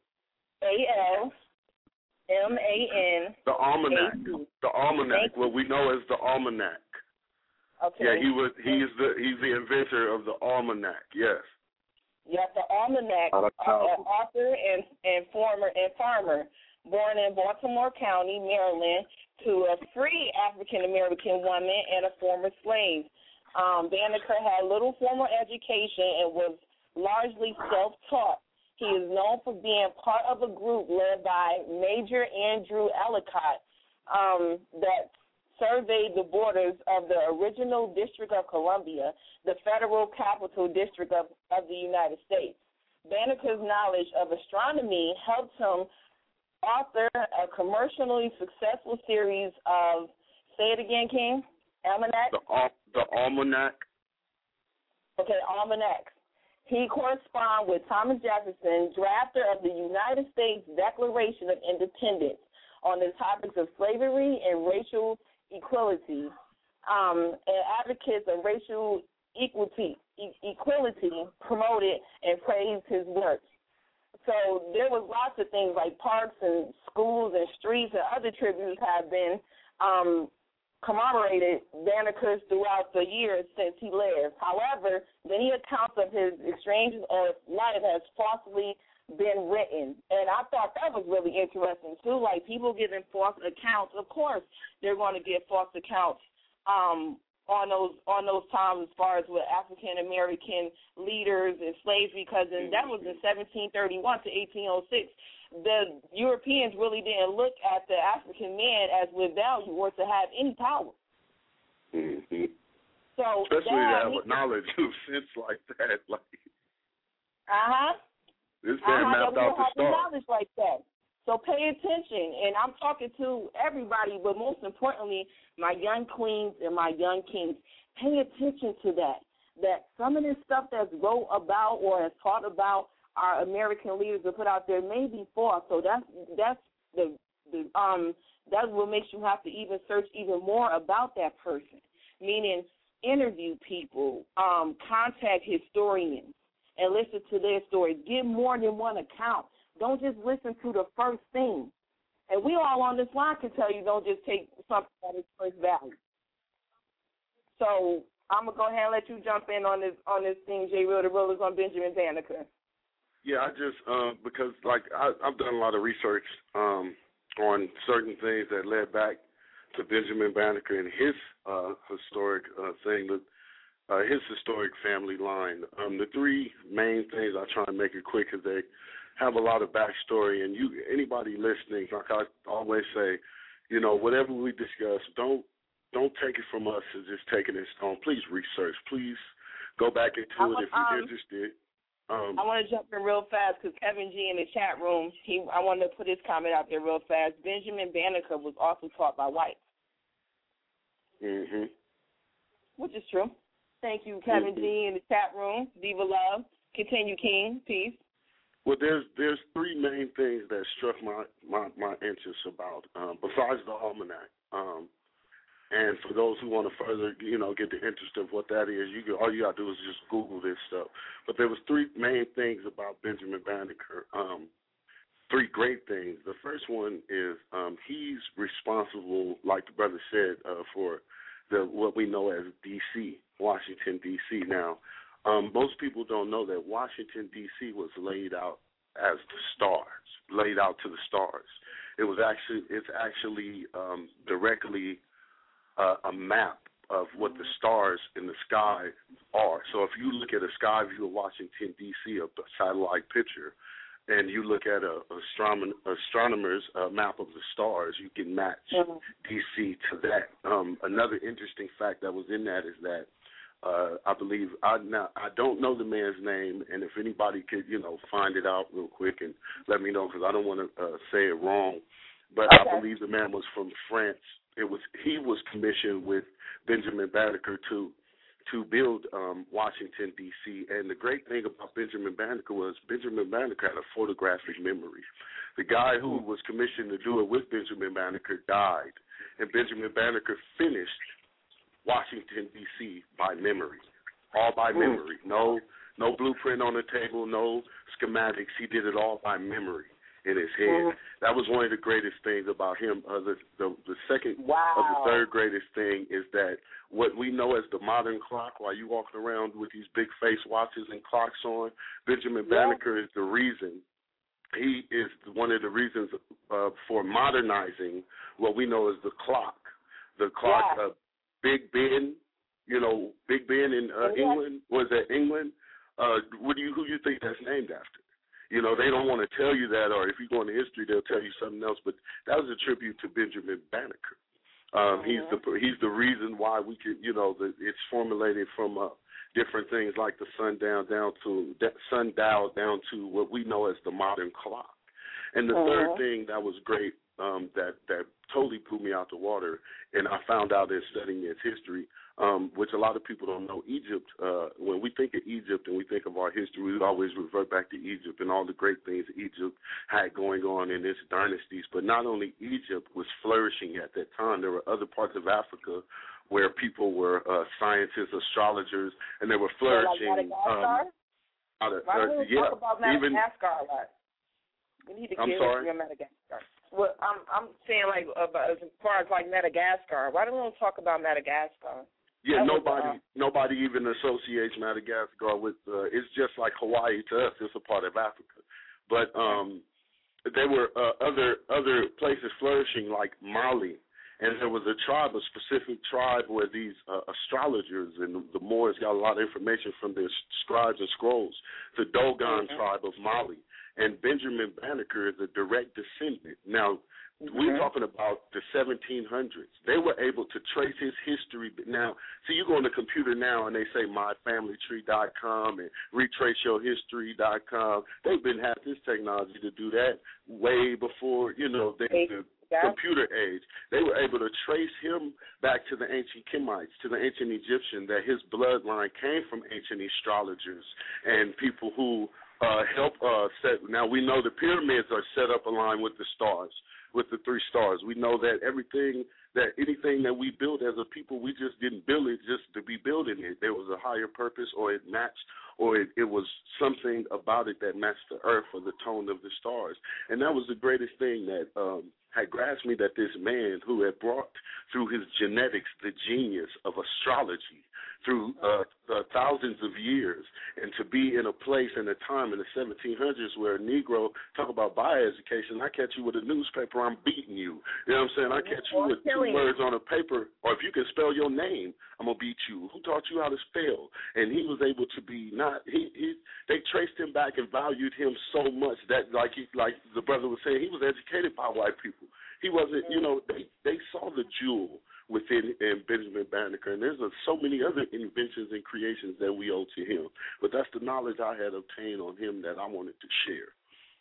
A-L-M-A-N. The Almanac. The Almanac. What we know as the Almanac. Okay. Yeah, he's the inventor of the Almanac. Yes. Yeah, the Almanac. Author and farmer, born in Baltimore County, Maryland, to a free African American woman and a former slave. Banneker had little formal education and was largely self-taught. He is known for being part of a group led by Major Andrew Ellicott that surveyed the borders of the original District of Columbia, the federal capital district of the United States. Banneker's knowledge of astronomy helped him author a commercially successful series of, say it again, King? Almanac? The Almanac. Okay, Almanac. He corresponded with Thomas Jefferson, drafter of the United States Declaration of Independence, on the topics of slavery and racial equality, and advocates of racial equality promoted and praised his work. So there was lots of things like parks and schools and streets and other tributes have been commemorated Banneker throughout the years since he lived. However, many accounts of his exchanges of life has falsely been written. And I thought that was really interesting, too. Like, people giving false accounts. Of course, they're going to give false accounts on those times as far as with African-American leaders and slavery, because that was in 1731 to 1806. The Europeans really didn't look at the African man as with value or to have any power. Mm-hmm. So especially to have a knowledge of sense like that. This man mapped out the stars. Knowledge like that. So pay attention, and I'm talking to everybody, but most importantly, my young queens and my young kings. Pay attention to that some of this stuff that's wrote about or is taught about our American leaders are put out there may be false. So that's what makes you have to even search even more about that person. Meaning, interview people, contact historians, and listen to their stories. Get more than one account. Don't just listen to the first thing. And we all on this line can tell you don't just take something at its first value. So I'm gonna go ahead and let you jump in on this thing, J. Rita Rose, on Benjamin Banneker. Yeah, I just because I've done a lot of research on certain things that led back to Benjamin Banneker and his historic his historic family line. The three main things I try and make it quick because they have a lot of backstory, and anybody listening, like I always say, whatever we discuss, don't take it from us as just taking it in stone. Please research. Please go back into it if you're interested. I want to jump in real fast because Kevin G in the chat room, I wanted to put his comment out there real fast. Benjamin Banneker was also taught by whites. Mm-hmm. Which is true. Thank you, Kevin G in the chat room. Diva Love. Continue, King. Peace. Well, there's three main things that struck my interest about, besides the Almanac. And for those who want to further, get the interest of what that is, all you got to do is just Google this stuff. But there was three main things about Benjamin Banneker, three great things. The first one is he's responsible, like the brother said, for what we know as D.C., Washington, D.C. Now, most people don't know that Washington, D.C. was laid out as the stars, laid out to the stars. It's actually directly a map of what the stars in the sky are. So if you look at a sky view of Washington, D.C., a satellite picture, and you look at a astronomer's map of the stars, you can match D.C. to that. Another interesting fact that was in that is that I believe I don't know the man's name, and if anybody could find it out real quick and let me know, because I don't want to say it wrong, but I believe the man was from France. He was commissioned with Benjamin Banneker to build Washington, D.C. And the great thing about Benjamin Banneker was Benjamin Banneker had a photographic memory. The guy who was commissioned to do it with Benjamin Banneker died, and Benjamin Banneker finished Washington, D.C. by memory, all by memory. No blueprint on the table, no schematics. He did it all by memory in his head. That was one of the greatest things about him. The second of the third greatest thing is that what we know as the modern clock, while you walking around with these big face watches and clocks on, Benjamin Banneker is the reason. He is one of the reasons for modernizing what we know as the clock. The clock, Big Ben, Big Ben in England, was that England? Who do you think that's named after? They don't want to tell you that, or if you go into history, they'll tell you something else. But that was a tribute to Benjamin Banneker. He's the reason why we could, it's formulated from different things like the sundial down to what we know as the modern clock. And the third thing that was great, that totally blew me out the water, and I found out in studying its history, which a lot of people don't know. Egypt, when we think of Egypt and we think of our history, we always revert back to Egypt and all the great things Egypt had going on in its dynasties. But not only Egypt was flourishing at that time, there were other parts of Africa where people were scientists, astrologers, and they were flourishing. Why don't we talk about Madagascar a lot? We need to get into Madagascar. Well, I'm saying about, as far as Madagascar. Why don't we talk about Madagascar? Yeah, nobody even associates Madagascar with. It's just like Hawaii to us. It's a part of Africa, but there were other places flourishing like Mali, and there was a specific tribe where these astrologers and the Moors got a lot of information from their scribes and scrolls. The Dogon tribe of Mali. And Benjamin Banneker is a direct descendant. Now, we're talking about the 1700s. They were able to trace his history. Now, see, you go on the computer now and they say myfamilytree.com and retraceyourhistory.com. They've been having this technology to do that way before, the computer age. They were able to trace him back to the ancient Kemites, to the ancient Egyptian, that his bloodline came from ancient astrologers and people who help set. Now we know the pyramids are set up aligned with the stars, with the three stars. We know that anything that we built as a people, we just didn't build it just to be building it. There was a higher purpose, or it matched, or it was something about it that matched the earth or the tone of the stars. And that was the greatest thing that had grasped me, that this man who had brought through his genetics the genius of astrology through thousands of years, and to be in a place in a time in the 1700s where a Negro, talk about bi-education, I catch you with a newspaper, I'm beating you. You know what I'm saying? I catch you with two words on a paper, or if you can spell your name, I'm going to beat you. Who taught you how to spell? And he was able to be they traced him back and valued him so much that, like the brother was saying, he was educated by white people. He wasn't, they saw the jewel within Benjamin Banneker, and there's so many other inventions and creations that we owe to him. But that's the knowledge I had obtained on him that I wanted to share.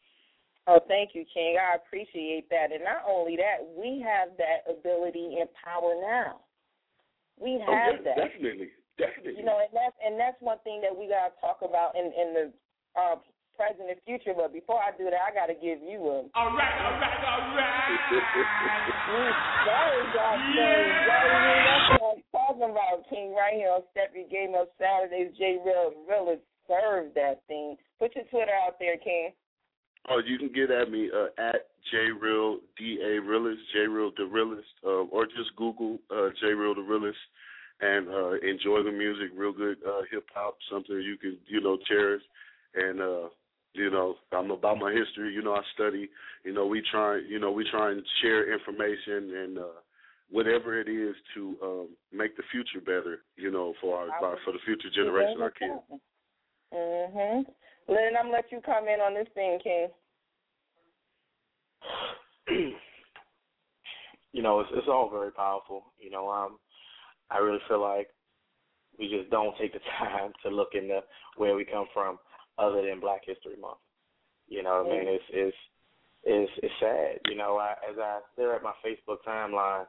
Oh, thank you, King. I appreciate that. And not only that, we have that ability and power now. We have that. Definitely. And that's one thing that we got to talk about in the present and future. But before I do that, I got to give you a... All right. That's what I'm talking about, King, right here on Steppy Game Up Saturdays. J Real really served that thing. Put your Twitter out there, King. Oh, you can get at me at JReal, D-A Realist, JReal the Realist, or just Google JReal the Realist and enjoy the music, real good hip-hop, something you can, cherish. And, I'm about my history. I study. We try and share information and whatever it is to, make the future better, for the future generation, our kids. Lynn, I'm going to let you comment on this thing, King. It's all very powerful. I really feel like we just don't take the time to look into where we come from other than Black History Month. You know what I mean? It's sad. As I stare at my Facebook timeline,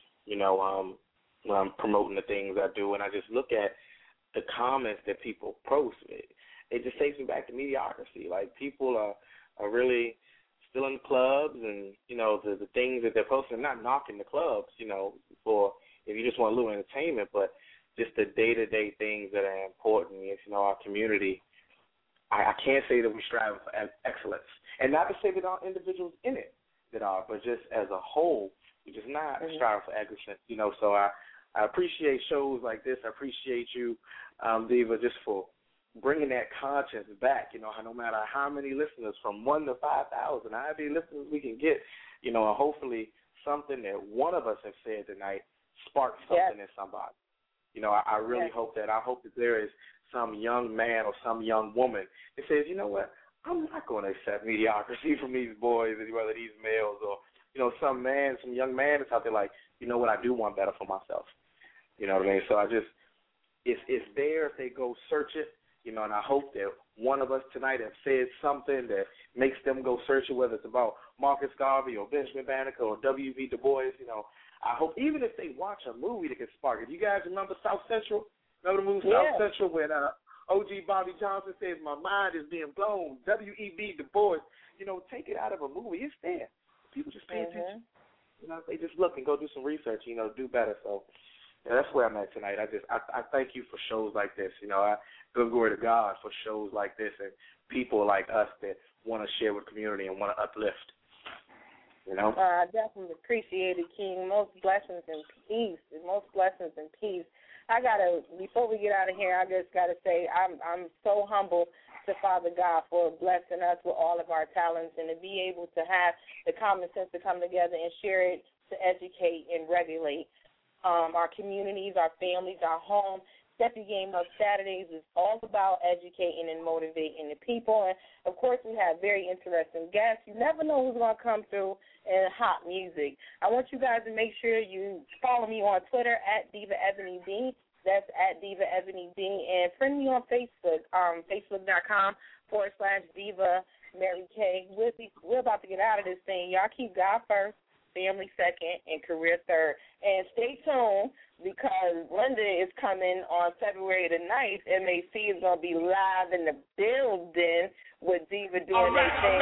when I'm promoting the things I do, and I just look at the comments that people post, it just takes me back to mediocrity. Like, people are really still in the clubs, and, the things that they're posting, not knocking the clubs, for if you just want a little entertainment, but just the day-to-day things that are important, our community. I can't say that we strive for excellence. And not to say that there are individuals in it that are, but just as a whole, we just not strive for excellence. So I appreciate shows like this. I appreciate you, Diva, just for bringing that conscience back. No matter how many listeners, from 1 to 5,000, how many listeners we can get, and hopefully something that one of us have said tonight sparks something in somebody. I really hope that. I hope that there is some young man or some young woman that says, you know what, I'm not going to accept mediocrity from these boys, whether these males or, some young man that's out there like, you know what, I do want better for myself. You know what I mean? So it's there if they go search it, and I hope that one of us tonight have said something that makes them go search it, whether it's about Marcus Garvey or Benjamin Banneker or W.B. Du Bois, I hope even if they watch a movie that can spark it. You guys remember South Central? Remember the movie South Central when O.G. Bobby Johnson says, my mind is being blown, W.E.B. Du Bois. Take it out of a movie. It's there. People just pay attention. They just look and go do some research, do better. So that's where I'm at tonight. I thank you for shows like this. I give glory to God for shows like this and people like us that want to share with the community and want to uplift. I definitely appreciate it, King. Most blessings and peace. Before we get out of here, I just got to say I'm so humble to Father God for blessing us with all of our talents and to be able to have the common sense to come together and share it to educate and regulate our communities, our families, our home. Step Your Game Up Saturdays is all about educating and motivating the people. And, of course, we have very interesting guests. You never know who's going to come through in hot music. I want you guys to make sure you follow me on Twitter at Diva Ebony B. That's at Diva Ebony B. And friend me on Facebook, facebook.com/Diva Mary K. We're about to get out of this thing. Y'all keep God first, family second, and career third. And stay tuned because Linda is coming on February the 9th. MAC is going to be live in the building with Diva doing their thing.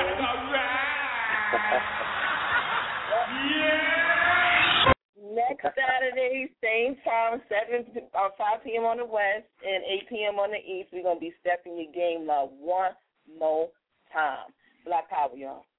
Next Saturday, same time, 5 p.m. on the West and 8 p.m. on the East, we're going to be stepping your game up one more time. Black Power, y'all.